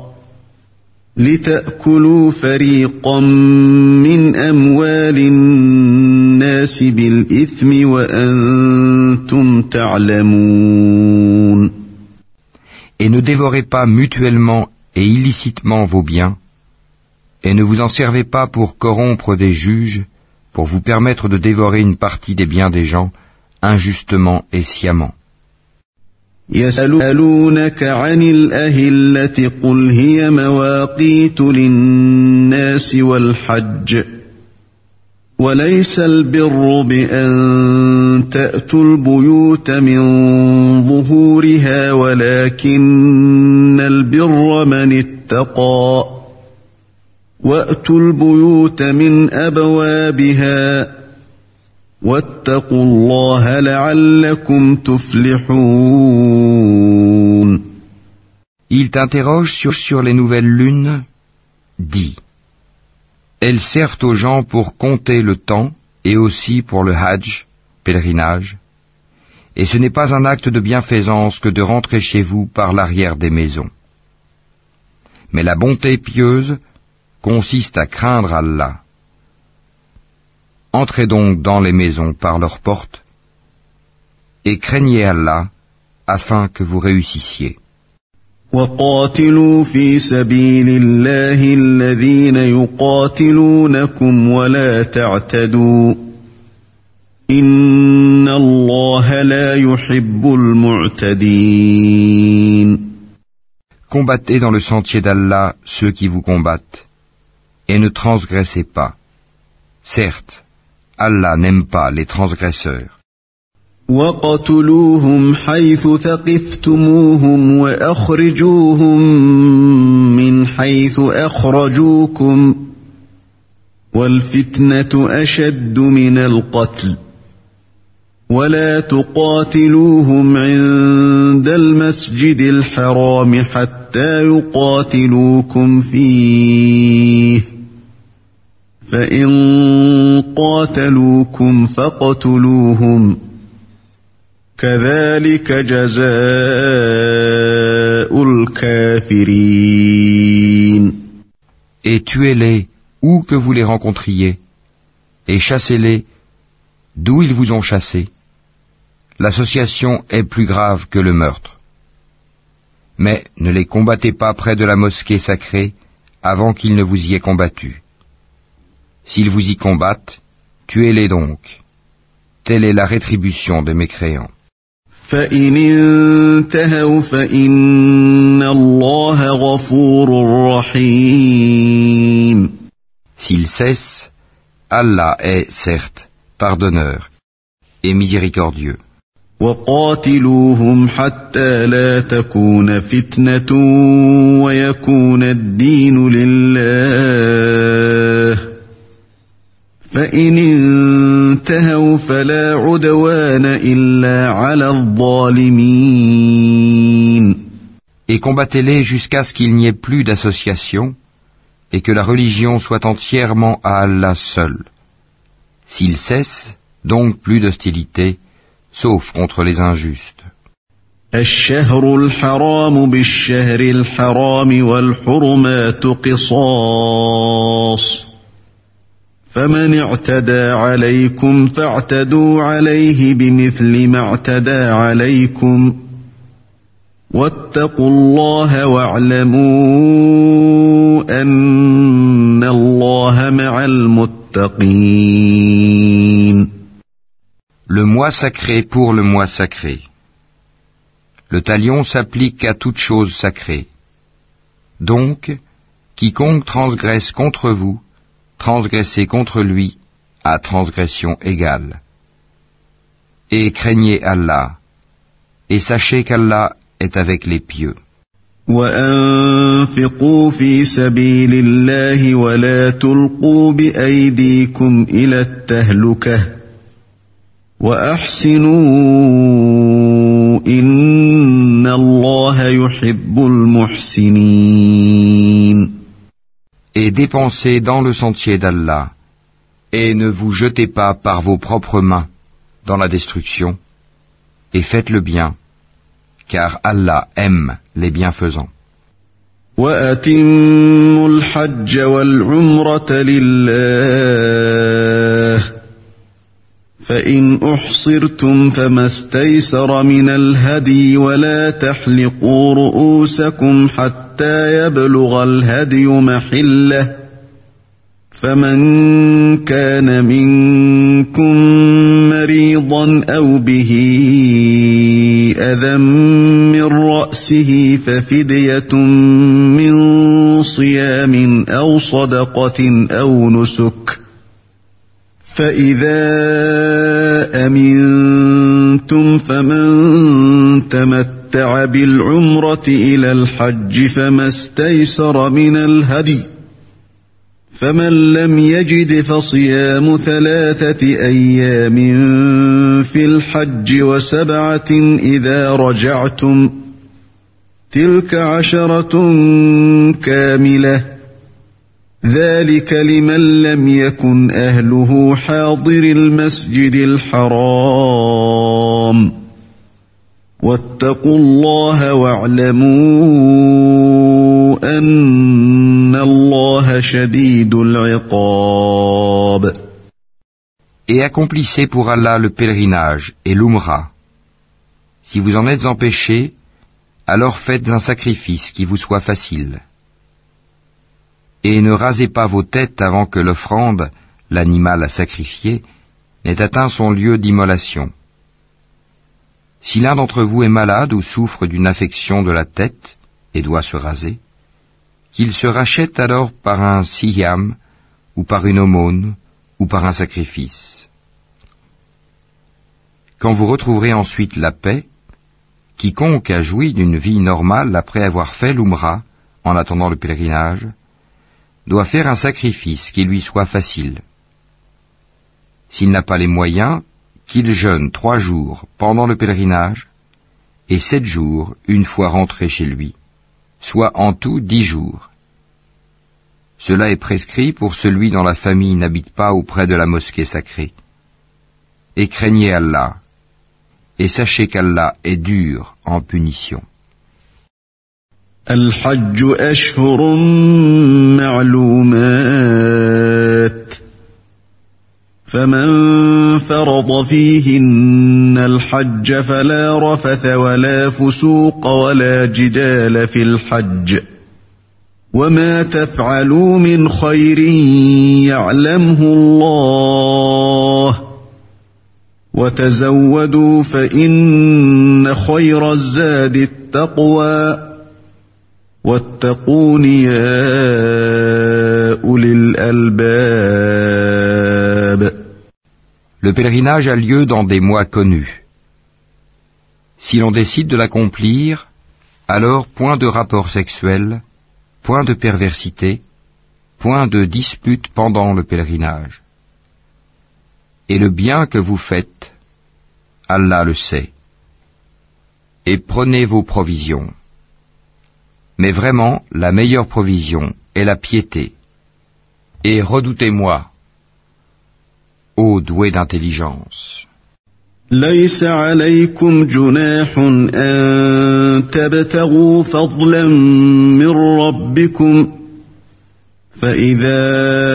Speaker 1: لتأكلوا فريقا من أموال الناس بالإثم وأنتم تعلمون.
Speaker 2: Et ne dévorez pas mutuellement et illicitement vos biens, et ne vous en servez pas pour corrompre des juges, pour vous permettre de dévorer une partie des biens des gens, injustement et sciemment.
Speaker 1: يسألونك عن الأهلة قل هي مواقيت للناس والحج وليس البر بأن تأتوا البيوت من ظهورها ولكن البر من اتقى وأتوا البيوت من أبوابها واتقوا الله لعلكم تفلحون.
Speaker 2: Ils t'interrogent sur, sur les nouvelles lunes. Dis. Elles servent aux gens pour compter le temps et aussi pour le hajj, pèlerinage, et ce n'est pas un acte de bienfaisance que de rentrer chez vous par l'arrière des maisons. Mais la bonté pieuse consiste à craindre Allah. Entrez donc dans les maisons par leurs portes et craignez Allah afin que vous réussissiez.
Speaker 1: وقاتلوا في سبيل الله الذين يقاتلونكم ولا تعتدوا إن الله لا يحب المعتدين.
Speaker 2: Combattez dans le sentier d'Allah ceux qui vous combattent et ne transgressez pas. Certes, Allah n'aime pas les transgresseurs.
Speaker 1: وَاقْتُلُوهُمْ حَيْثُ ثَقِفْتُمُوهُمْ وَأَخْرِجُوهُمْ مِنْ حَيْثُ أَخْرَجُوكُمْ وَالْفِتْنَةُ أَشَدُّ مِنَ الْقَتْلِ وَلَا تُقَاتِلُوهُمْ عِندَ الْمَسْجِدِ الْحَرَامِ حَتَّى يُقَاتِلُوكُمْ فِيهِ فَإِنْ قَاتَلُوكُمْ فَاقْتُلُوهُمْ كذلك جزاء الكافرين.
Speaker 2: Et tuez-les où que vous les rencontriez, et chassez-les d'où ils vous ont chassés, l'association est plus grave que le meurtre. Mais ne les combattez pas près de la mosquée sacrée avant qu'ils ne vous y aient combattu. S'ils vous y combattent, tuez-les donc. Telle est la rétribution des mécréants.
Speaker 1: فإن انتهوا فإن الله غفور رحيم.
Speaker 2: S'ils cessent, Allah est, certes, pardonneur et miséricordieux.
Speaker 1: وقاتلوهم حتى لا تكون فتنة ويكون الدين لله فإن انتهوا فلا عدوان إلا على الظالمين.
Speaker 2: Et combattez-les jusqu'à ce qu'il n'y ait plus d'association et que la religion soit entièrement à Allah seul. S'ils cessent, donc plus d'hostilité, sauf contre les injustes.
Speaker 1: الشهر الحرام بالشهر الحرام والحرمات قصاص فمن اعتدى عليكم فاعتدوا عليه بمثل ما اعتدى عليكم واتقوا الله واعلموا أن الله مع المتقين.
Speaker 2: Le mois sacré pour le mois sacré. Le talion s'applique à toute chose sacrée. Donc, quiconque transgresse contre vous, transgressez contre lui à transgression égale. Et craignez Allah, et sachez qu'Allah est avec les pieux.
Speaker 1: وأنفقوا في سبيل الله ولا تلقوا بأيديكم إلى التهلكة وأحسنوا إن الله يحب المحسنين.
Speaker 2: Et dépensez dans le sentier d'Allah, et ne vous jetez pas par vos propres mains dans la destruction, et faites le bien, car Allah aime les bienfaisants.
Speaker 1: وأتموا الحج والعمرة لله فإن أحصرتم فما استيسر من الهدي ولا تحلقوا رؤوسكم حتى يبلغ الهدي محله فمن كان منكم مريضا أو به أذى من رأسه ففدية من صيام أو صدقة أو نسك فإذا أمنتم فمن تمتع بالعمرة إلى الحج فما استيسر من الهدي فمن لم يجد فصيام ثلاثة أيام في الحج وسبعة إذا رجعتم تلك عشرة كاملة ذلك لمن لم يكن أهله حاضر المسجد الحرام واتقوا الله واعلموا أن الله شديد العقاب.
Speaker 2: Et accomplissez pour Allah le pèlerinage et l'Umrah. Si vous en êtes empêchés, alors faites un sacrifice qui vous soit facile. Et ne rasez pas vos têtes avant que l'offrande, l'animal à sacrifier, n'ait atteint son lieu d'immolation. Si l'un d'entre vous est malade ou souffre d'une affection de la tête et doit se raser, qu'il se rachète alors par un siyam, ou par une aumône, ou par un sacrifice. Quand vous retrouverez ensuite la paix, quiconque a joui d'une vie normale après avoir fait l'Umrah, en attendant le pèlerinage, doit faire un sacrifice qui lui soit facile. S'il n'a pas les moyens, qu'il jeûne trois jours pendant le pèlerinage et sept jours une fois rentré chez lui, soit en tout dix jours. Cela est prescrit pour celui dont la famille n'habite pas auprès de la mosquée sacrée. Et craignez Allah, et sachez qu'Allah est dur en punition.
Speaker 1: الحج أشهر معلومات فمن فرض فيهن الحج فلا رفث ولا فسوق ولا جدال في الحج وما تفعلوا من خير يعلمه الله وتزودوا فإن خير الزاد التقوى واتقون يا أولي الألباب.
Speaker 2: Le pèlerinage a lieu dans des mois connus. Si l'on décide de l'accomplir, alors point de rapport sexuel, point de perversité, point de dispute pendant le pèlerinage. Et le bien que vous faites, Allah le sait. Et prenez vos provisions. Mais vraiment, la meilleure provision est la piété. Et redoutez-moi, ô doué d'intelligence.
Speaker 1: ليس عليكم جناح أن تبتغوا فضلا من ربكم فإذا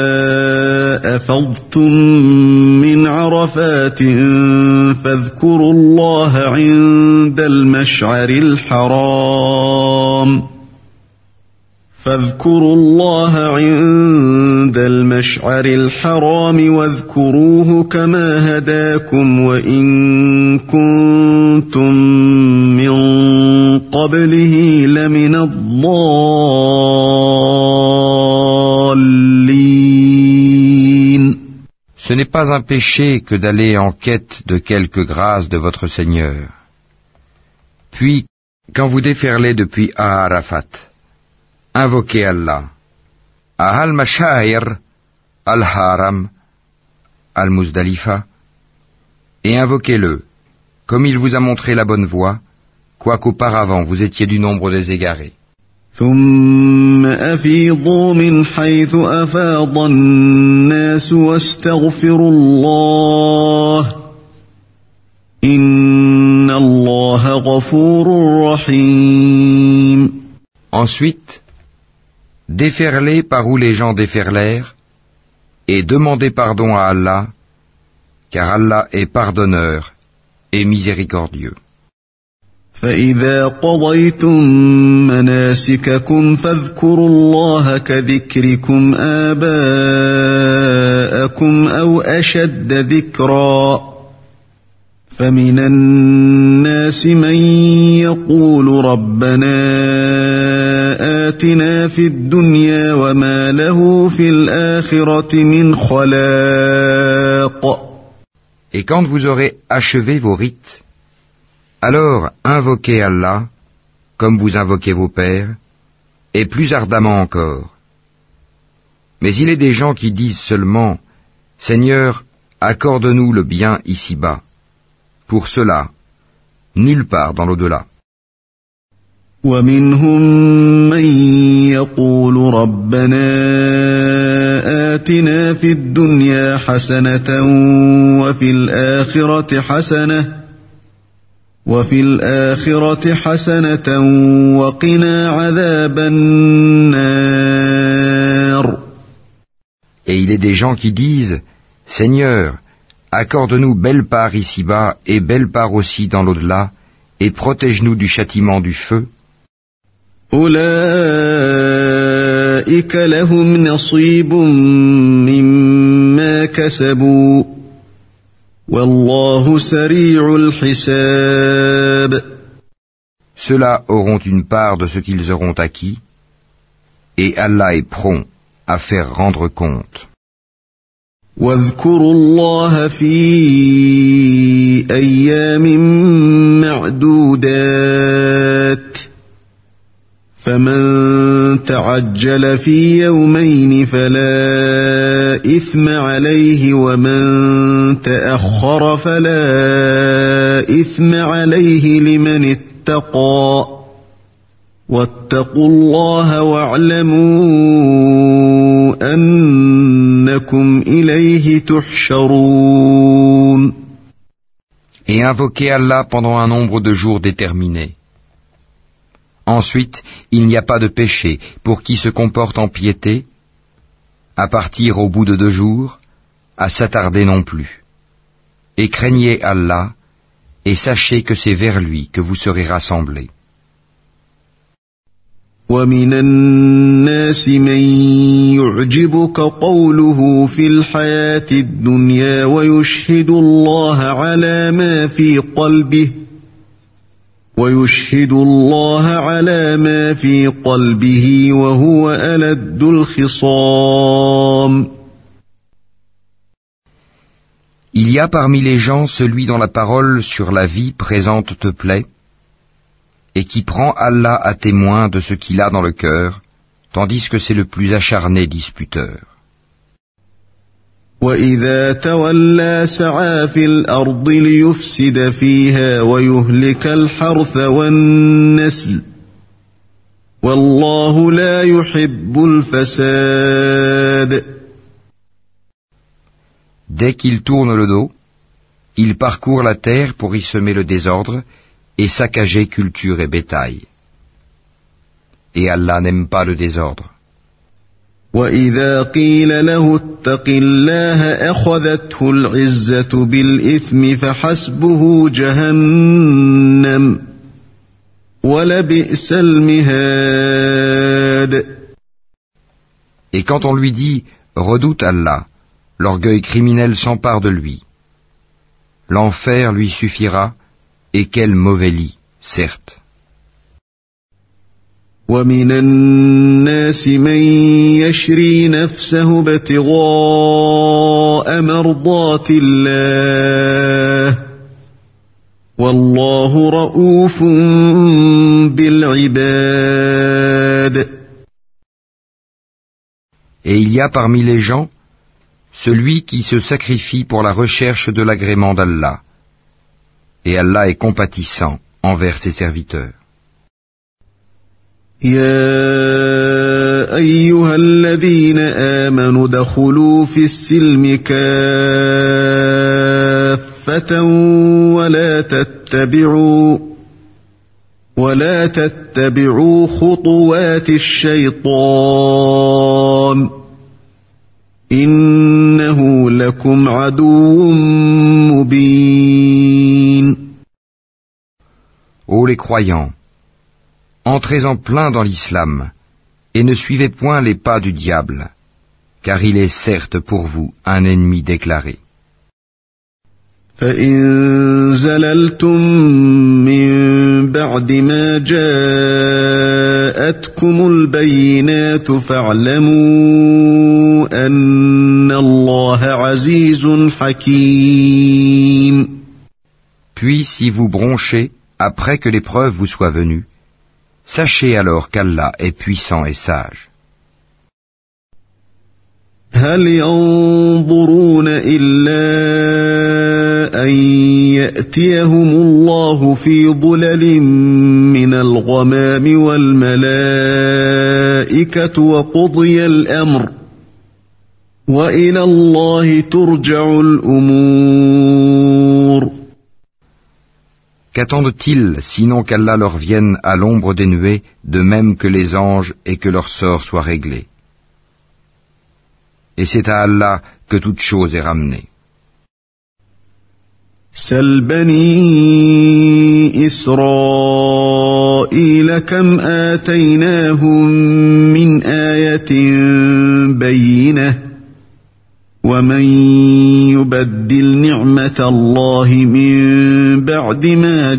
Speaker 1: أفضتم من عرفات فاذكروا الله عند المشعر الحرام فاذكروا الله عند المشعر الحرام واذكروه كما هداكم وإن كنتم من قبله لمن الضالين.
Speaker 2: Ce n'est pas un péché que d'aller en quête de quelque grâce de votre Seigneur. Puis, quand vous déferlez depuis Arafat, invoquez Allah, à Al-Mashair, Al-Haram, Al-Muzdalifa, et invoquez-le, comme il vous a montré la bonne voie, quoiqu'auparavant vous étiez du nombre des égarés.
Speaker 1: ثم أفيضوا من حيث أفاض الناس واستغفروا الله إن الله غفور رحيم.
Speaker 2: Ensuite, déferlez par où les gens déferlèrent, et demandez pardon à Allah, car Allah est pardonneur et miséricordieux.
Speaker 1: فإذا قضيتم مناسككم فاذكروا الله كذكركم آباءكم أو أشد ذكرا فمن الناس من يقول ربنا آتنا في الدنيا وما له في الآخرة من خلاق.
Speaker 2: Et quand vous aurez achevé vos rites, alors invoquez Allah, comme vous invoquez vos pères, et plus ardemment encore. Mais il est des gens qui disent seulement, Seigneur, accorde-nous le bien ici-bas. Pour cela, nulle part dans l'au-delà.
Speaker 1: ومنهم من يقول ربنا آتنا في الدنيا حسنة وفي الآخرة حسنة وفي الآخرة حسنة وقنا عذاب النار.
Speaker 2: Et il est des gens qui disent, Seigneur, accorde-nous belle part ici-bas et belle part aussi dans l'au-delà, et protège-nous du châtiment du feu.
Speaker 1: أولئك لهم نصيب مما كسبوا والله سريع الحساب.
Speaker 2: Ceux-là auront une part de ce qu'ils auront acquis, et Allah est prompt à faire rendre compte.
Speaker 1: واذكروا الله في أيام معدودات فمن تعجل في يومين فلا إثم عليه ومن تأخر فلا إثم عليه لمن اتقى واتقوا الله واعلموا أنكم إليه تحشرون.
Speaker 2: Et invoquez Allah pendant un nombre de jours déterminé. Ensuite, il n'y a pas de péché pour qui se comporte en piété, à partir au bout de deux jours, à s'attarder non plus. Et craignez Allah, et sachez que c'est vers lui que vous serez rassemblés.
Speaker 1: وَمِنَ النَّاسِ مَن يُعْجِبُكَ قَوْلُهُ فِي الْحَيَاةِ الدُّنْيَا وَيُشْهِدُ اللَّهَ عَلَى مَا فِي قَلْبِهِ وَيُشْهِدُ اللَّهَ عَلَى مَا فِي قَلْبِهِ وَهُوَ أَلَدُّ الْخِصَامِ.
Speaker 2: Il y a parmi les gens celui dont la parole sur la vie présente te plaît, et qui prend Allah à témoin de ce qu'il a dans le cœur, tandis que c'est le plus acharné disputeur.
Speaker 1: وَإِذَا تَوَلَّى سَعَى فِي الْأَرْضِ لِيُفْسِدَ فِيهَا وَيُهْلِكَ الْحَرْثَ وَالنَّسْلَ وَاللَّهُ لَا يُحِبُّ الْفَسَادَ.
Speaker 2: Dès qu'il tourne le dos, il parcourt la terre pour y semer le désordre et saccager culture et bétail. Et Allah n'aime pas le désordre.
Speaker 1: وَإِذَا قِيلَ لَهُ اتَّقِ اللَّهَ أَخَذَتْهُ الْعِزَّةُ بِالْإِثْمِ فَحَسْبُهُ جَهَنَّمُ وَلَبِئْسَ الْمِهَادُ.
Speaker 2: Et quand on lui dit « Redoute Allah », l'orgueil criminel s'empare de lui. L'enfer lui suffira, et quel mauvais lit, certes.
Speaker 1: وَمِنَ النَّاسِ مَن يَشْرِي نَفْسَهُ ابْتِغَاءَ مَرْضَاتِ اللَّهِ وَاللَّهُ رَءُوفٌ بِالْعِبَادِ.
Speaker 2: Et il y a parmi les gens celui qui se sacrifie pour la recherche de l'agrément d'Allah. Et Allah est compatissant envers ses serviteurs.
Speaker 1: يا أيها الذين آمنوا ادخلوا في السلم كافة ولا تتبعوا ولا تتبعوا خطوات الشيطان إنه لكم عدو مبين.
Speaker 2: Ô les croyants, entrez en plein dans l'islam, et ne suivez point les pas du diable, car il est certes pour vous un ennemi déclaré.
Speaker 1: فَإِن زَلَلْتُم مِّن بَعْدِ مَا جَاءَتْكُمُ الْبَيِّنَاتُ فَاعْلَمُوا أَنَّ اللَّهَ عَزِيزٌ حَكِيمٌ.
Speaker 2: Puis si vous bronchez, après que l'épreuve vous soit venue, sachez alors qu'Allah est puissant et sage.
Speaker 1: هل ينظرون إلا أن يأتيهم الله في ظلل من الغمام والملائكة وقضي الأمر وإلى الله ترجع الأمور.
Speaker 2: Qu'attendent-ils sinon qu'Allah leur vienne à l'ombre des nuées, de même que les anges, et que leur sort soit réglé? Et c'est à Allah que toute chose est ramenée.
Speaker 1: سل بني إسرائيل كم آتيناهم من آية بينة ومن يبدل نعمة الله من بعد ما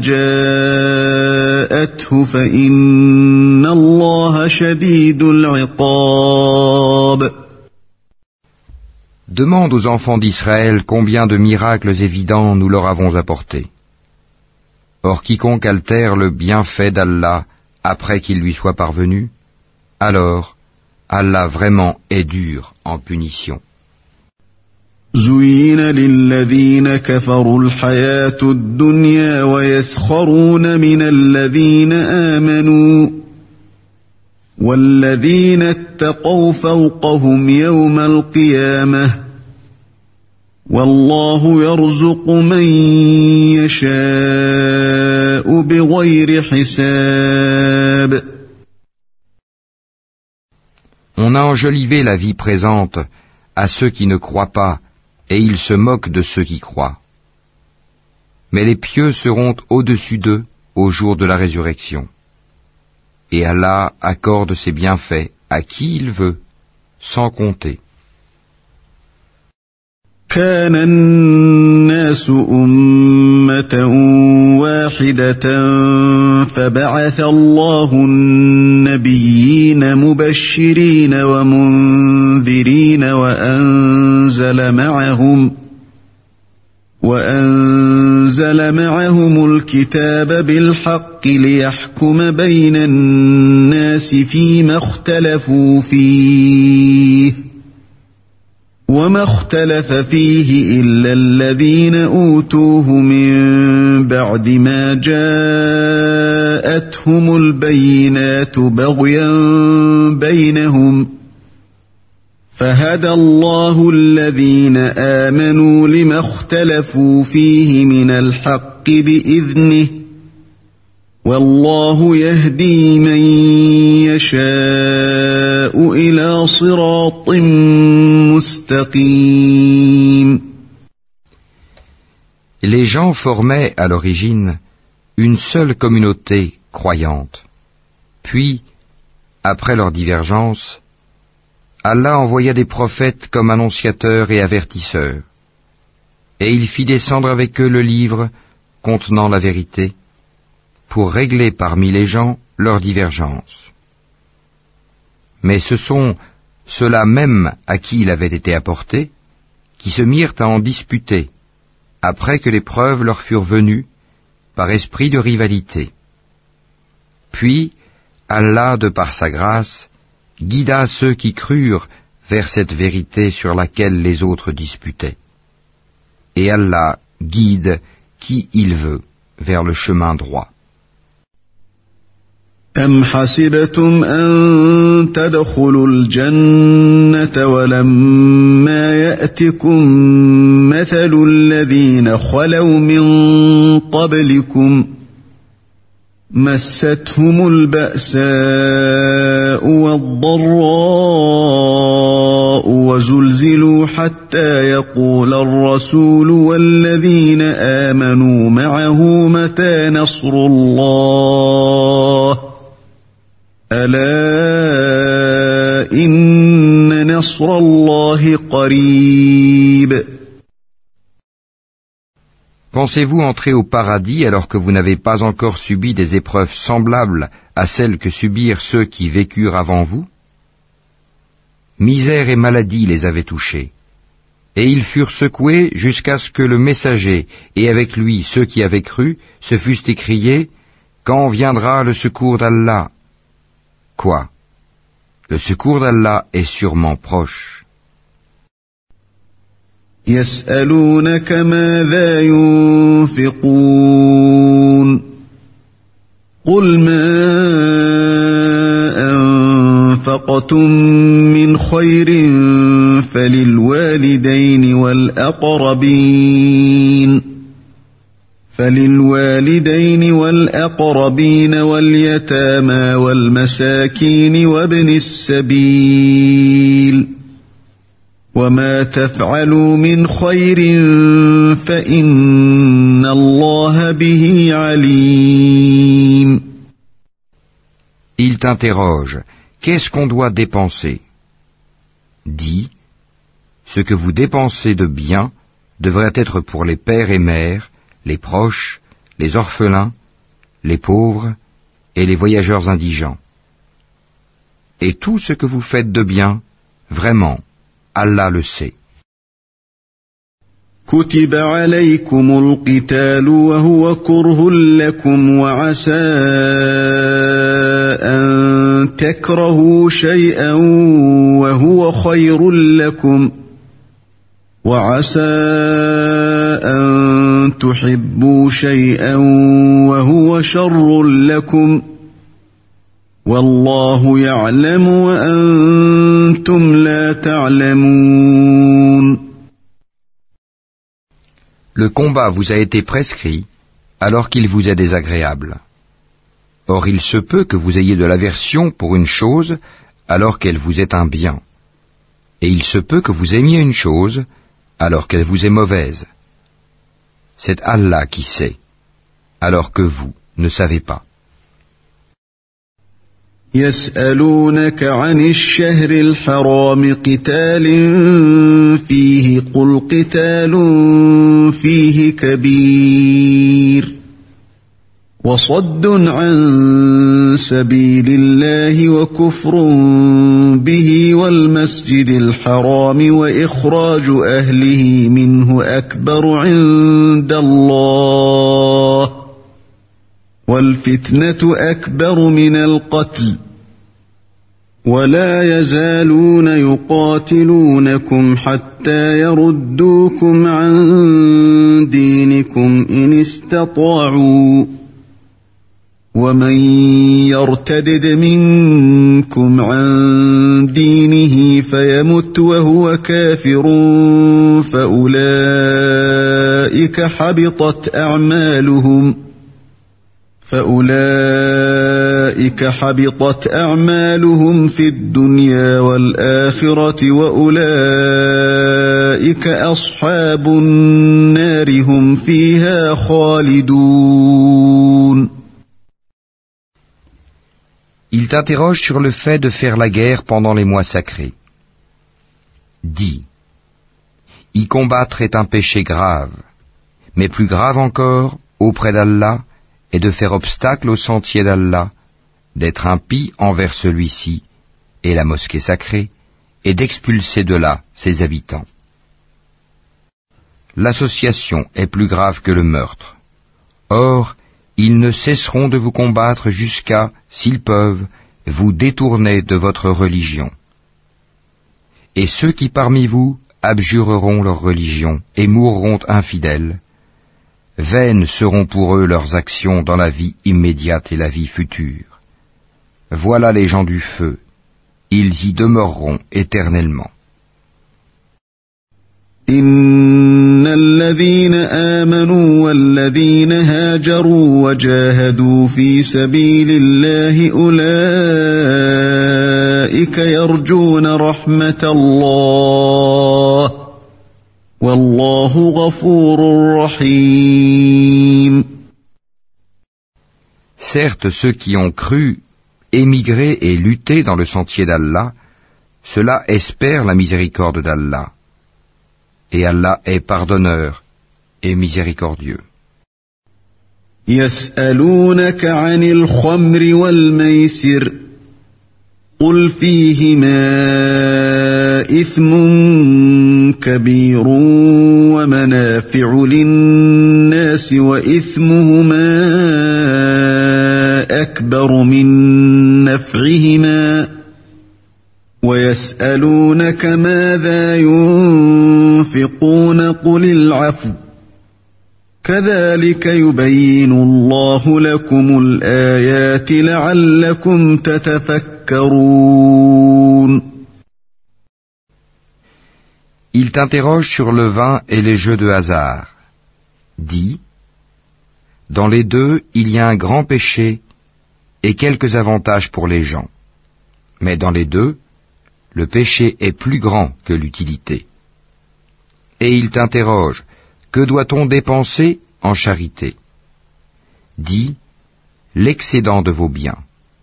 Speaker 1: جاءته فإن الله شديد العقاب.
Speaker 2: Demande aux enfants d'Israël combien de miracles évidents nous leur avons apportés. Or quiconque altère le bienfait d'Allah après qu'il lui soit parvenu, alors Allah vraiment est dur en punition.
Speaker 1: زين للذين كفروا الحياة الدنيا ويسخرون من الذين آمنوا والذين اتقوا فوقهم يوم القيامة والله يرزق من يشاء بغير حساب.
Speaker 2: On a enjolivé la vie présente à ceux qui ne croient pas et ils se moquent de ceux qui croient. Mais les pieux seront au-dessus d'eux au jour de la résurrection. Et Allah accorde ses bienfaits à qui il veut, sans compter.
Speaker 1: كان الناس أمة واحدة فبعث الله النبيين مبشرين ومنذرين وأنزل معهم وأنزل معهم الكتاب بالحق ليحكم بين الناس فيما اختلفوا فيه وما اختلف فيه إلا الذين أوتوه من بعد ما جاءتهم البينات بغيا بينهم فهدى الله الذين آمنوا لما اختلفوا فيه من الحق بإذنه والله يهدي من يشاء إلى صراط مستقيم.
Speaker 2: Les gens formaient à l'origine une seule communauté croyante. Puis, après leur divergence, Allah envoya des prophètes comme annonciateurs et avertisseurs, et il fit descendre avec eux le livre contenant la vérité, pour régler parmi les gens leurs divergences. Mais ce sont ceux-là même à qui il avait été apporté, qui se mirent à en disputer, après que les preuves leur furent venues, par esprit de rivalité. Puis, Allah, de par sa grâce, guida ceux qui crurent vers cette vérité sur laquelle les autres disputaient. Et Allah guide qui il veut vers le chemin droit.
Speaker 1: أم حسبتم أن تدخلوا الجنة ولما يأتكم مثل الذين خلوا من قبلكم مستهم البأساء والضراء وزلزلوا حتى يقول الرسول والذين آمنوا معه متى نصر الله ألا إن نصر الله قريب.
Speaker 2: Pensez-vous entrer au paradis alors que vous n'avez pas encore subi des épreuves semblables à celles que subirent ceux qui vécurent avant vous? Misère et maladie les avaient touchés, et ils furent secoués jusqu'à ce que le messager et avec lui ceux qui avaient cru se fussent écriés: Quand viendra le secours d'Allah? Quoi? Le secours d'Allah est sûrement proche.
Speaker 1: يسألونك ماذا ينفقون قل ما أنفقتم من خير فللوالدين والأقربين فللوالدين والأقربين واليتامى والمساكين وابن السبيل وما تفعلوا من خير فإن الله به عليم.
Speaker 2: Il t'interroge, qu'est-ce qu'on doit dépenser? Dis, ce que vous dépensez de bien devrait être pour les pères et mères, les proches, les orphelins, les pauvres et les voyageurs indigents. Et tout ce que vous faites de bien, vraiment, Allah le sait.
Speaker 1: كتب عليكم القتال وهو كره لكم وعسى أن تكرهوا شيئا وهو خير لكم وعسى أن تحبوا شيئا وهو شر لكم والله يعلم وأنتم لا تعلمون.
Speaker 2: Le combat vous a été prescrit alors qu'il vous est désagréable. Or il se peut que vous ayez de l'aversion pour une chose alors qu'elle vous est un bien. Et il se peut que vous aimiez une chose alors qu'elle vous est mauvaise. C'est Allah qui sait, alors que vous ne savez pas.
Speaker 1: يسألونك عن الشهر الحرام قتال فيه قل قتال فيه كبير وصد عن سبيل الله وكفر به والمسجد الحرام وإخراج أهله منه أكبر عند الله والفتنة أكبر من القتل ولا يزالون يقاتلونكم حتى يردوكم عن دينكم إن استطاعوا ومن يرتدد منكم عن دينه فيمت وهو كافر فأولئك حبطت أعمالهم فأولئك حبطت أعمالهم في الدنيا والآخرة وأولئك أصحاب النار هم فيها خالدون.
Speaker 2: Il t'interroge sur le fait de faire la guerre pendant les mois sacrés. Dis, y combattre est un péché grave, mais plus grave encore, auprès d'Allah, est de faire obstacle au sentier d'Allah, d'être impie envers celui-ci et la mosquée sacrée, et d'expulser de là ses habitants. L'association est plus grave que le meurtre. Or, ils ne cesseront de vous combattre jusqu'à, s'ils peuvent, vous détourner de votre religion. Et ceux qui parmi vous abjureront leur religion et mourront infidèles, vaines seront pour eux leurs actions dans la vie immédiate et la vie future. Voilà les gens du feu, ils y demeureront éternellement.
Speaker 1: إن الذين آمنوا والذين هاجروا وجاهدوا في سبيل الله أولئك يرجون رحمة الله والله غفور رحيم.
Speaker 2: Certes, ceux qui ont cru, émigré et lutté dans le sentier d'Allah, ceux-là espèrent la miséricorde d'Allah. Et Allah est pardonneur et miséricordieux.
Speaker 1: يسألونك عن الخمر والميسر قل فيهما إثم كبير ومنافع للناس وإثمهما أكبر من نفعهما ويسألونك ماذا ينفقون قل العفو كذلك يبين الله لكم الآيات لعلكم تتفكرون.
Speaker 2: Il t'interroge sur le vin et les jeux de hasard. Dis, dans les deux, il y a un grand péché et quelques avantages pour les gens. Mais dans les deux, le péché est plus grand que l'utilité. Et il t'interroge, que doit-on dépenser en charité? Dis, l'excédent de vos biens.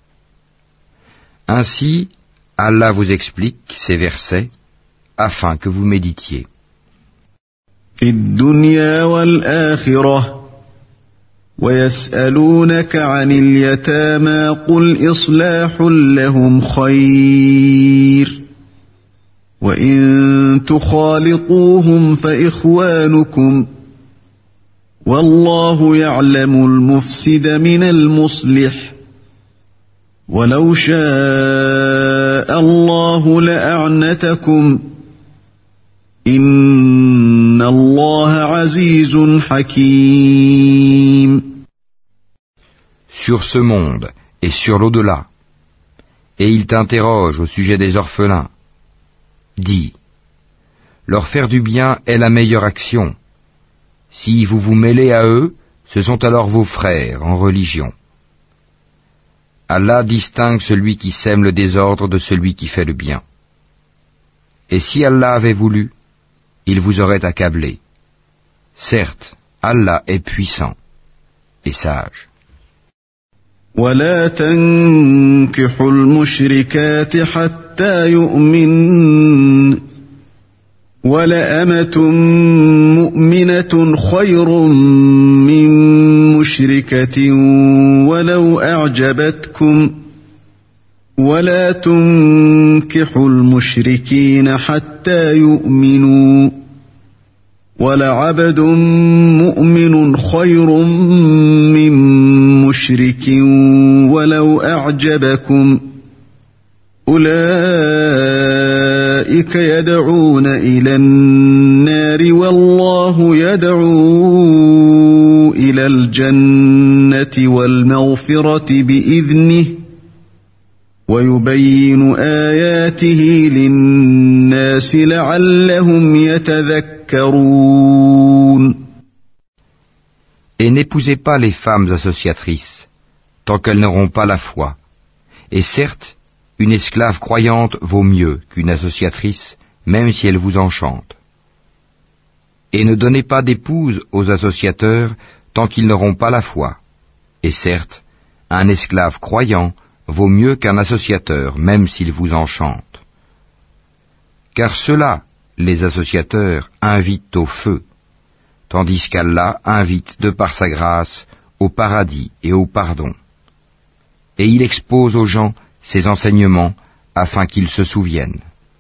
Speaker 2: Ainsi, Allah vous explique ces versets afin que vous méditiez.
Speaker 1: في الدنيا والآخرة ويسألونك عن اليتامى قل إصلاح لهم خير وإن تخالطوهم فإخوانكم والله يعلم المفسد من المصلح ولو شاء الله لأعنتكم إن الله عزيز حكيم.
Speaker 2: Sur ce monde et sur l'au-delà, et il t'interroge au sujet des orphelins. Dis, leur faire du bien est la meilleure action. Si vous vous mêlez à eux, ce sont alors vos frères en religion. Allah distingue celui qui sème le désordre de celui qui fait le bien. Et si Allah avait voulu, il vous aurait accablé. Certes, Allah est puissant et sage.
Speaker 1: ولا تنكحوا المشركات حتى يؤمن ولأمة مؤمنة خير من مشركة ولو أعجبتكم ولا تنكحوا المشركين حتى يؤمنوا ولعبد مؤمن خير من مشرك ولو أعجبكم أولئك يدعون إلى النار والله يدعو إلى الجنة والمغفرة بإذنه ويبين آياته للناس لعلهم يتذكرون.
Speaker 2: Et n'épousez pas les femmes associatrices, tant qu'elles n'auront pas la foi. Et certes, une esclave croyante vaut mieux qu'une associatrice, même si elle vous enchante. Et ne donnez pas d'épouse aux associateurs tant qu'ils n'auront pas la foi. Et certes, un esclave croyant vaut mieux qu'un associateur, même s'il vous enchante. Car ceux-là, les associateurs, invitent au feu, tandis qu'Allah invite de par sa grâce au paradis et au pardon. Et il expose aux gens ses enseignements afin qu'ils se souviennent.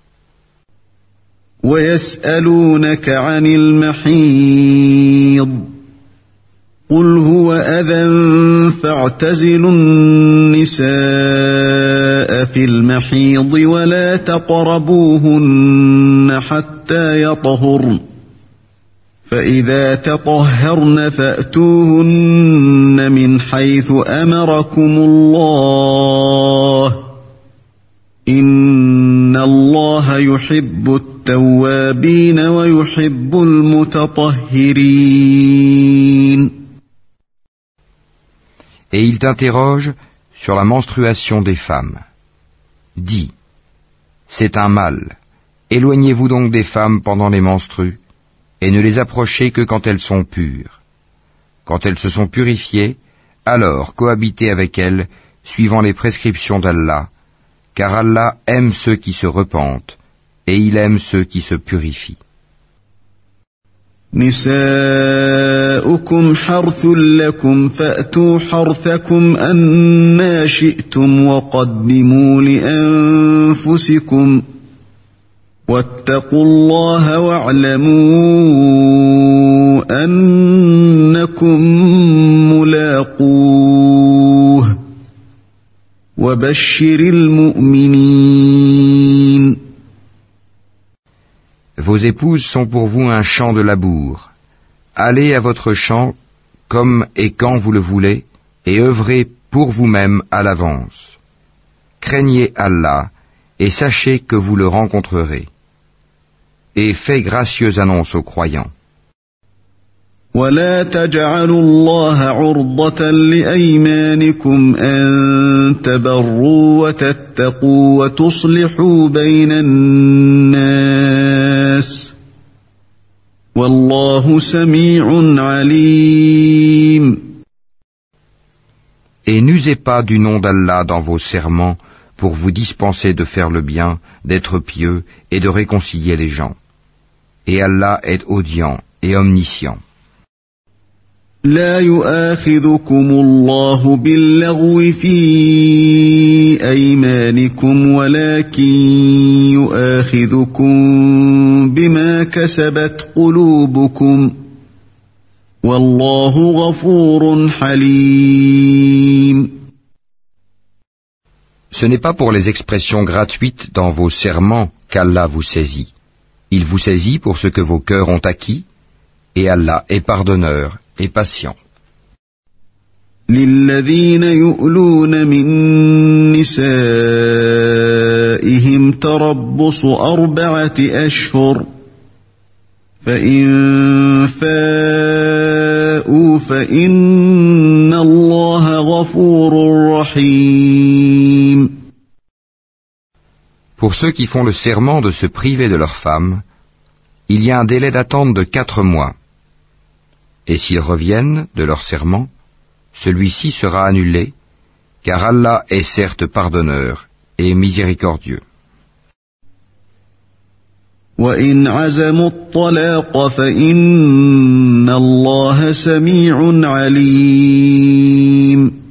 Speaker 1: وَيَسْأَلُونَكَ عَنِ الْمَحِيضِ قُلْ هُوَ أَذًى فَاعْتَزِلُوا النِّسَاءَ فِي الْمَحِيضِ وَلَا تَقْرَبُوهُنَّ حَتَّى يَطْهُرْنَ فَإِذَا تَطَهَّرْنَ فَأْتُوهُنَّ مِنْ حَيْثُ أَمَرَكُمُ اللَّهُ إِنَّ اللَّهَ يُحِبُّ التَّوَّابِينَ وَيُحِبُّ الْمُتَطَهِّرِينَ.
Speaker 2: Et il t'interroge sur la menstruation des femmes. Dis, c'est un mal. Éloignez-vous donc des femmes pendant les menstrues, et ne les approchez que quand elles sont pures. Quand elles se sont purifiées, alors cohabitez avec elles, suivant les prescriptions d'Allah, car Allah aime ceux qui se repentent, et il aime ceux qui se purifient.
Speaker 1: نساؤكم حرث لكم فأتوا حرثكم أنى شئتم وقدموا لأنفسكم واتقوا الله واعلموا أنكم ملاقوه وبشر المؤمنين.
Speaker 2: Vos épouses sont pour vous un champ de labour. Allez à votre champ comme et quand vous le voulez, et œuvrez pour vous-même à l'avance. Craignez Allah, et sachez que vous le rencontrerez. Et faites gracieuse annonce aux croyants.
Speaker 1: ولا تجعلوا الله عرضة لأيمانكم أن تبروا وتتقوا وتصلحوا بين الناس والله سميع عليم.
Speaker 2: Et n'usez pas du nom d'Allah dans vos serments pour vous dispenser de faire le bien, d'être pieux et de réconcilier les gens. Et Allah est audient et omniscient.
Speaker 1: لا يؤاخذكم الله باللغو في أيمانكم ولكن يؤاخذكم بما كسبت قلوبكم والله غفور حليم.
Speaker 2: Ce n'est pas pour les expressions gratuites dans vos serments qu'Allah vous saisit. Il vous saisit pour ce que vos cœurs ont acquis, et Allah est pardonneur et patient.
Speaker 1: للذين يؤلون من نسائهم تربص أربعة أشهر فإن فاءوا فإن الله غفور رحيم.
Speaker 2: Pour ceux qui font le serment de se priver de leurs femmes, il y a un délai d'attente de quatre mois. Et s'ils reviennent de leur serment, celui-ci sera annulé, car Allah est certes pardonneur et miséricordieux.
Speaker 1: وَإِنْ عَزَمُوا الطَّلَاقَ فَإِنَّ اللَّهَ سَمِيعٌ عَلِيمٌ.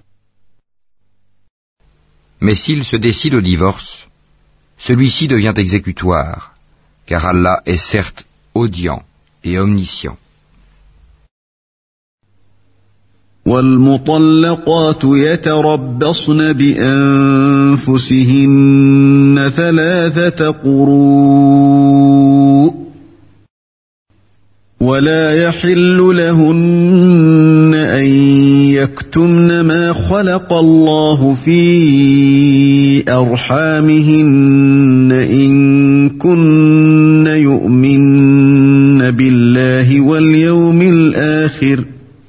Speaker 2: Mais s'il se décide au divorce, celui-ci devient exécutoire, car Allah est certes audient et omniscient.
Speaker 1: وَالْمُطَلَّقَاتُ يَتَرَبَّصْنَ بِأَنفُسِهِنَّ ثَلَاثَةَ قُرُوءٍ وَلَا يَحِلُّ لَهُنَّ أَن يَكْتُمْنَ مَا خَلَقَ اللَّهُ فِي أَرْحَامِهِنَّ إِن كُنَّ يُؤْمِنَّ بِاللَّهِ وَالْيَوْمِ الْآخِرِ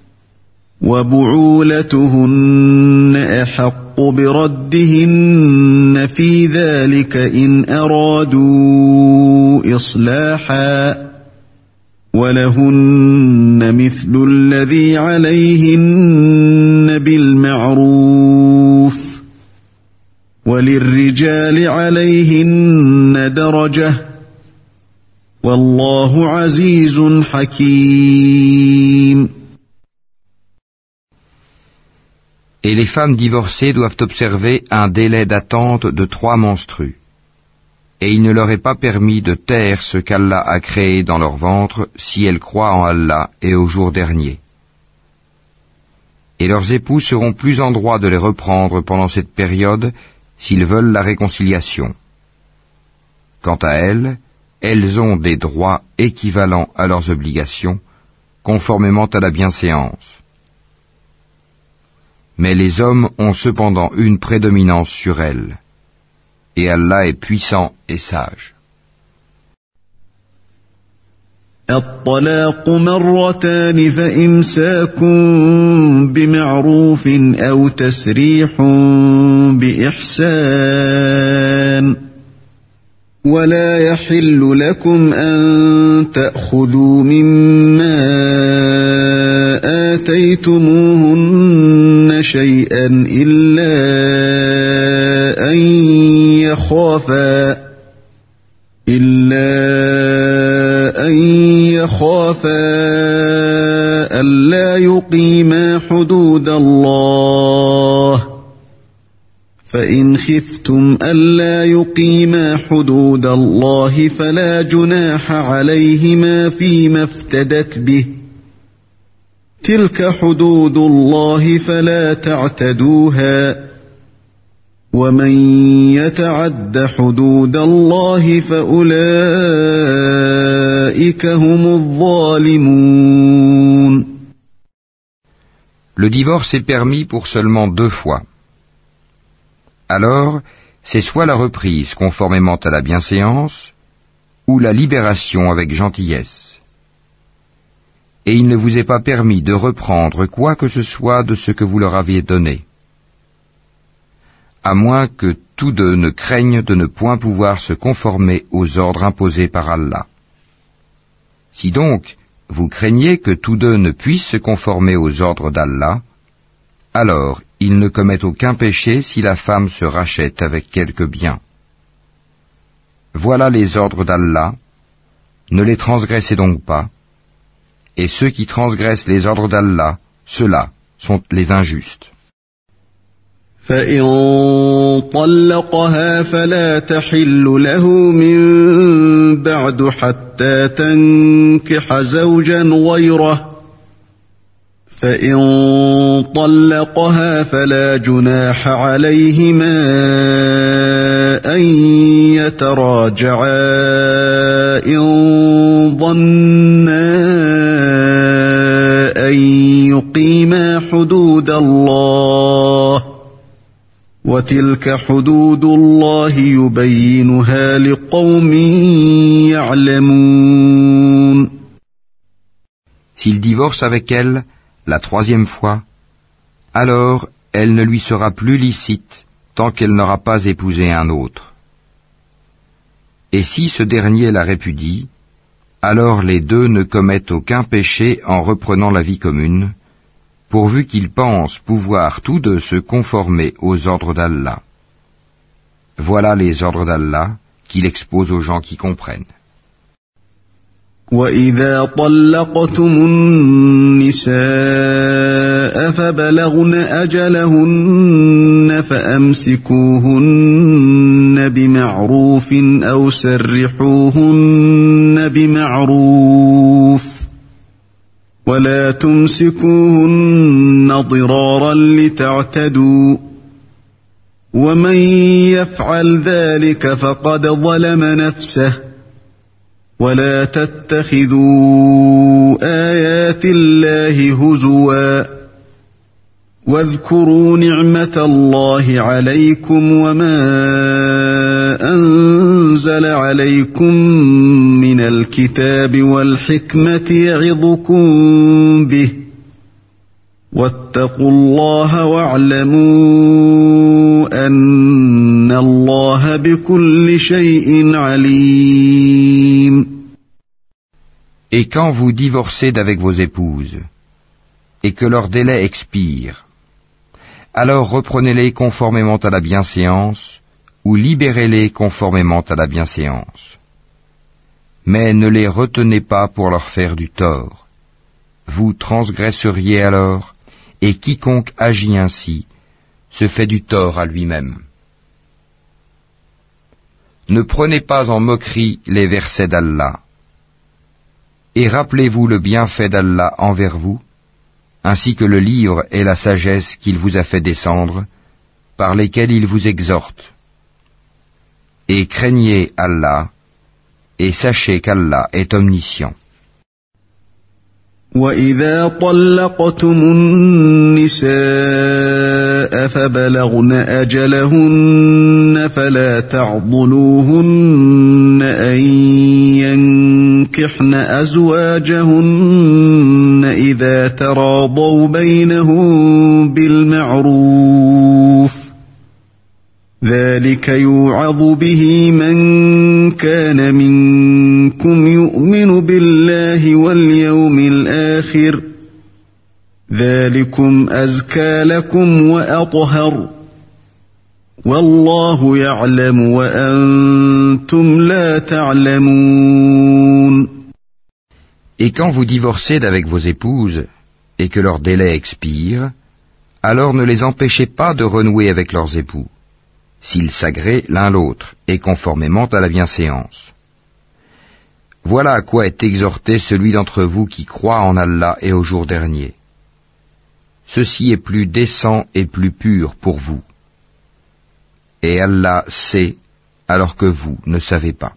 Speaker 1: وَبُعُولَتُهُنَّ أَحَقُّ بِرَدِّهِنَّ فِي ذَلِكَ إِنْ أَرَادُوا إِصْلَاحًا وَلَهُنَّ مِثْلُ الَّذِي عَلَيْهِنَّ بِالْمَعْرُوفِ وَلِلرِّجَالِ عَلَيْهِنَّ دَرَجَةٌ وَاللَّهُ عَزِيزٌ حَكِيمٌ.
Speaker 2: Et les femmes divorcées doivent observer un délai d'attente de trois menstrues. Et il ne leur est pas permis de taire ce qu'Allah a créé dans leur ventre si elles croient en Allah et au jour dernier. Et leurs époux seront plus en droit de les reprendre pendant cette période s'ils veulent la réconciliation. Quant à elles, elles ont des droits équivalents à leurs obligations, conformément à la bienséance. Mais les hommes ont cependant une prédominance sur elles, et Allah est puissant et sage.
Speaker 1: الطلاق مرتان فإمساك بمعروف أو تسريح بإحسان ولا يحل لكم أن تأخذوا مما آتيتموهن شيئا إلا أن يخافا إلا أن يخافا ألا يقيما حدود الله فإن خفتم ألا يقيما حدود الله فلا جناح عليهما فيما افتدت به تلك حدود الله فلا تعتدوها ومن يتعد حدود الله فأولئك هم الظالمون.
Speaker 2: Le divorce est permis pour seulement deux fois. Alors, c'est soit la reprise conformément à la bienséance, ou la libération avec gentillesse. Et il ne vous est pas permis de reprendre quoi que ce soit de ce que vous leur aviez donné, à moins que tous deux ne craignent de ne point pouvoir se conformer aux ordres imposés par Allah. Si donc vous craignez que tous deux ne puissent se conformer aux ordres d'Allah, alors ils ne commettent aucun péché si la femme se rachète avec quelque bien. Voilà les ordres d'Allah, ne les transgressez donc pas, et ceux qui transgressent les ordres d'Allah, ceux-là sont les injustes.
Speaker 1: فإن طلقها فلا تحل له من بعد حتى تنكح زوجا غيره فإن طلقها فلا جناح عليهما أن يتراجعا إن ظنا أن يقيما حدود الله وَتِلْكَ حُدُودُ اللَّهِ يُبَيِّنُهَا لِقَوْمٍ يَعْلَمُونَ.
Speaker 2: S'il divorce avec elle la troisième fois, alors elle ne lui sera plus licite tant qu'elle n'aura pas épousé un autre. Et si ce dernier la répudie, alors les deux ne commettent aucun péché en reprenant la vie commune, pourvu qu'ils pensent pouvoir tous deux se conformer aux ordres d'Allah. Voilà les ordres d'Allah qu'il expose aux gens qui comprennent.
Speaker 1: وَإِذَا طَلَّقْتُمُ النِّسَاءَ فَبَلَغْنَ أَجَلَهُنَّ فَأَمْسِكُوهُنَّ بِمَعْرُوفٍ أَوْ سَرِّحُوهُنَّ بِمَعْرُوفٍ وَلَا تُمْسِكُوهُنَّ ضِرَارًا لِتَعْتَدُوا وَمَنْ يَفْعَلْ ذَلِكَ فَقَدْ ظَلَمَ نَفْسَهُ ولا تتخذوا آيات الله هزوا واذكروا نعمة الله عليكم وما أنزل عليكم من الكتاب والحكمة يعظكم به واتقوا الله واعلموا أن الله بكل شيء عليم.
Speaker 2: Et quand vous divorcez d'avec vos épouses, et que leur délai expire, alors reprenez-les conformément à la bienséance, ou libérez-les conformément à la bienséance. Mais ne les retenez pas pour leur faire du tort. Vous transgresseriez alors, et quiconque agit ainsi, se fait du tort à lui-même. Ne prenez pas en moquerie les versets d'Allah. Et rappelez-vous le bienfait d'Allah envers vous, ainsi que le livre et la sagesse qu'il vous a fait descendre, par lesquels il vous exhorte. Et craignez Allah, et sachez qu'Allah est omniscient.
Speaker 1: وَإِذَا طَلَّقْتُمُ النِّسَاءَ فَبَلَغْنَ أَجَلَهُنَّ فَلَا تَعْضُلُوهُنَّ أَن يَنكِحْنَ أَزْوَاجَهُنَّ إِذَا تَرَاضَوْا بَيْنَهُم بِالْمَعْرُوفِ ذَلِكَ يُوعَظُ بِهِ مَن كَانَ مِنكُمْ يُؤْمِنُ بِاللَّهِ وَالْيَوْمِ الْآخِرِ ذَلِكُمْ أَزْكَى لَكُمْ وَأَطْهَرُ وَاللَّهُ يَعْلَمُ وَأَنْتُمْ لَا تَعْلَمُونَ.
Speaker 2: Et quand vous divorcez d'avec vos épouses, et que leur délai expire, alors ne les empêchez pas de renouer avec leurs époux, s'ils s'agréent l'un l'autre, et conformément à la bienséance. Voilà à quoi est exhorté celui d'entre vous qui croit en Allah et au jour dernier. Ceci est plus décent et plus pur pour vous. Et Allah sait, alors que vous ne savez pas.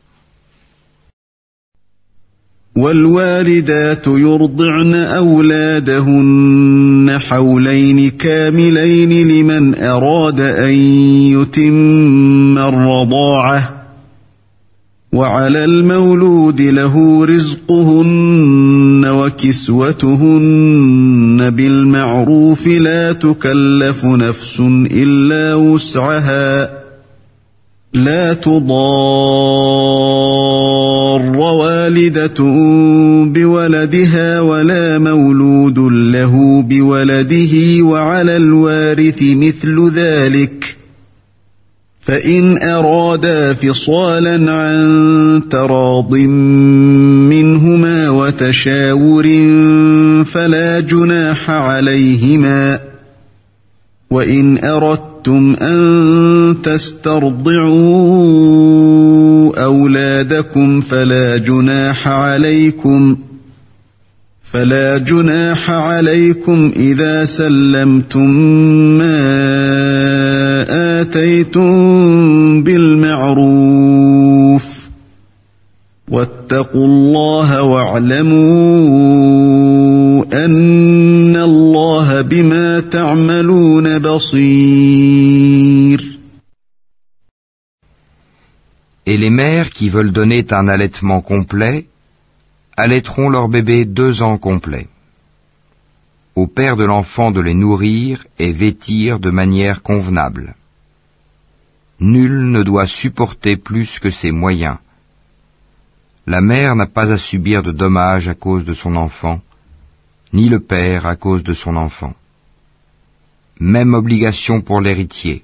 Speaker 1: والوالدات يرضعن أولادهن حولين كاملين لمن أراد أن يتم الرضاعة وعلى المولود له رزقهن وكسوتهن بالمعروف لا تكلف نفس إلا وسعها لا تضار والدة بولدها ولا مولود له بولده وعلى الوارث مثل ذلك فإن أرادا فصالا عن تراض منهما وتشاور فلا جناح عليهما وإن أردتم أن تسترضعوا أولادكم فلا جناح عليكم فلا جناح عليكم إذا سلمتم ما آتيتم بالمعروف واتقوا الله واعلموا أن الله بما تعملون بصير.
Speaker 2: Et les mères qui veulent donner un allaitement complet allaiteront leur bébé deux ans complets. Au père de l'enfant de les nourrir et vêtir de manière convenable. Nul ne doit supporter plus que ses moyens. La mère n'a pas à subir de dommages à cause de son enfant, ni le père à cause de son enfant. Même obligation pour l'héritier.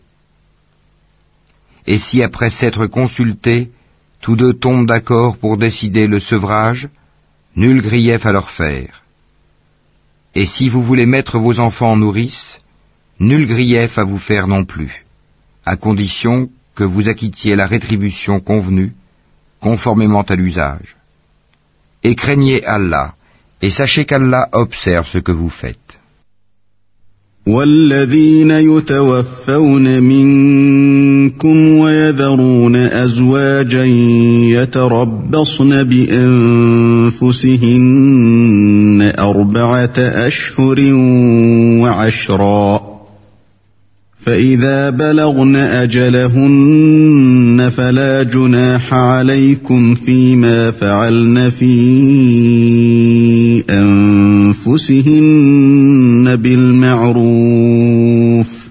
Speaker 2: Et si après s'être consultés, tous deux tombent d'accord pour décider le sevrage, nul grief à leur faire. Et si vous voulez mettre vos enfants en nourrice, nul grief à vous faire non plus, à condition que vous acquittiez la rétribution convenue, conformément à l'usage. Et craignez Allah, et sachez qu'Allah observe ce que vous faites.
Speaker 1: والذين يتوفون منكم ويذرون أزواجا يتربصن بأنفسهن أربعة أشهر وعشرا فإذا بلغن أجلهن فلا جناح عليكم فيما فعلن في أنفسهن بالمعروف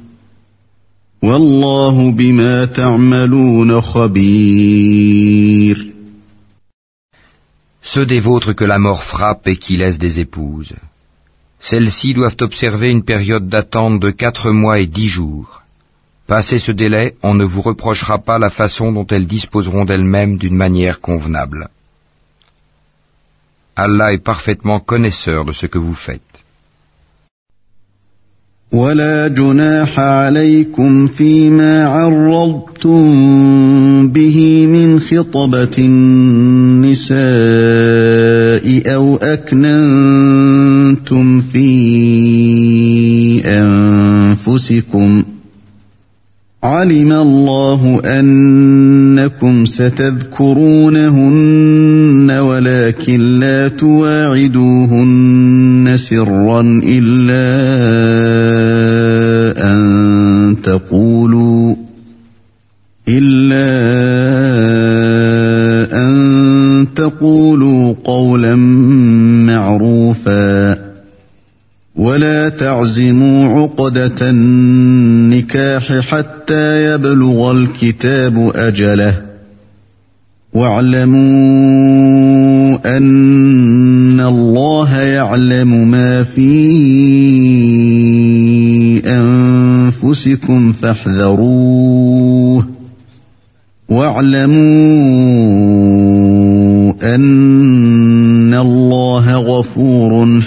Speaker 1: والله بما تعملون خبير.
Speaker 2: Ceux des vôtres que la mort frappe et qui laissent des épouses, celles-ci doivent observer une période d'attente de quatre mois et dix jours. Passé ce délai, on ne vous reprochera pas la façon dont elles disposeront d'elles-mêmes d'une manière convenable. Allah est parfaitement connaisseur de ce que vous faites.
Speaker 1: ولا جناح عليكم فيما عرضتم به من خطبة النساء أو أكننتم في أنفسكم علم الله أنكم ستذكرونهن ولكن لا تواعدوهن سرا إلا أن تقولوا إلا أن تقولوا قولا معروفا ولا تعزموا عقدة النكاح حتى يبلغ الكتاب أجله واعلموا أن الله يعلم ما في أنفسكم فاحذروه واعلموا أن الله غفور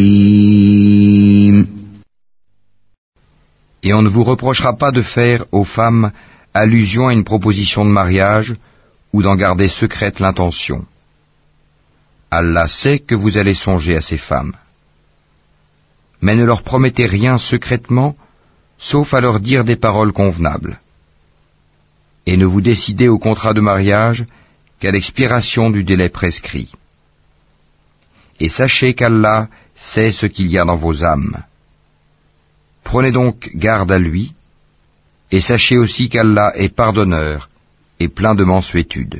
Speaker 1: حليم.
Speaker 2: Et on ne vous reprochera pas de faire aux femmes allusion à une proposition de mariage ou d'en garder secrète l'intention. Allah sait que vous allez songer à ces femmes. Mais ne leur promettez rien secrètement, sauf à leur dire des paroles convenables. Et ne vous décidez au contrat de mariage qu'à l'expiration du délai prescrit. Et sachez qu'Allah sait ce qu'il y a dans vos âmes. Prenez donc garde à lui, et sachez aussi qu'Allah est pardonneur et plein de mansuétude.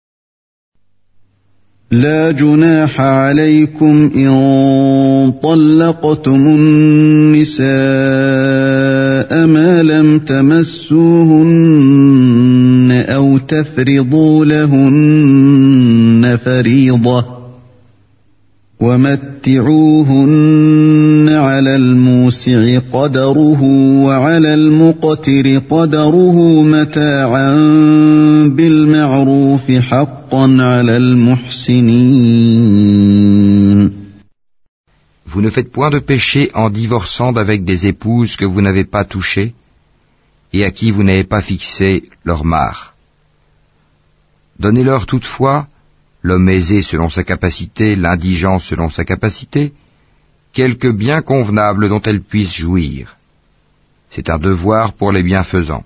Speaker 1: لا جناح عليكم إن طلقتم النساء ما لم تمسوهن أو تفرضوا لهن فريضة ومتعوهن على الموسع قدره وعلى المقتر قدره متاعا بالمعروف حقا على المحسنين.
Speaker 2: Vous ne faites point de péché en divorçant d'avec des épouses que vous n'avez pas touchées et à qui vous n'avez pas fixé leur mare. Donnez-leur toutefois, l'homme aisé selon sa capacité, l'indigent selon sa capacité, quelque bien convenable dont elles puissent jouir. C'est un devoir pour les bienfaisants.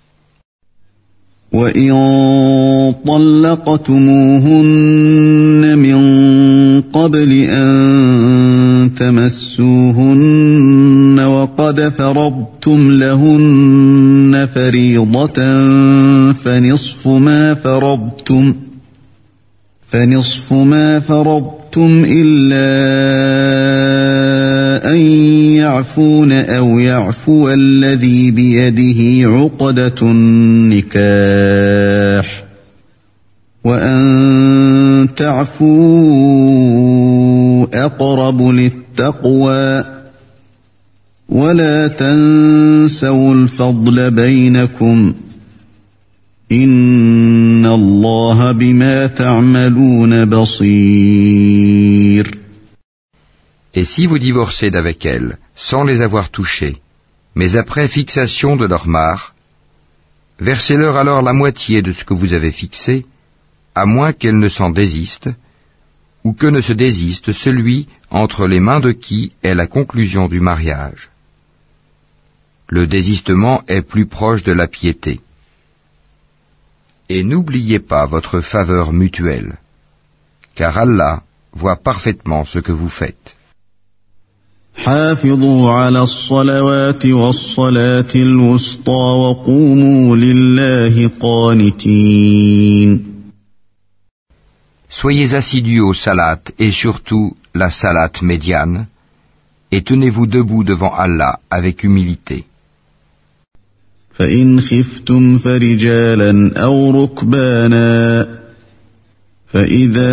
Speaker 1: وَإِن طَلَّقْتُمُوهُنَّ مِن قَبْلِ أَن تَمَسُّوهُنَّ وَقَدْ فَرَضْتُمْ لَهُنَّ فَرِيضَةً فَنِصْفُ مَا فَرَضْتُمْ فَنِصْفُ مَا فَرَضْتُمْ إِلَّا أَن يَعْفُونَ أَوْ يَعْفُوَ الَّذِي بِيَدِهِ عُقْدَةُ النِّكَاحِ وَأَن تعفوا أقرب للتقوى ولا تنسوا الفضل بينكم إن الله بما تعملون بصير.
Speaker 2: Et si vous divorcez d'avec elles, sans les avoir touchées, mais après fixation de leur mare, versez-leur alors la moitié de ce que vous avez fixé, à moins qu'elles ne s'en désistent, ou que ne se désiste celui entre les mains de qui est la conclusion du mariage. Le désistement est plus proche de la piété. Et n'oubliez pas votre faveur mutuelle, car Allah voit parfaitement ce que vous faites.
Speaker 1: حافظوا على الصلوات والصلاة الوسطى وقوموا لله قانتين.
Speaker 2: Soyez assidus au salat et surtout la salat médiane, et tenez-vous debout devant Allah avec humilité.
Speaker 1: فإن خفتم فرجالا أو ركبانا فإذا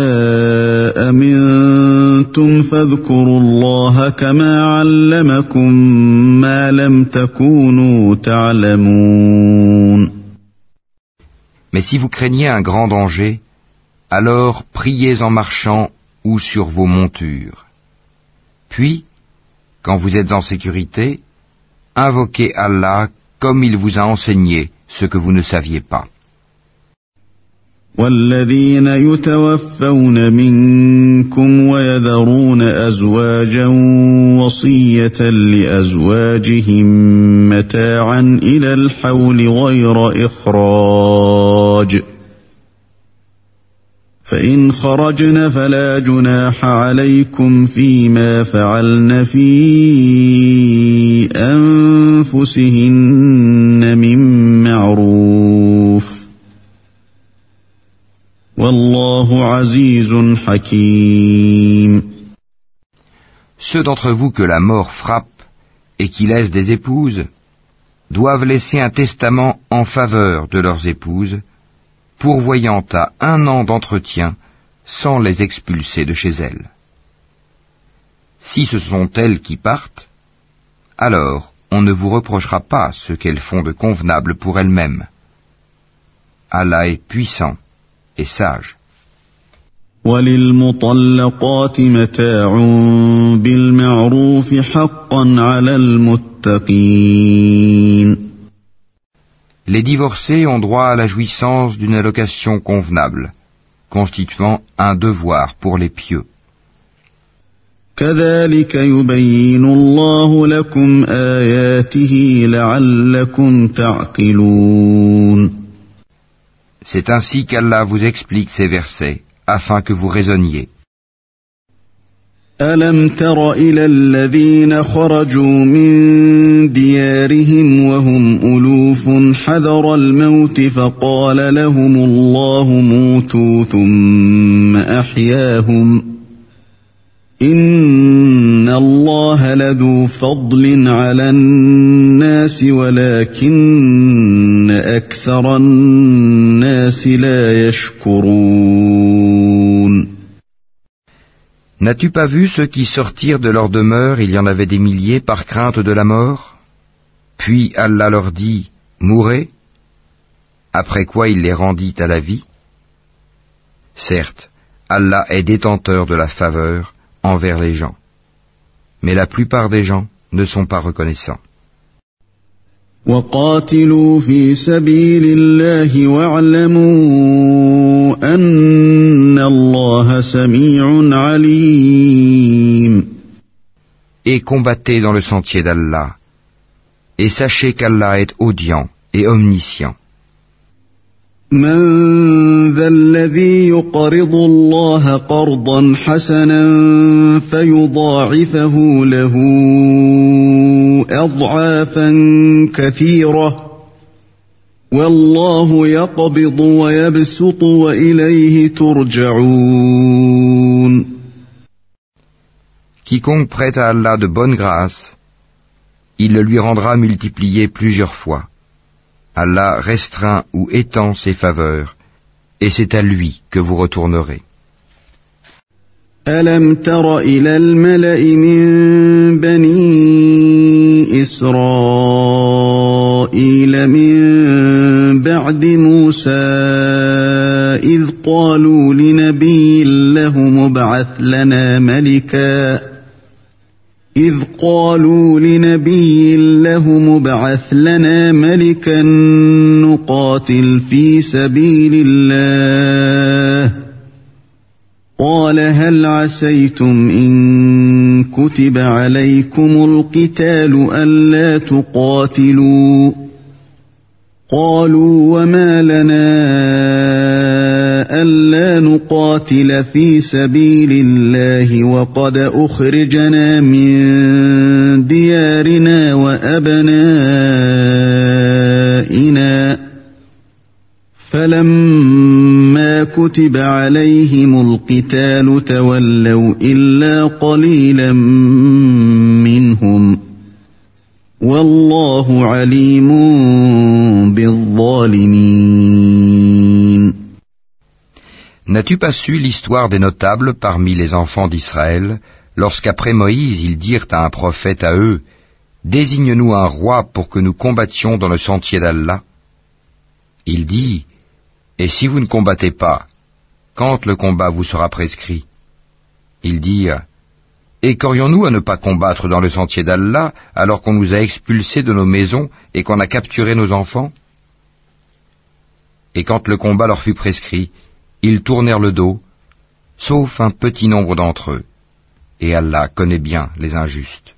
Speaker 1: أمنتم فاذكروا الله كما علمكم ما لم تكونوا تعلمون.
Speaker 2: Mais si vous craignez un grand danger, alors priez en marchant ou sur vos montures. Puis, quand vous êtes en sécurité, invoquez Allah comme il vous a enseigné ce que vous ne saviez pas.
Speaker 1: والذين يتوفون منكم ويذرون أزواجا وصية لأزواجهم متاعا إلى الحول غير إخراج فإن خرجن فلا جناح عليكم فيما فعلن في أنفسهن من معروف والله عزيز حكيم.
Speaker 2: Ceux d'entre vous que la mort frappe et qui laissent des épouses doivent laisser un testament en faveur de leurs épouses, pourvoyant à un an d'entretien sans les expulser de chez elles. Si ce sont elles qui partent, alors on ne vous reprochera pas ce qu'elles font de convenable pour elles-mêmes. Allah est puissant et sage.
Speaker 1: وَلِلْمُطَلَّقَاتِ مَتَاعٌ بِالْمَعْرُوفِ حَقًّا عَلَى الْمُتَّقِينَ.
Speaker 2: Les divorcés ont droit à la jouissance d'une allocation convenable, constituant un devoir pour les pieux.
Speaker 1: كَذَلِكَ يُبَيِّنُ اللَّهُ لَكُمْ آيَاتِهِ لَعَلَّكُمْ تَعْقِلُونَ.
Speaker 2: C'est ainsi qu'Allah vous explique ces versets, afin que vous raisonniez.
Speaker 1: أَلَمْ تَرَ إِلَى الَّذِينَ خَرَجُوا مِنْ دِيَارِهِمْ وَهُمْ أُلُوفٌ حَذَرَ الْمَوْتِ فَقَالَ لَهُمُ اللَّهُ مُوتُوا ثُمَّ أَحْيَاهُمْ إِنَّ اللَّهَ لَذُو فَضْلٍ عَلَى النَّاسِ وَلَكِنَّ أَكْثَرَ النَّاسِ لَا يَشْكُرُونَ.
Speaker 2: N'as-tu pas vu ceux qui sortirent de leur demeure, il y en avait des milliers, par crainte de la mort? Puis Allah leur dit, mourez, après quoi il les rendit à la vie. Certes, Allah est détenteur de la faveur envers les gens, mais la plupart des gens ne sont pas reconnaissants.
Speaker 1: وَقَاتِلُوا فِي سَبِيلِ اللَّهِ وَاعْلَمُوا أَنَّ اللَّهَ سَمِيعٌ عَلِيمٌ.
Speaker 2: Et combattez dans le sentier d'Allah, et sachez qu'Allah est audient et omniscient.
Speaker 1: مَنْ ذَا الَّذِي يُقْرِضُ اللَّهَ قَرْضًا حَسَنًا فَيُضَاعِفَهُ لَهُ أَضْعَافًا كَثِيرَةً وَاللَّهُ يَقْبِضُ وَيَبْسُطُ وَإِلَيْهِ تُرْجَعُونَ.
Speaker 2: Quiconque prête à Allah de bonne grâce, il le lui rendra multiplié plusieurs fois. Allah restreint ou étend ses faveurs, et c'est à lui que vous retournerez.
Speaker 1: ألم تر إلى الملأ من بني إسرائيل من بعد موسى إذ قالوا لنبي له مبعث لنا ملكا إذ قالوا لنبي له مبعث لنا ملكا نقاتل في سبيل الله قال هل عسيتم إن كتب عليكم القتال ألا تقاتلوا قالوا وما لنا ألا نقاتل في سبيل الله وقد أخرجنا من ديارنا وأبنائنا فلما كتب عليهم القتال تولوا إلا قليلا منهم والله عليم بالظالمين.
Speaker 2: N'as-tu pas su l'histoire des notables parmi les enfants d'Israël, lorsqu'après Moïse ils dirent à un prophète à eux, « Désigne-nous un roi pour que nous combattions dans le sentier d'Allah » Il dit, « Et si vous ne combattez pas, quand le combat vous sera prescrit ?» Ils dirent, « Et qu'aurions-nous à ne pas combattre dans le sentier d'Allah alors qu'on nous a expulsés de nos maisons et qu'on a capturé nos enfants ?» Et quand le combat leur fut prescrit, ils tournèrent le dos, sauf un petit nombre d'entre eux. Et Allah connaît bien les injustes.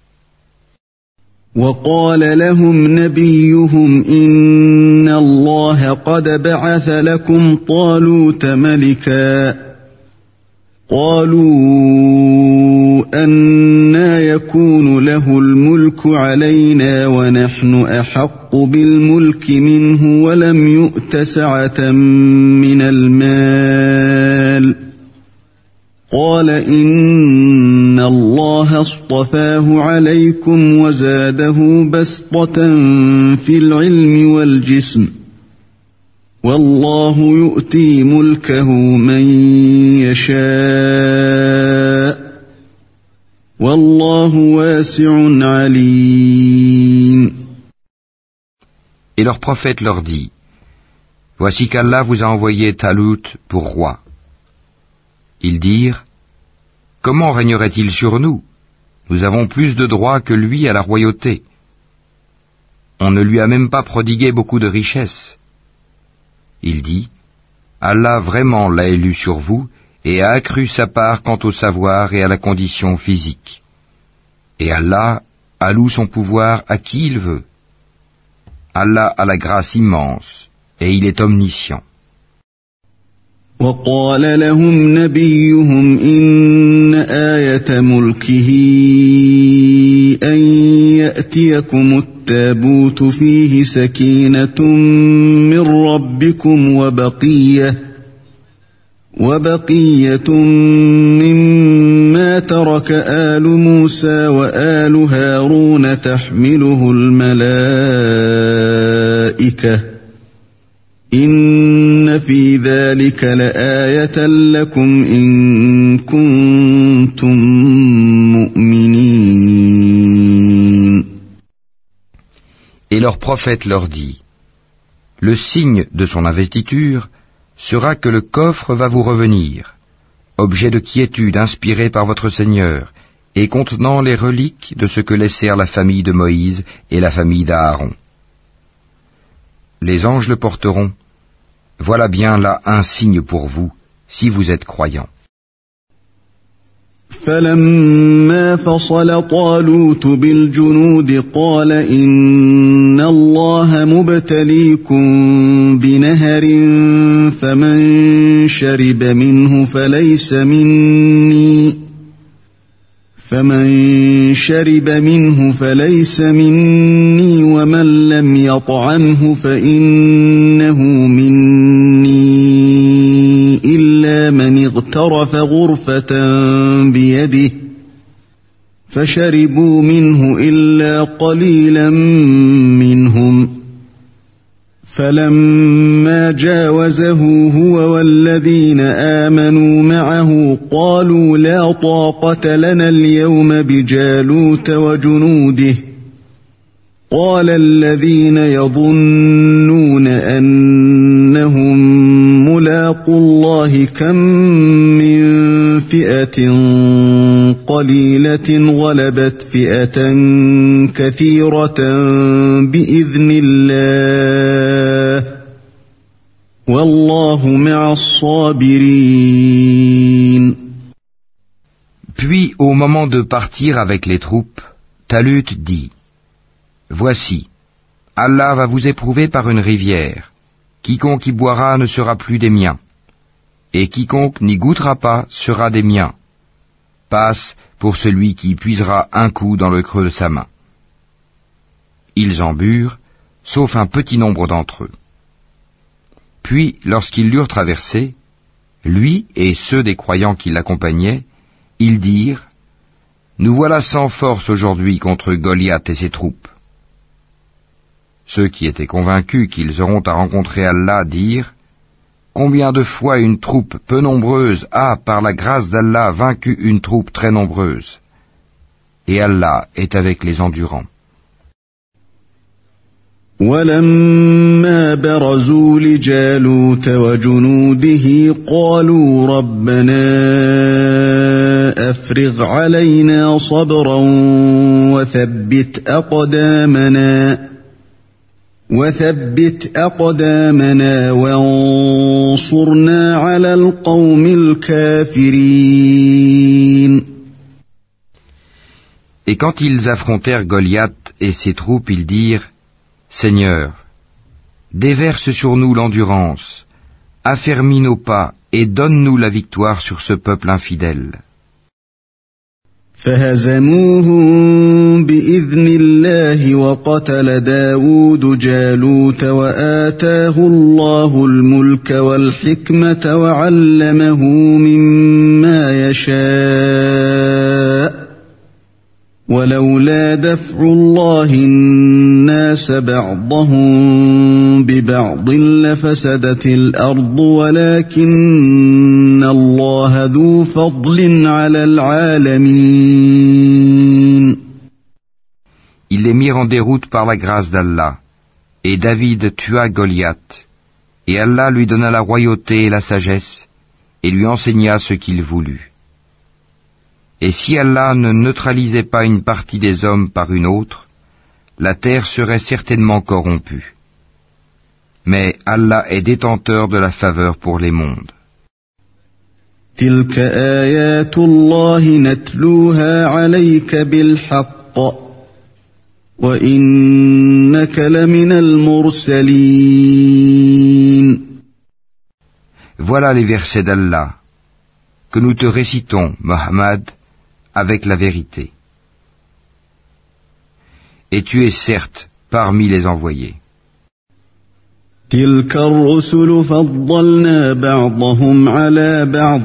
Speaker 1: وقال لهم نبيهم إن الله قد بعث لكم طالوت ملكا قالوا أنى يكون له الملك علينا ونحن أحق بالملك منه ولم يؤت سعة من المال قال إن الله اصطفاه عليكم وزاده بسطة في العلم والجسم والله يؤتي ملكه من يشاء والله واسع عليم.
Speaker 2: Et leur prophète leur dit, « Voici qu'Allah vous a envoyé Talout pour roi. » Ils dirent, « Comment régnerait-il sur nous? Nous avons plus de droits que lui à la royauté. On ne lui a même pas prodigué beaucoup de richesses. » Il dit, « Allah vraiment l'a élu sur vous et a accru sa part quant au savoir et à la condition physique. Et Allah alloue son pouvoir à qui il veut. Allah a la grâce immense et il est omniscient. »
Speaker 1: وقال لهم نبيهم إن آية ملكه أن يأتيكم التابوت فيه سكينة من ربكم وبقية وبقية مما ترك آل موسى وآل هارون تحمله الملائكة إن في ذلك لآية لكم إن كنتم مؤمنين.
Speaker 2: Et leur prophète leur dit, le signe de son investiture sera que le coffre va vous revenir, objet de quiétude inspiré par votre Seigneur, et contenant les reliques de ce que laissèrent la famille de Moïse et la famille d'Aaron. Les anges le porteront. Voilà bien là un signe pour vous, si vous êtes croyants.
Speaker 1: فلما فصل طالوت بالجنود قال إن الله مبتليكم بنهر فمن شرب منه فليس مني فمن شرب منه فليس مني ومن لم يطعمه فإنه مني إلا من اغترف غرفة بيده فشربوا منه إلا قليلا منهم فلما جاوزه هو والذين آمنوا معه قالوا لا طاقة لنا اليوم بجالوت وجنوده قال الذين يظنون أنهم ملاقو الله كم من فئة قليلة غلبت فئة كثيرة بإذن الله والله مع الصابرين.
Speaker 2: Puis au moment de partir avec les troupes, Talut dit: Voici, Allah va vous éprouver par une rivière. Quiconque y boira ne sera plus des miens, et quiconque n'y goûtera pas sera des miens. Passe pour celui qui puisera un coup dans le creux de sa main. Ils en burent, sauf un petit nombre d'entre eux. Puis, lorsqu'ils l'eurent traversé, lui et ceux des croyants qui l'accompagnaient, ils dirent: Nous voilà sans force aujourd'hui contre Goliath et ses troupes. Ceux qui étaient convaincus qu'ils auront à rencontrer Allah dirent: Combien de fois une troupe peu nombreuse a, par la grâce d'Allah, vaincu une troupe très nombreuse? Et Allah est avec les endurants.
Speaker 1: ولما برزوا لجالوت وجنوده قالوا ربنا أفرغ علينا صبرا وثبت أقدامنا وثبت أقدامنا وانصرنا على القوم الكافرين.
Speaker 2: Et quand ils affrontèrent Goliath et ses troupes, ils dirent: Seigneur, déverse sur nous l'endurance, affermis nos pas et donne-nous la victoire sur ce peuple infidèle.
Speaker 1: فهزموهم بإذن الله وقتل داود جالوت وآتاه الله الملك والحكمة وعلمه مما يشاء ولولا دفع الله الناس بعضهم ببعض لفسدت الأرض ولكن الله ذو فضل على العالمين.
Speaker 2: Ils les mirent en déroute par la grâce d'Allah, et David tua Goliath, et Allah lui donna la royauté et la sagesse, et lui enseigna ce qu'il voulut. Et si Allah ne neutralisait pas une partie des hommes par une autre, la terre serait certainement corrompue. Mais Allah est détenteur de la faveur pour les mondes.
Speaker 1: تلك آيات الله نتلوها عليك بالحق وإنك لمن المرسلين.
Speaker 2: Voilà les versets d'Allah que nous te récitons, Mohammed, avec la vérité. Et tu es certes parmi les envoyés.
Speaker 1: تلك الرسل فضلنا بعضهم على بعض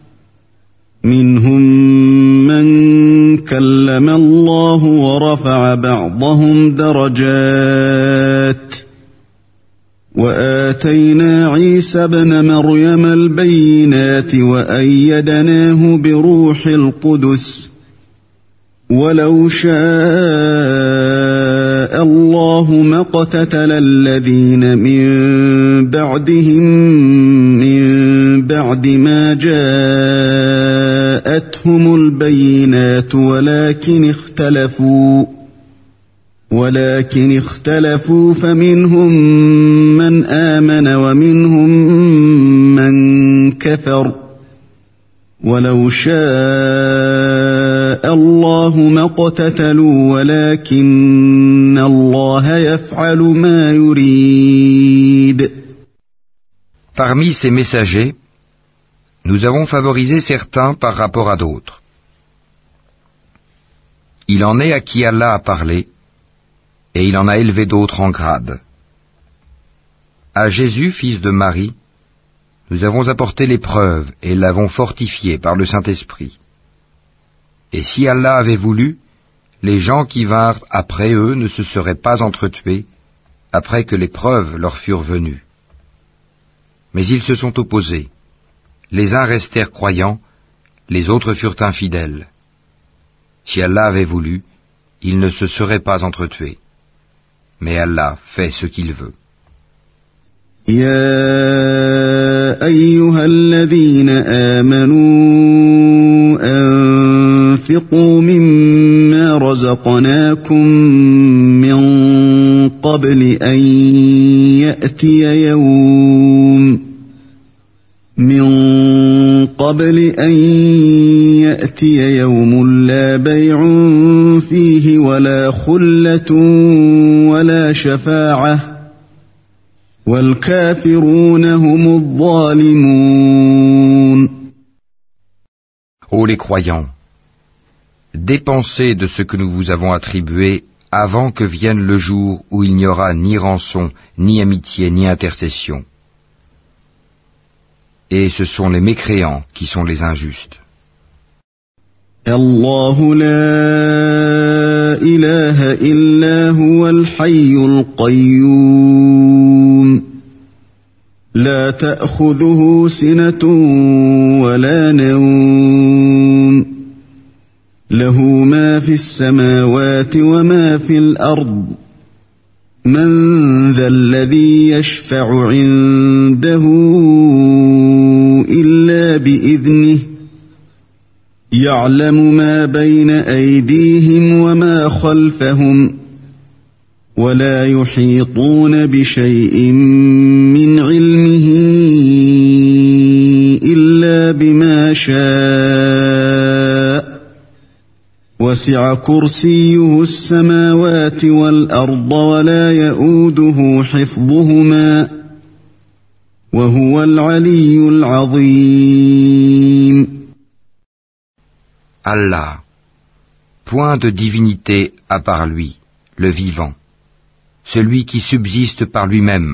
Speaker 1: منهم من كلم الله ورفع بعضهم درجات وآتينا عيسى ابن مريم البينات وأيدناه بروح القدس ولو شاء الله ما اقتتل الذين من بعدهم من بعد ما جاءتهم البينات ولكن اختلفوا ولكن اختلفوا فمنهم من آمن ومنهم من كفر ولو شاء الله ما اقتتلوا ولكن الله يفعل ما يريد.
Speaker 2: Parmi ces messagers, nous avons favorisé certains par rapport à d'autres. Il en est à qui Allah a parlé, et il en a élevé d'autres en grade. À Jésus, fils de Marie, nous avons apporté l'épreuve et l'avons fortifié par le Saint-Esprit. Et si Allah avait voulu, les gens qui vinrent après eux ne se seraient pas entretués, après que les preuves leur furent venues. Mais ils se sont opposés. Les uns restèrent croyants, les autres furent infidèles. Si Allah avait voulu, ils ne se seraient pas entretués. Mais Allah fait ce qu'il veut.
Speaker 1: يا أيها الذين آمنوا أنفقوا مما رزقناكم من قبل أن يأتي يوم من قبل أن يأتي يوم لا بيع فيه ولا خلة ولا شفاعة والكافرون هم الظالمون.
Speaker 2: Ô les croyants, dépensez de ce que nous vous avons attribué avant que vienne le jour où il n'y aura ni rançon, ni amitié, ni intercession. Et ce sont les mécréants qui sont les injustes.
Speaker 1: الله لا إله إلا هو الحي القيوم لا تأخذه سنة ولا نوم له ما في السماوات وما في الأرض من ذا الذي يشفع عنده إلا بإذنه يعلم ما بين أيديهم وما خلفهم ولا يحيطون بشيء من علمه إلا بما شاء وسع كرسيه السماوات والأرض ولا يؤوده حفظهما وهو العلي العظيم.
Speaker 2: Allah, point de divinité à part lui, le vivant, celui qui subsiste par lui-même.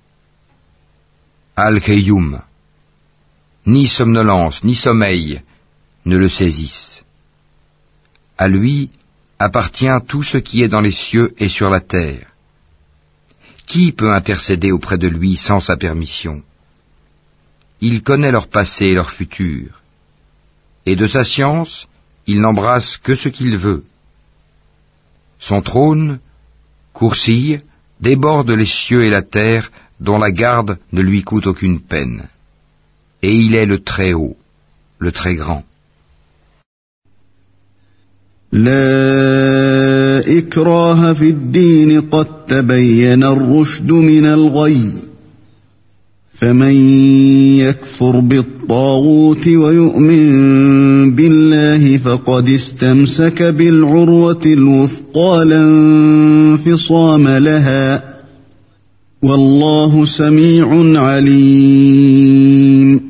Speaker 2: Al-Qayyum, ni somnolence, ni sommeil ne le saisissent. À lui appartient tout ce qui est dans les cieux et sur la terre. Qui peut intercéder auprès de lui sans sa permission? Il connaît leur passé et leur futur. Et de sa science, il n'embrasse que ce qu'il veut. Son trône, Kursi, déborde les cieux et la terre, dont la garde ne lui coûte aucune peine. Et il est le très haut, le très grand.
Speaker 1: لا إكراه في الدين قد تبين الرشد من الغي فمن يكفر بالطاغوت ويؤمن بالله فقد استمسك بالعروة الوثقى لا انفصام لها والله سميع عليم.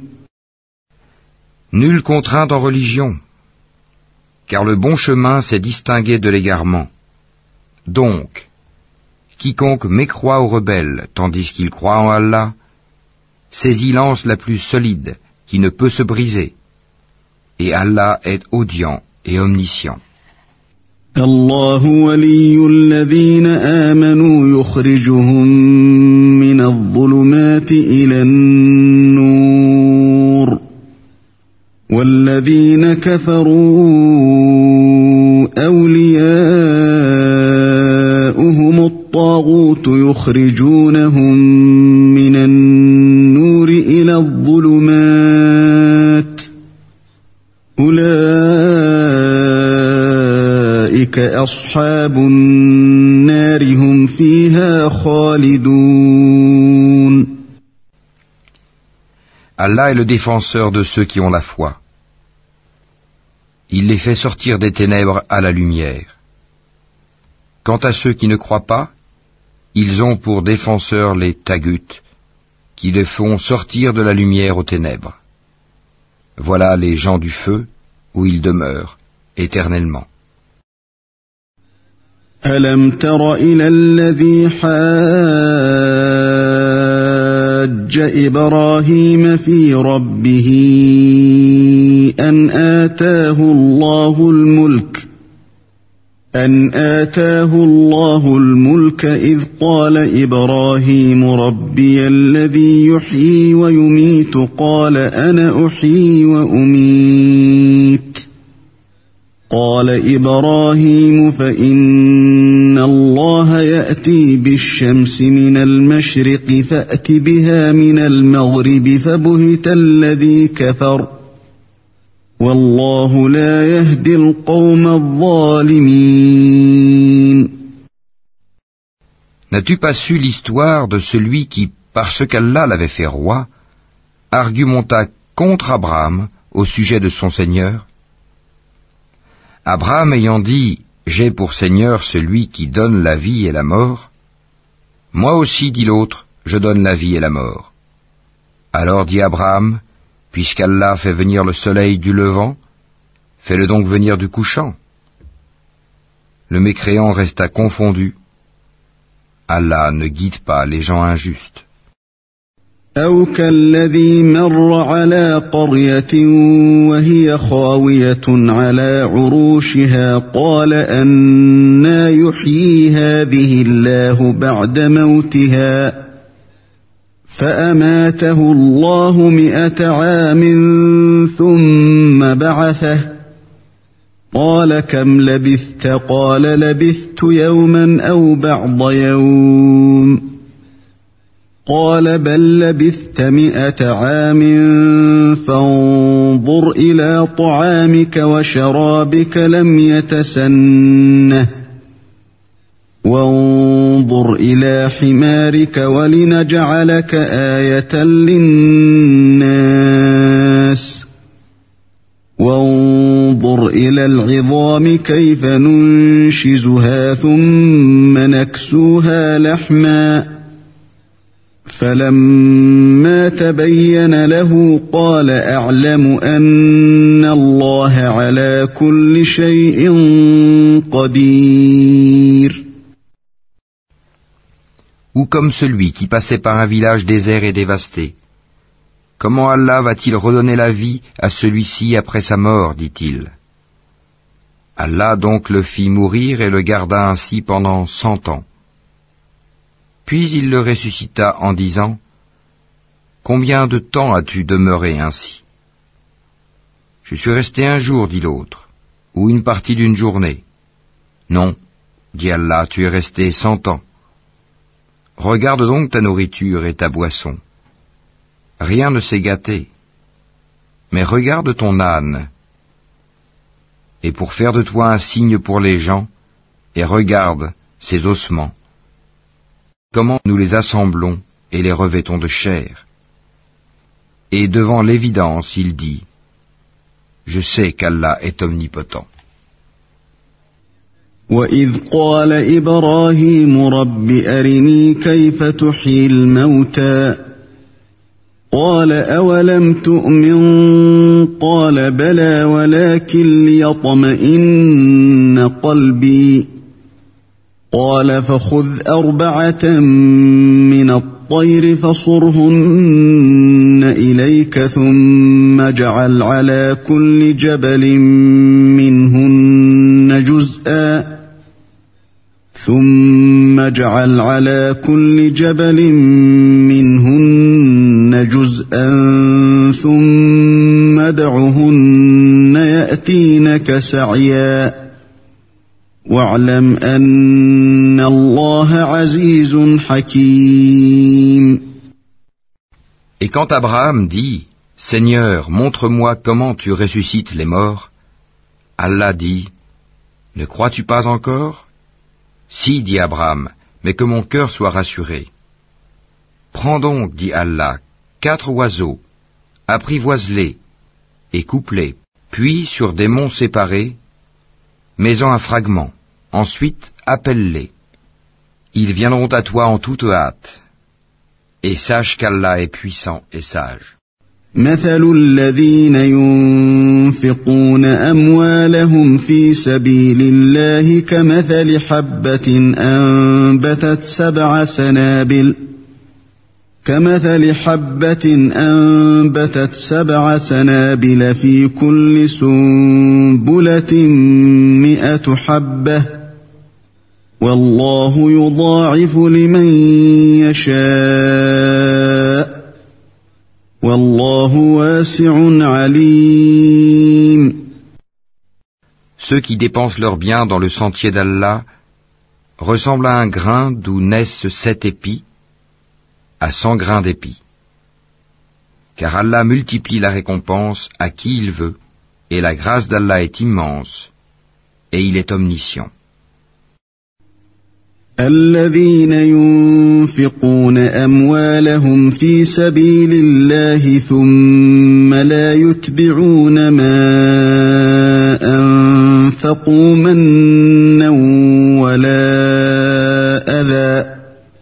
Speaker 2: Nul contraint en religion, car le bon chemin s'est distingué de l'égarement. Donc, quiconque mécroit ou rebelle, tandis qu'il croit en Allah, saisit l'anse la plus solide, qui ne peut se briser. Et Allah est audient et omniscient.
Speaker 1: الله ولي الذين آمنوا يخرجهم من الظلمات إلى النور والذين كفروا أولياؤهم الطاغوت يخرجونهم من النور إلى الظلمات أولئك أصحاب النار هم فيها خالدون.
Speaker 2: Allah est le défenseur de ceux qui ont la foi. Il les fait sortir des ténèbres à la lumière. Quant à ceux qui ne croient pas, ils ont pour défenseurs les taghut, qui les font sortir de la lumière aux ténèbres. Voilà les gens du feu, où ils demeurent, éternellement.
Speaker 1: ألم تر إلى الذي حاج إبراهيم في ربه أن آتاه الله الملك أن آتاه الله الملك إذ قال إبراهيم ربي الذي يحيي ويميت قال أنا أحيي وأميت قال إبراهيم فإن الله يأتي بالشمس من المشرق فأت بها من المغرب فبهت الذي كفر والله لا يهدي القوم الظالمين.
Speaker 2: N'as-tu pas su l'histoire de celui qui, parce qu'Allah l'avait fait roi, argumenta contre Abraham au sujet de son Seigneur? Abraham ayant dit « J'ai pour Seigneur celui qui donne la vie et la mort », moi aussi, dit l'autre, je donne la vie et la mort. Alors dit Abraham, puisqu'Allah fait venir le soleil du levant, fais-le donc venir du couchant. Le mécréant resta confondu. Allah ne guide pas les gens injustes.
Speaker 1: أو كالذي مر على قرية وهي خاوية على عروشها قال أنى يحيي هذه الله بعد موتها فأماته الله مئة عام ثم بعثه قال كم لبثت قال لبثت يوما أو بعض يوم قال بل لبثت مئة عام فانظر إلى طعامك وشرابك لم يتسنه وانظر إلى حمارك ولنجعلك آية للناس وانظر إلى العظام كيف ننشزها ثم نكسوها لحما فلما تبين له قال أعلم أن الله على كل شيء قدير.
Speaker 2: Ou comme celui qui passait par un village désert et dévasté. Comment Allah va-t-il redonner la vie à celui-ci après sa mort, dit-il. Allah donc le fit mourir et le garda ainsi pendant cent ans. Puis il le ressuscita en disant « Combien de temps as-tu demeuré ainsi ?»« Je suis resté un jour, dit l'autre, ou une partie d'une journée. »« Non, dit Allah, tu es resté cent ans. Regarde donc ta nourriture et ta boisson. Rien ne s'est gâté. Mais regarde ton âne. Et pour faire de toi un signe pour les gens, et regarde ses ossements. Comment nous les assemblons et les revêtons de chair. Et devant l'évidence, il dit, je sais qu'Allah est omnipotent.
Speaker 1: وَإِذْ قَالَ إِبْرَاهِيمُ رَبِّ أَرِنِي كَيْفَ تُحْيِي الْمَوْتَى قَالَ أَوَلَمْ تُؤْمِنْ قَالَ بَلَى وَلَكِنْ لِيَطْمَئِنَّ قَلْبِي قال فخذ أربعة من الطير فصرهن إليك ثم اجعل على كل جبل منهن جزءا ثم اجعل على كل جبل منهن جزءا ثم ادعهن يأتينك سعيا واعلم أن الله عزيز حكيم.
Speaker 2: Et quand Abraham dit, Seigneur, montre-moi comment tu ressuscites les morts, Allah dit, ne crois-tu pas encore? Si, dit Abraham, mais que mon cœur soit rassuré. Prends donc, dit Allah, quatre oiseaux, apprivoise-les et coupe-les, puis sur des monts séparés, mets-en un fragment. Ensuite, appelle-les. Ils viendront à toi en toute hâte. Et sache qu'Allah est puissant et sage.
Speaker 1: مثل الذين ينفقون أموالهم في سبيل الله كمثل حبة أنبتت سبع سنابل كمثل حبة أنبتت سبع سنابل في كل سنبلة مئة حبة والله يضاعف لمن يشاء والله واسع عليم.
Speaker 2: Ceux qui dépensent leurs biens dans le sentier d'Allah ressemblent à un grain d'où naissent sept épis, à cent grains d'épis. Car Allah multiplie la récompense à qui il veut, et la grâce d'Allah est immense, et il est omniscient.
Speaker 1: الذين ينفقون أموالهم في سبيل الله ثم لا يتبعون ما أنفقوا منا ولا أذى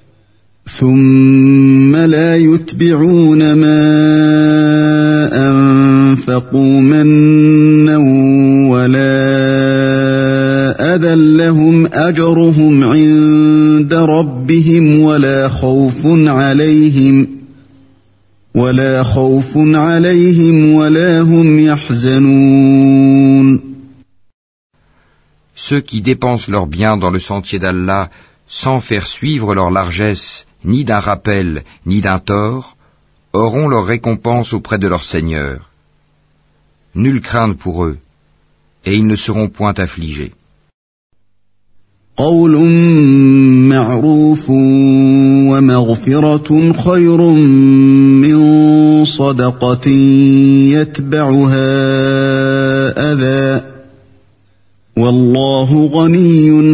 Speaker 1: ثم لا يتبعون ما أنفقوا منا ولا أذى لهم أجرهم عند ربهم ولا خوف عليهم ولا خوف عليهم ولا هم يحزنون.
Speaker 2: Ceux qui dépensent leurs biens dans le sentier d'Allah sans faire suivre leur largesse ni d'un rappel ni d'un tort auront leur récompense auprès de leur Seigneur. Nulle crainte pour eux, et ils ne seront point affligés.
Speaker 1: قول معروف ومغفرة خير من صدقة يتبعها أذى والله غني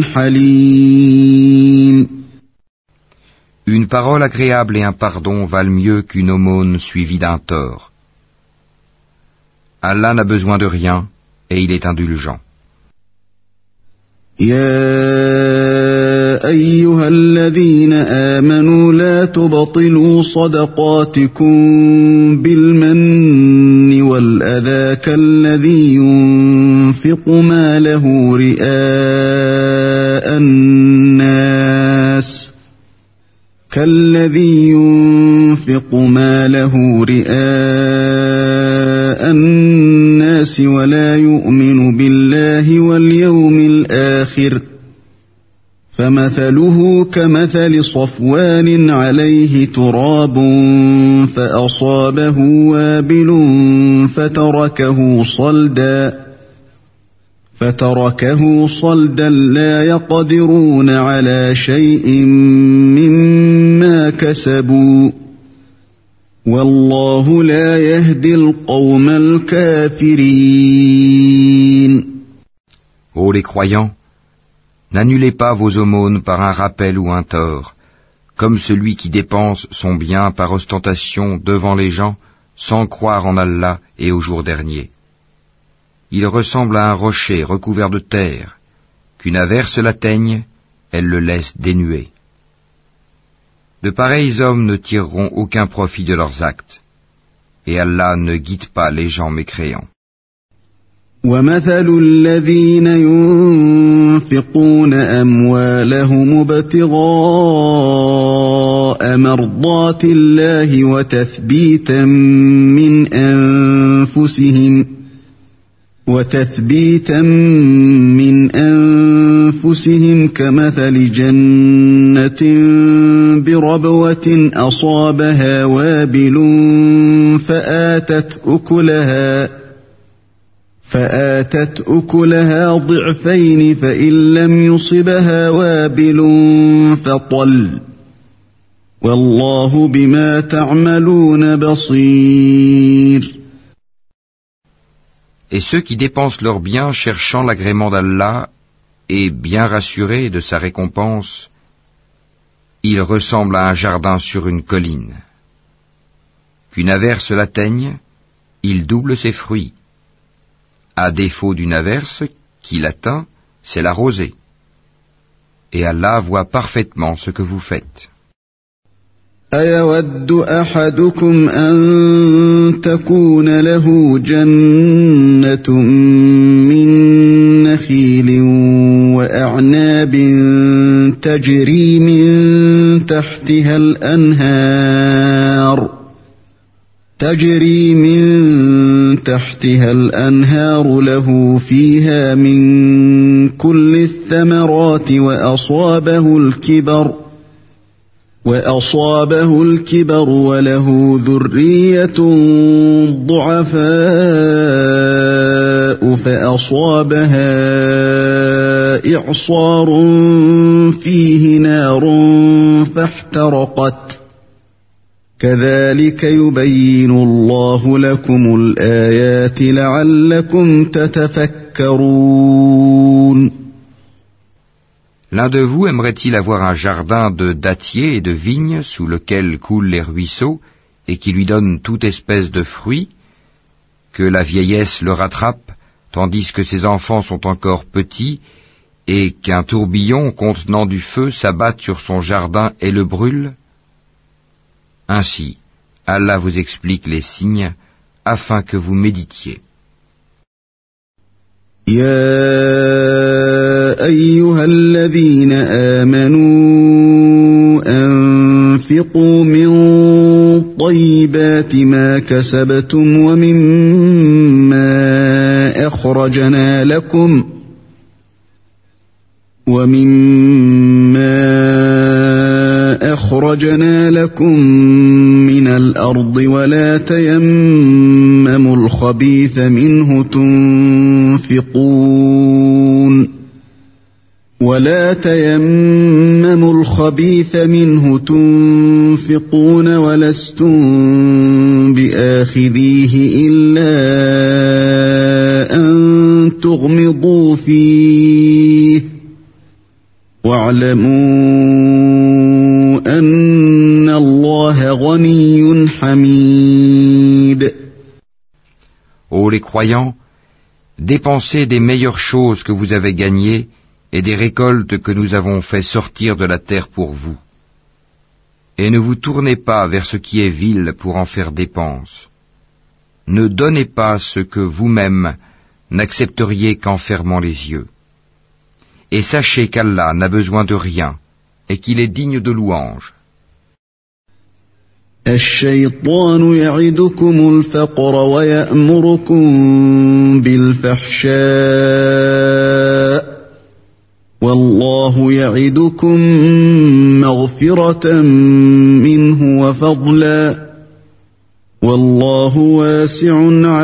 Speaker 1: حليم.
Speaker 2: Une parole agréable et un pardon valent mieux qu'une aumône suivie d'un tort. Allah n'a besoin de rien et il est indulgent.
Speaker 1: يا أيها الذين آمنوا لا تبطلوا صدقاتكم بالمن والأذى كالذي ينفق ماله رئاء الناس كالذي ينفق ماله رئاء الناس ولا يؤمن بالله واليوم الآخر فمثله كمثل صفوان عليه تراب فأصابه وابل فتركه صلدا فتركه صلدا لا يقدرون على شيء مما كسبوا والله لا يهدي القوم الكافرين.
Speaker 2: Ô les croyants, n'annulez pas vos aumônes par un rappel ou un tort, comme celui qui dépense son bien par ostentation devant les gens sans croire en Allah et au jour dernier. Il ressemble à un rocher recouvert de terre, qu'une averse l'atteigne, elle le laisse dénué. De pareils hommes ne tireront aucun profit de leurs actes, et Allah ne guide pas les gens mécréants.
Speaker 1: وَمَثَلُ الَّذِينَ يُنفِقُونَ أَمْوَالَهُمُ ابْتِغَاءَ مَرْضَاتِ اللَّهِ وَتَثْبِيتًا مِّنْ أَنفُسِهِمْ وَتَثْبِيتًا مِّنْ أَنفُسِهِمْ كَمَثَلِ جَنَّةٍ بِرَبْوَةٍ أَصَابَهَا وَابِلٌ فَآتَتْ أُكُلَهَا فآتت أكلها ضعفين فإن لم يصبها وابل فطل والله بما تعملون بصير.
Speaker 2: Et ceux qui dépensent leurs biens cherchant l'agrément d'Allah et bien rassurés de sa récompense, ils ressemblent à un jardin sur une colline. Qu'une averse l'atteigne, il double ses fruits. À défaut d'une averse qui l'atteint, c'est la rosée. Et Allah voit parfaitement ce que vous faites.
Speaker 1: أَيَوَدُّ أَحَدُكُمْ أَن تَكُونَ لَهُ جَنَّةٌ مِّن نَّخِيلٍ وَأَعْنَابٍ تَجْرِي مِن تَحْتِهَا الْأَنْهَارُ تجري من تحتها الأنهار له فيها من كل الثمرات وأصابه الكبر وأصابه الكبر وله ذرية ضعفاء فأصابها إعصار فيه نار فاحترقت كذلك يبين الله لكم الآيات لعلكم تتفكرون.
Speaker 2: L'un de vous aimerait-il avoir un jardin de dattiers et de vignes sous lequel coulent les ruisseaux et qui lui donne toute espèce de fruits, que la vieillesse le rattrape tandis que ses enfants sont encore petits et qu'un tourbillon contenant du feu s'abatte sur son jardin et le brûle? Ainsi, Allah vous explique les signes afin que vous méditiez.
Speaker 1: يا أيها الذين آمنوا أنفقوا من طيبات ما كسبتم ومما أخرجنا لكم ومما أخرجنا لكم من الأرض ولا تيمموا الخبيث منه تنفقون ولا تيمموا الخبيث منه تنفقون ولستم بآخذيه إلا أن تغمضوا فيه واعلموا أن الله غني حميد.
Speaker 2: Ô les croyants, dépensez des meilleures choses que vous avez gagnées et des récoltes que nous avons fait sortir de la terre pour vous. Et ne vous tournez pas vers ce qui est vil pour en faire dépense. Ne donnez pas ce que vous-même n'accepteriez qu'en fermant les yeux. Et sachez qu'Allah n'a besoin de rien et qu'il est digne de louange.
Speaker 1: الشيطان يعدكم الفقر ويأمركم بالفحشاء والله يعدكم مغفرة منه وفضلا والله واسع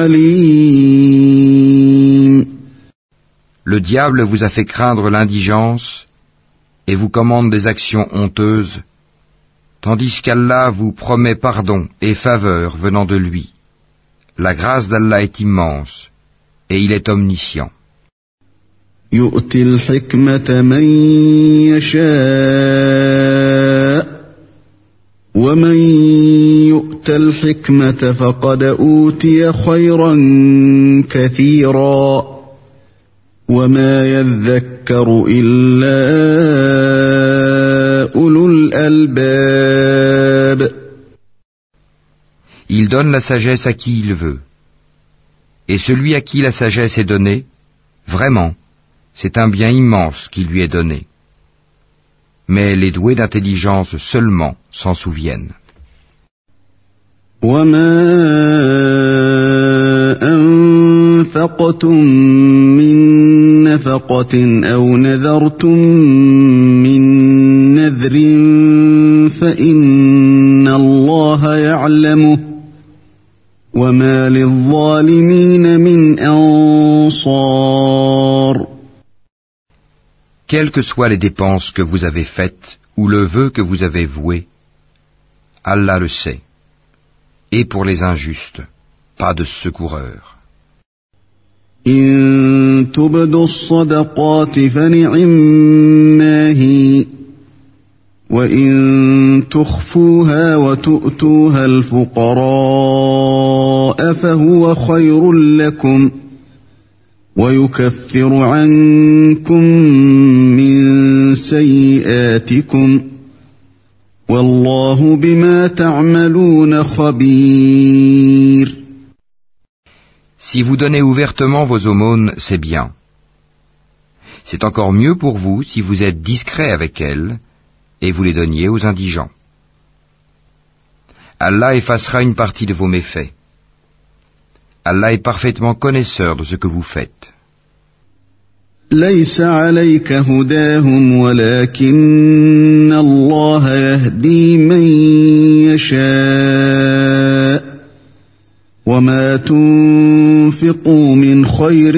Speaker 1: عليم.
Speaker 2: Le diable vous a fait craindre l'indigence et vous commande des actions honteuses, tandis qu'Allah vous promet pardon et faveur venant de lui. La grâce d'Allah est immense et il est omniscient.
Speaker 1: يؤتي الحكمة من يشاء ومن يؤت الحكمة فقد أوتي خيرا كثيرا وما يذكر إلا أولو الألباب.
Speaker 2: Il donne la sagesse à qui il veut. Et celui à qui la sagesse est donnée, vraiment, c'est un bien immense qui lui est donné. Mais les doués d'intelligence seulement s'en souviennent.
Speaker 1: وما أنفقتم من نفقة أو نذرتم من نذر فإن الله يعلمه وما للظالمين من أنصار.
Speaker 2: Quelles que soient les dépenses que vous avez faites ou le vœu que vous avez voué, Allah le sait. Et pour les injustes, pas de secoureur.
Speaker 1: إن تبدوا الصدقات فنعما هي وإن تخفوها وتؤتوها الفقراء فهو خير لكم ويكفر عنكم من سيئاتكم والله بما تعملون خبير.
Speaker 2: Si vous donnez ouvertement vos aumônes, c'est bien. C'est encore mieux pour vous si vous êtes discret avec elles et vous les donniez aux indigents. Allah effacera une partie de vos méfaits. Allah est parfaitement connaisseur de ce que vous faites.
Speaker 1: ليس عليك هداهم ولكن الله يهدي من يشاء وما تنفقوا من خير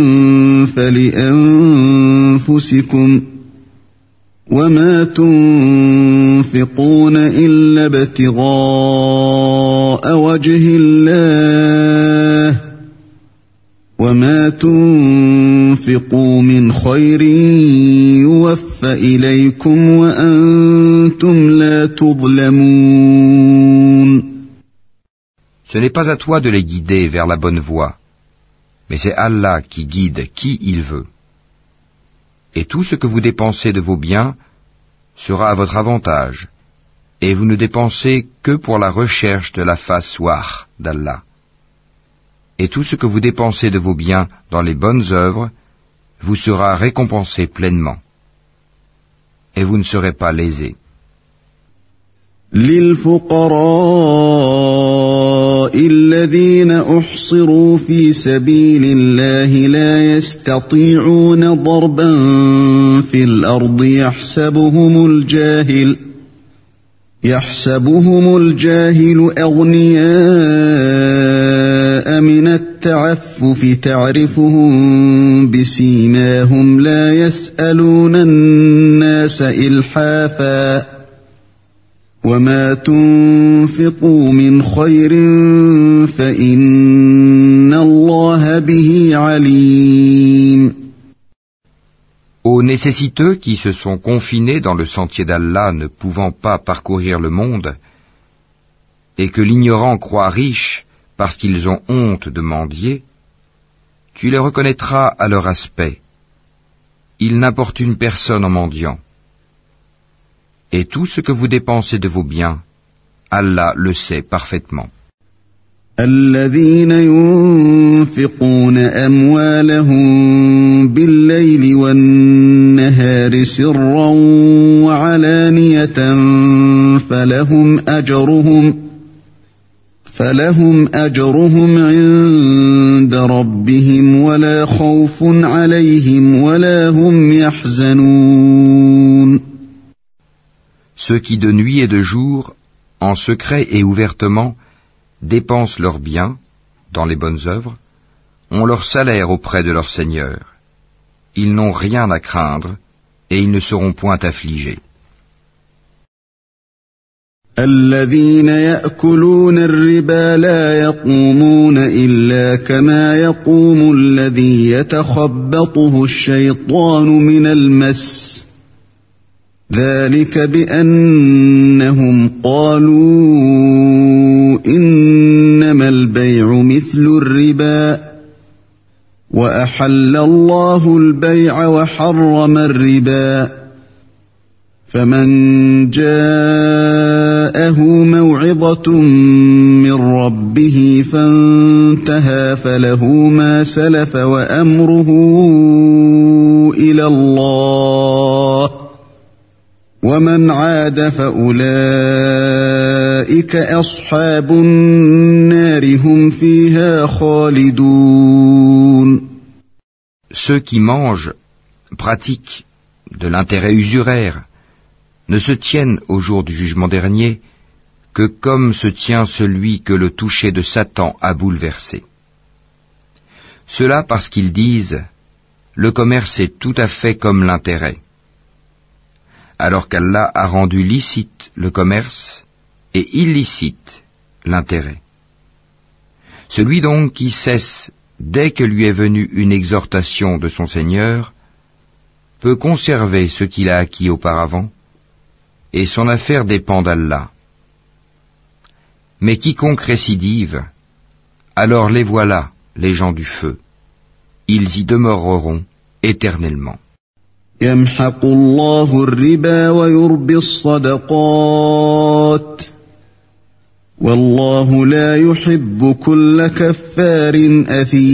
Speaker 1: فلأنفسكم وما تنفقون إلا ابتغاء وجه الله وما تنفقوا من خير يوفى إليكم وأنتم لا تظلمون.
Speaker 2: Ce n'est pas à toi de les guider vers la bonne voie, mais c'est Allah qui guide qui il veut. Et tout ce que vous dépensez de vos biens sera à votre avantage, et vous ne dépensez que pour la recherche de la face wah d'Allah. Et tout ce que vous dépensez de vos biens dans les bonnes œuvres vous sera récompensé pleinement. Et vous ne serez pas lésés.
Speaker 1: للفقراء الذين أحصروا في سبيل الله لا يستطيعون ضربا في الأرض يحسبهم الجاهل يحسبهم الجاهل أغنياء من التعفف تعرفهم بسيماهم لا يسألون الناس إلحافا وما تنفقوا من خير فإن الله به عليم.
Speaker 2: Aux nécessiteux qui se sont confinés dans le sentier d'Allah ne pouvant pas parcourir le monde, et que l'ignorant croit riche parce qu'ils ont honte de mendier, tu les reconnaîtras à leur aspect. Ils n'importunent personne en mendiant. Et tout ce que vous dépensez de vos biens, Allah le sait parfaitement.
Speaker 1: الذين ينفقون أموالهم بالليل والنهار سرا وعلانية فلهم أجرهم فلهم أجرهم عند ربهم ولا خوف عليهم ولا هم يحزنون.
Speaker 2: Ceux qui de nuit et de jour, en secret et ouvertement, dépensent leurs biens dans les bonnes œuvres, ont leur salaire auprès de leur Seigneur. Ils n'ont rien à craindre et ils ne seront point affligés.
Speaker 1: الذين يأكلون الربا لا يقومون إلا كما يقوم الذي يتخبطه الشيطان من المس ذلك بأنهم قالوا إنما البيع مثل الربا وأحل الله البيع وحرم الربا فمن جاءه موعظة من ربه فانتهى فله ما سلف وأمره إلى الله ومن عاد فأولئك أصحاب النار هم فيها خالدون.
Speaker 2: Ceux qui mangent, pratiquent de l'intérêt usuraire, ne se tiennent au jour du jugement dernier que comme se tient celui que le toucher de Satan a bouleversé. Cela parce qu'ils disent « Le commerce est tout à fait comme l'intérêt », alors qu'Allah a rendu licite le commerce et illicite l'intérêt. Celui donc qui cesse dès que lui est venue une exhortation de son Seigneur peut conserver ce qu'il a acquis auparavant, et son affaire dépend d'Allah. Mais quiconque récidive, alors les voilà, les gens du feu. Ils y demeureront éternellement.
Speaker 1: يمحق الله الربا ويربي الصدقات والله لا يحب كل كفار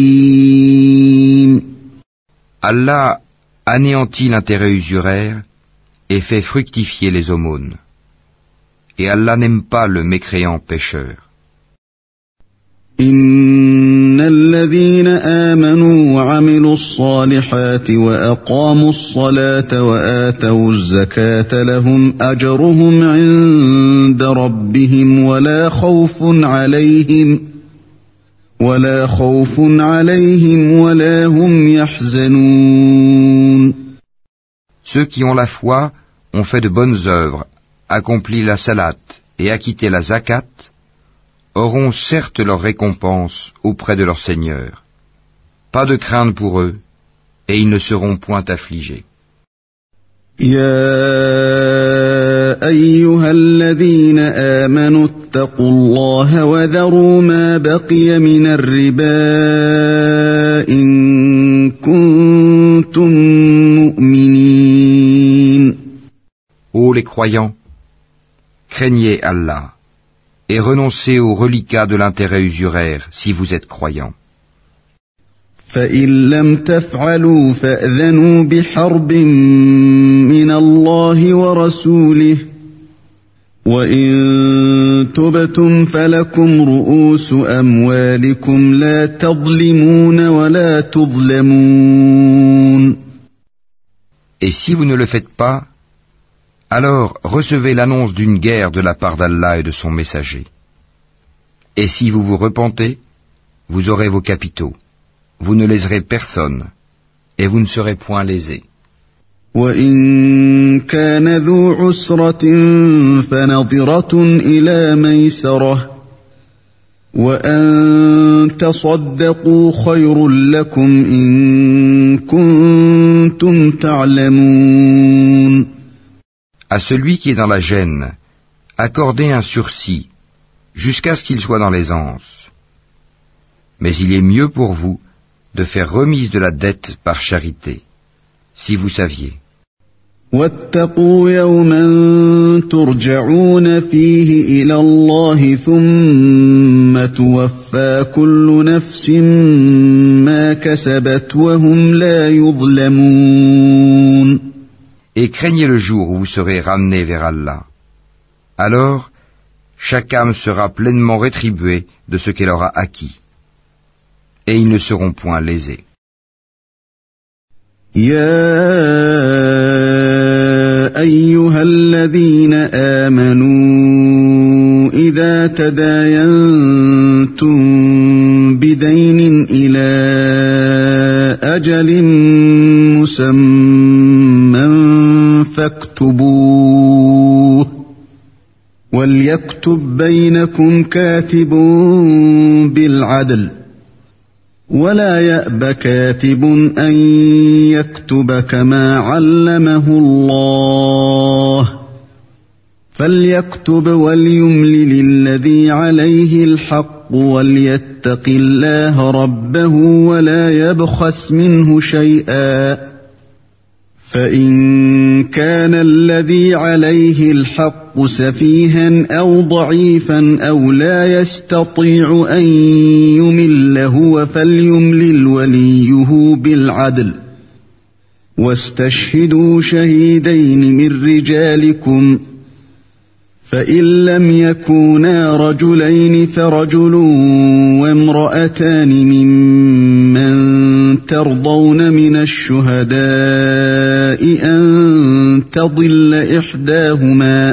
Speaker 1: أثيم.
Speaker 2: Allah anéantit l'intérêt usuraire et fait fructifier les aumônes. Et Allah n'aime pas le mécréant pécheur.
Speaker 1: إن الذين آمنوا وعملوا الصالحات وأقاموا الصلاة وآتوا الزكاة لهم أجرهم عند ربهم ولا خوف عليهم ولا خوف عليهم ولا هم يحزنون.
Speaker 2: Ceux qui ont la foi ont fait de bonnes œuvres, accompli la salat et acquitté la zakat, auront certes leur récompense auprès de leur Seigneur. Pas de crainte pour eux, et ils ne seront point affligés.
Speaker 1: يا أيها الذين آمنوا اتقوا الله وذروا ما بقي من الربا إن كنتم مؤمنين.
Speaker 2: Ô les croyants, craignez Allah et renoncez aux reliquats de l'intérêt usuraire si vous êtes croyants.
Speaker 1: فإن لم تفعلوا فأذنوا بحرب من الله ورسوله وإن تبتم فلكم رؤوس أموالكم لا تظلمون ولا تظلمون.
Speaker 2: Et si vous ne le faites pas, alors recevez l'annonce d'une guerre de la part d'Allah et de son messager. Et si vous vous repentez, vous aurez vos capitaux. Vous ne léserez personne, et vous ne serez point lésés.
Speaker 1: وَإِن كَانَ ذُو عُسْرَةٍ فَنَظِرَةٌ إِلَى مَيْسَرَةٍ وَأَن تَصَدَّقُوا خَيْرٌ لَكُمْ إِن كُنتُمْ تَعْلَمُونَ.
Speaker 2: À celui qui est dans la gêne, accordez un sursis, jusqu'à ce qu'il soit dans l'aisance. Mais il est mieux pour vous de faire remise de la dette par charité, si vous saviez.
Speaker 1: وَاتَّقُوا يَوْمًا تُرْجَعُونَ فِيهِ إِلَى اللَّهِ ثُمَّ تُوَفَّى كُلُّ نَفْسٍ مَا كَسَبَتْ وَهُمْ لَا يُظْلَمُونَ.
Speaker 2: Et craignez le jour où vous serez ramenés vers Allah. Alors, chaque âme sera pleinement rétribuée de ce qu'elle aura acquis. Et ils ne seront point lésés.
Speaker 1: يا أيها الذين آمنوا إذا تداينتم بدين إلى أجل مسمى فاكتبوه وليكتب بينكم كاتب بالعدل ولا يأب كاتب أن يكتب كما علمه الله فليكتب وليملل الذي عليه الحق وليتق الله ربه ولا يبخس منه شيئا فإن كان الذي عليه الحق سفيها أو ضعيفا أو لا يستطيع أن يمل هو فليملل وليه بالعدل واستشهدوا شهيدين من رجالكم فإن لم يكونا رجلين فرجل وامرأتان ممن ترضون من الشهداء أن تضل إحداهما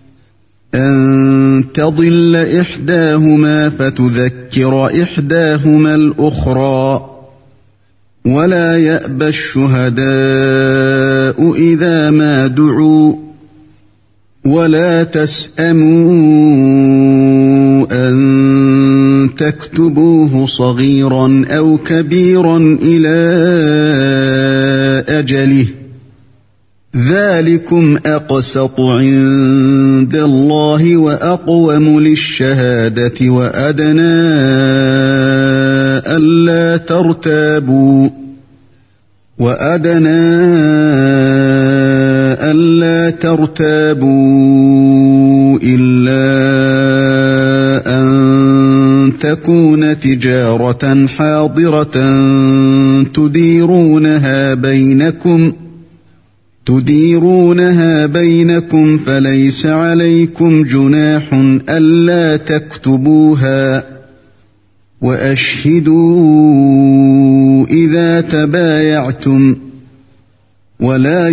Speaker 1: أن تضل إحداهما فتذكر إحداهما الأخرى ولا يأبى الشهداء إذا ما دعوا ولا تسأموا أن تكتبوه صغيرا أو كبيرا إلى أجله ذلكم أقسط عند الله وأقوم للشهادة وأدنى ألا ترتابوا وأدنى ألا ترتابوا إلا أن تكون تجارة حاضرة تديرونها بينكم تديرونها بينكم فليس عليكم جناح ألا تكتبوها وأشهدوا إذا تبايعتم ولا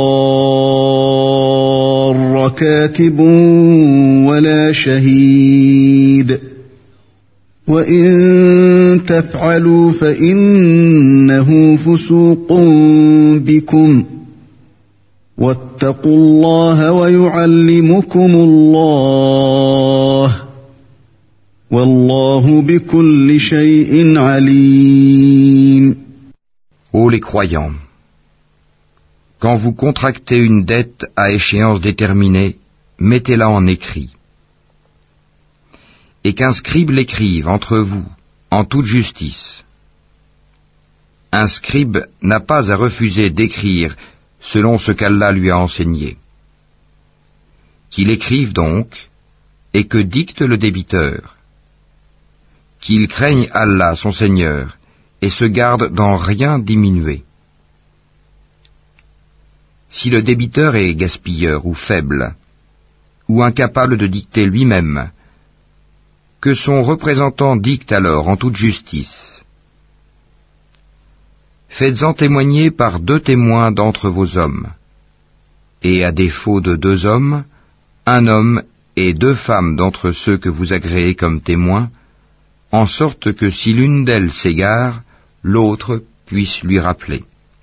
Speaker 1: يضار كاتب ولا شهيد وإن تفعلوا فإنه فسوق بكم واتقوا الله ويعلمكم الله والله بكل شيء عليم.
Speaker 2: Ô les croyants, quand vous contractez une dette à échéance déterminée, mettez-la en écrit. Et qu'un scribe l'écrive entre vous, en toute justice. Un scribe n'a pas à refuser d'écrire selon ce qu'Allah lui a enseigné. Qu'il écrive donc, et que dicte le débiteur. Qu'il craigne Allah, son Seigneur, et se garde d'en rien diminuer. Si le débiteur est gaspilleur ou faible, ou incapable de dicter lui-même, que son représentant dicte alors en toute justice. Faites-en témoigner par deux témoins d'entre vos hommes, et à défaut de deux hommes, un homme et deux femmes d'entre ceux que vous agréez comme témoins, en sorte que si l'une d'elles s'égare, l'autre puisse lui rappeler.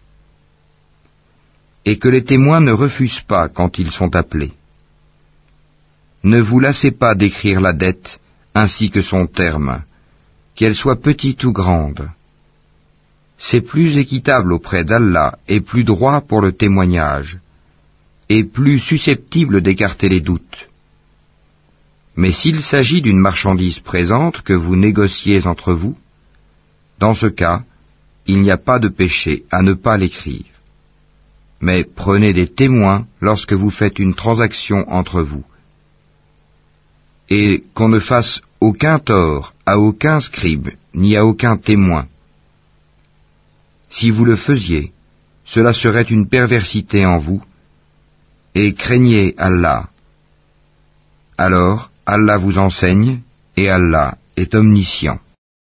Speaker 2: Et que les témoins ne refusent pas quand ils sont appelés. Ne vous lassez pas d'écrire la dette, ainsi que son terme, qu'elle soit petite ou grande. C'est plus équitable auprès d'Allah et plus droit pour le témoignage, et plus susceptible d'écarter les doutes. Mais s'il s'agit d'une marchandise présente que vous négociez entre vous, dans ce cas, il n'y a pas de péché à ne pas l'écrire. Mais prenez des témoins lorsque vous faites une transaction entre vous, et qu'on ne fasse aucun tort à aucun scribe, ni à aucun témoin. Si vous le faisiez, cela serait une perversité en vous, et craignez Allah. Alors, Allah vous enseigne, et Allah est omniscient.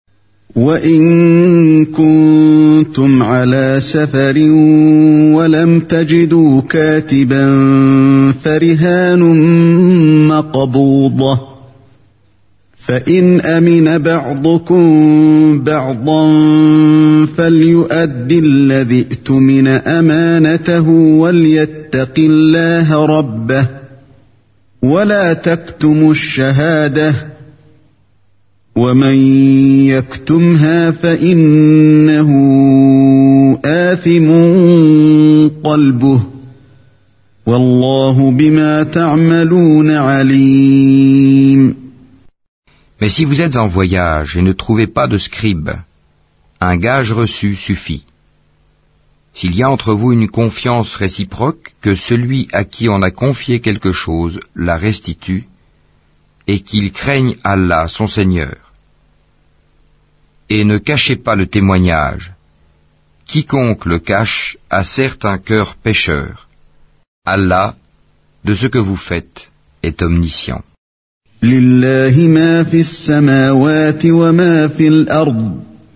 Speaker 1: وَإِن كُنتُمْ عَلَى سَفَرٍ وَلَمْ تَجِدُوا كَاتِبًا فَرِهَانٌ مَّقْبُوضَةٌ فَإِنْ أَمِنَ بَعْضُكُمْ بَعْضًا فَلْيُؤَدِّ الَّذِي ائْتُمِنَ أَمَانَتَهُ وَلْيَتَّقِ اللَّهَ رَبَّهُ وَلَا تَكْتُمُوا الشَّهَادَةَ وَمَنْ يَكْتُمْهَا فَإِنَّهُ آثِمٌ قَلْبُهُ وَاللَّهُ بِمَا تَعْمَلُونَ عَلِيمٌ.
Speaker 2: Mais si vous êtes en voyage et ne trouvez pas de scribe, un gage reçu suffit. S'il y a entre vous une confiance réciproque, que celui à qui on a confié quelque chose la restitue, et qu'il craigne Allah, son Seigneur. Et ne cachez pas le témoignage. Quiconque le cache a certes un cœur pécheur. Allah, de ce que vous faites, est omniscient.
Speaker 1: لله ما في السماوات وما في الأرض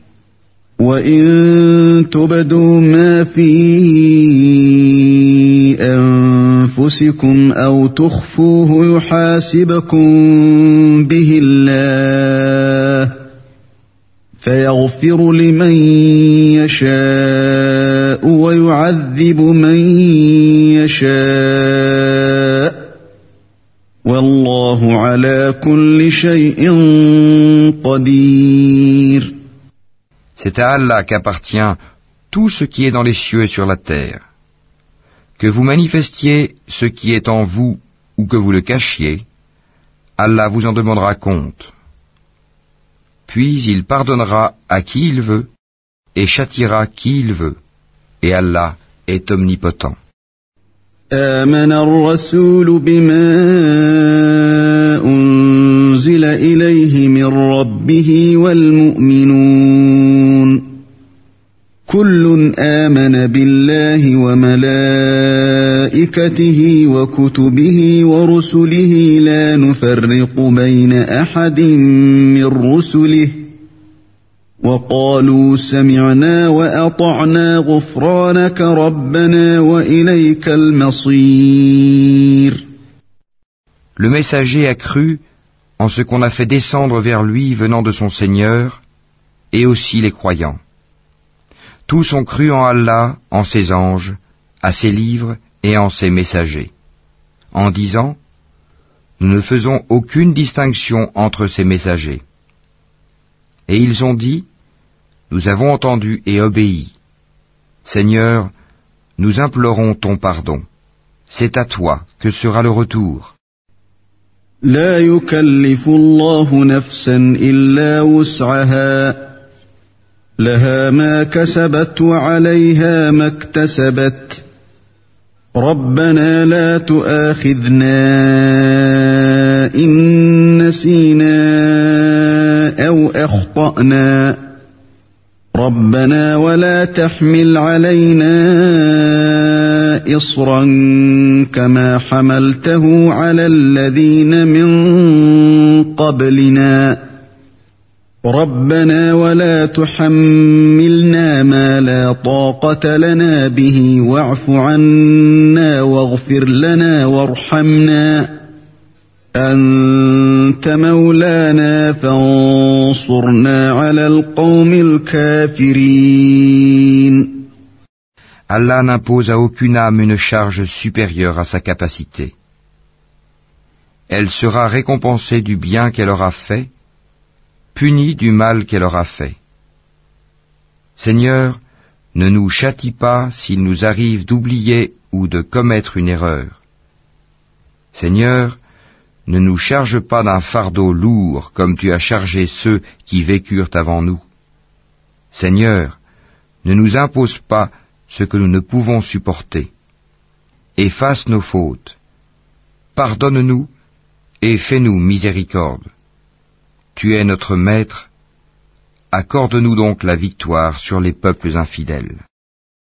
Speaker 1: وإن تبدوا ما في أنفسكم أو تخفوه يحاسبكم به الله فيغفر لمن يشاء ويعذب من يشاء والله على كل شيء قدير.
Speaker 2: C'est à Allah qu'appartient tout ce qui est dans les cieux et sur la terre. Que vous manifestiez ce qui est en vous ou que vous le cachiez, Allah vous en demandera compte. Puis il pardonnera à qui il veut et châtiera qui il veut. Et Allah est omnipotent.
Speaker 1: آمن الرسول بما أنزل إليه من ربه والمؤمنون كل آمن بالله وملائكته وكتبه ورسله لا نفرق بين أحد من رسله وقالوا سمعنا وأطعنا غفرانك ربنا وإليك المصير.
Speaker 2: Le messager a cru en ce qu'on a fait descendre vers lui venant de son Seigneur, et aussi les croyants. Tous ont cru en Allah, en ses anges, à ses livres et en ses messagers, en disant « Nous ne faisons aucune distinction entre ces messagers. » Et ils ont dit « Nous avons entendu et obéi. Seigneur, nous implorons ton pardon. C'est à toi que sera le retour. »
Speaker 1: لا يكلف الله نفسا إلا وسعها لها ما كسبت وعليها ما اكتسبت ربنا لا تؤاخذنا إن نسينا أو أخطأنا ربنا ولا تحمل علينا إصرا كما حملته على الذين من قبلنا ربنا ولا تحملنا ما لا طاقة لنا به واعف عنا واغفر لنا وارحمنا أنت مولانا فانصرنا على القوم الكافرين.
Speaker 2: Allah n'impose à aucune âme une charge supérieure à sa capacité. Elle sera récompensée du bien qu'elle aura fait, punie du mal qu'elle aura fait. Seigneur, ne nous châtie pas s'il nous arrive d'oublier ou de commettre une erreur. Seigneur, ne nous charge pas d'un fardeau lourd comme tu as chargé ceux qui vécurent avant nous. Seigneur, ne nous impose pas ce que nous ne pouvons supporter. Efface nos fautes. Pardonne-nous et fais-nous miséricorde. Tu es notre Maître, accorde-nous donc la victoire sur les peuples infidèles.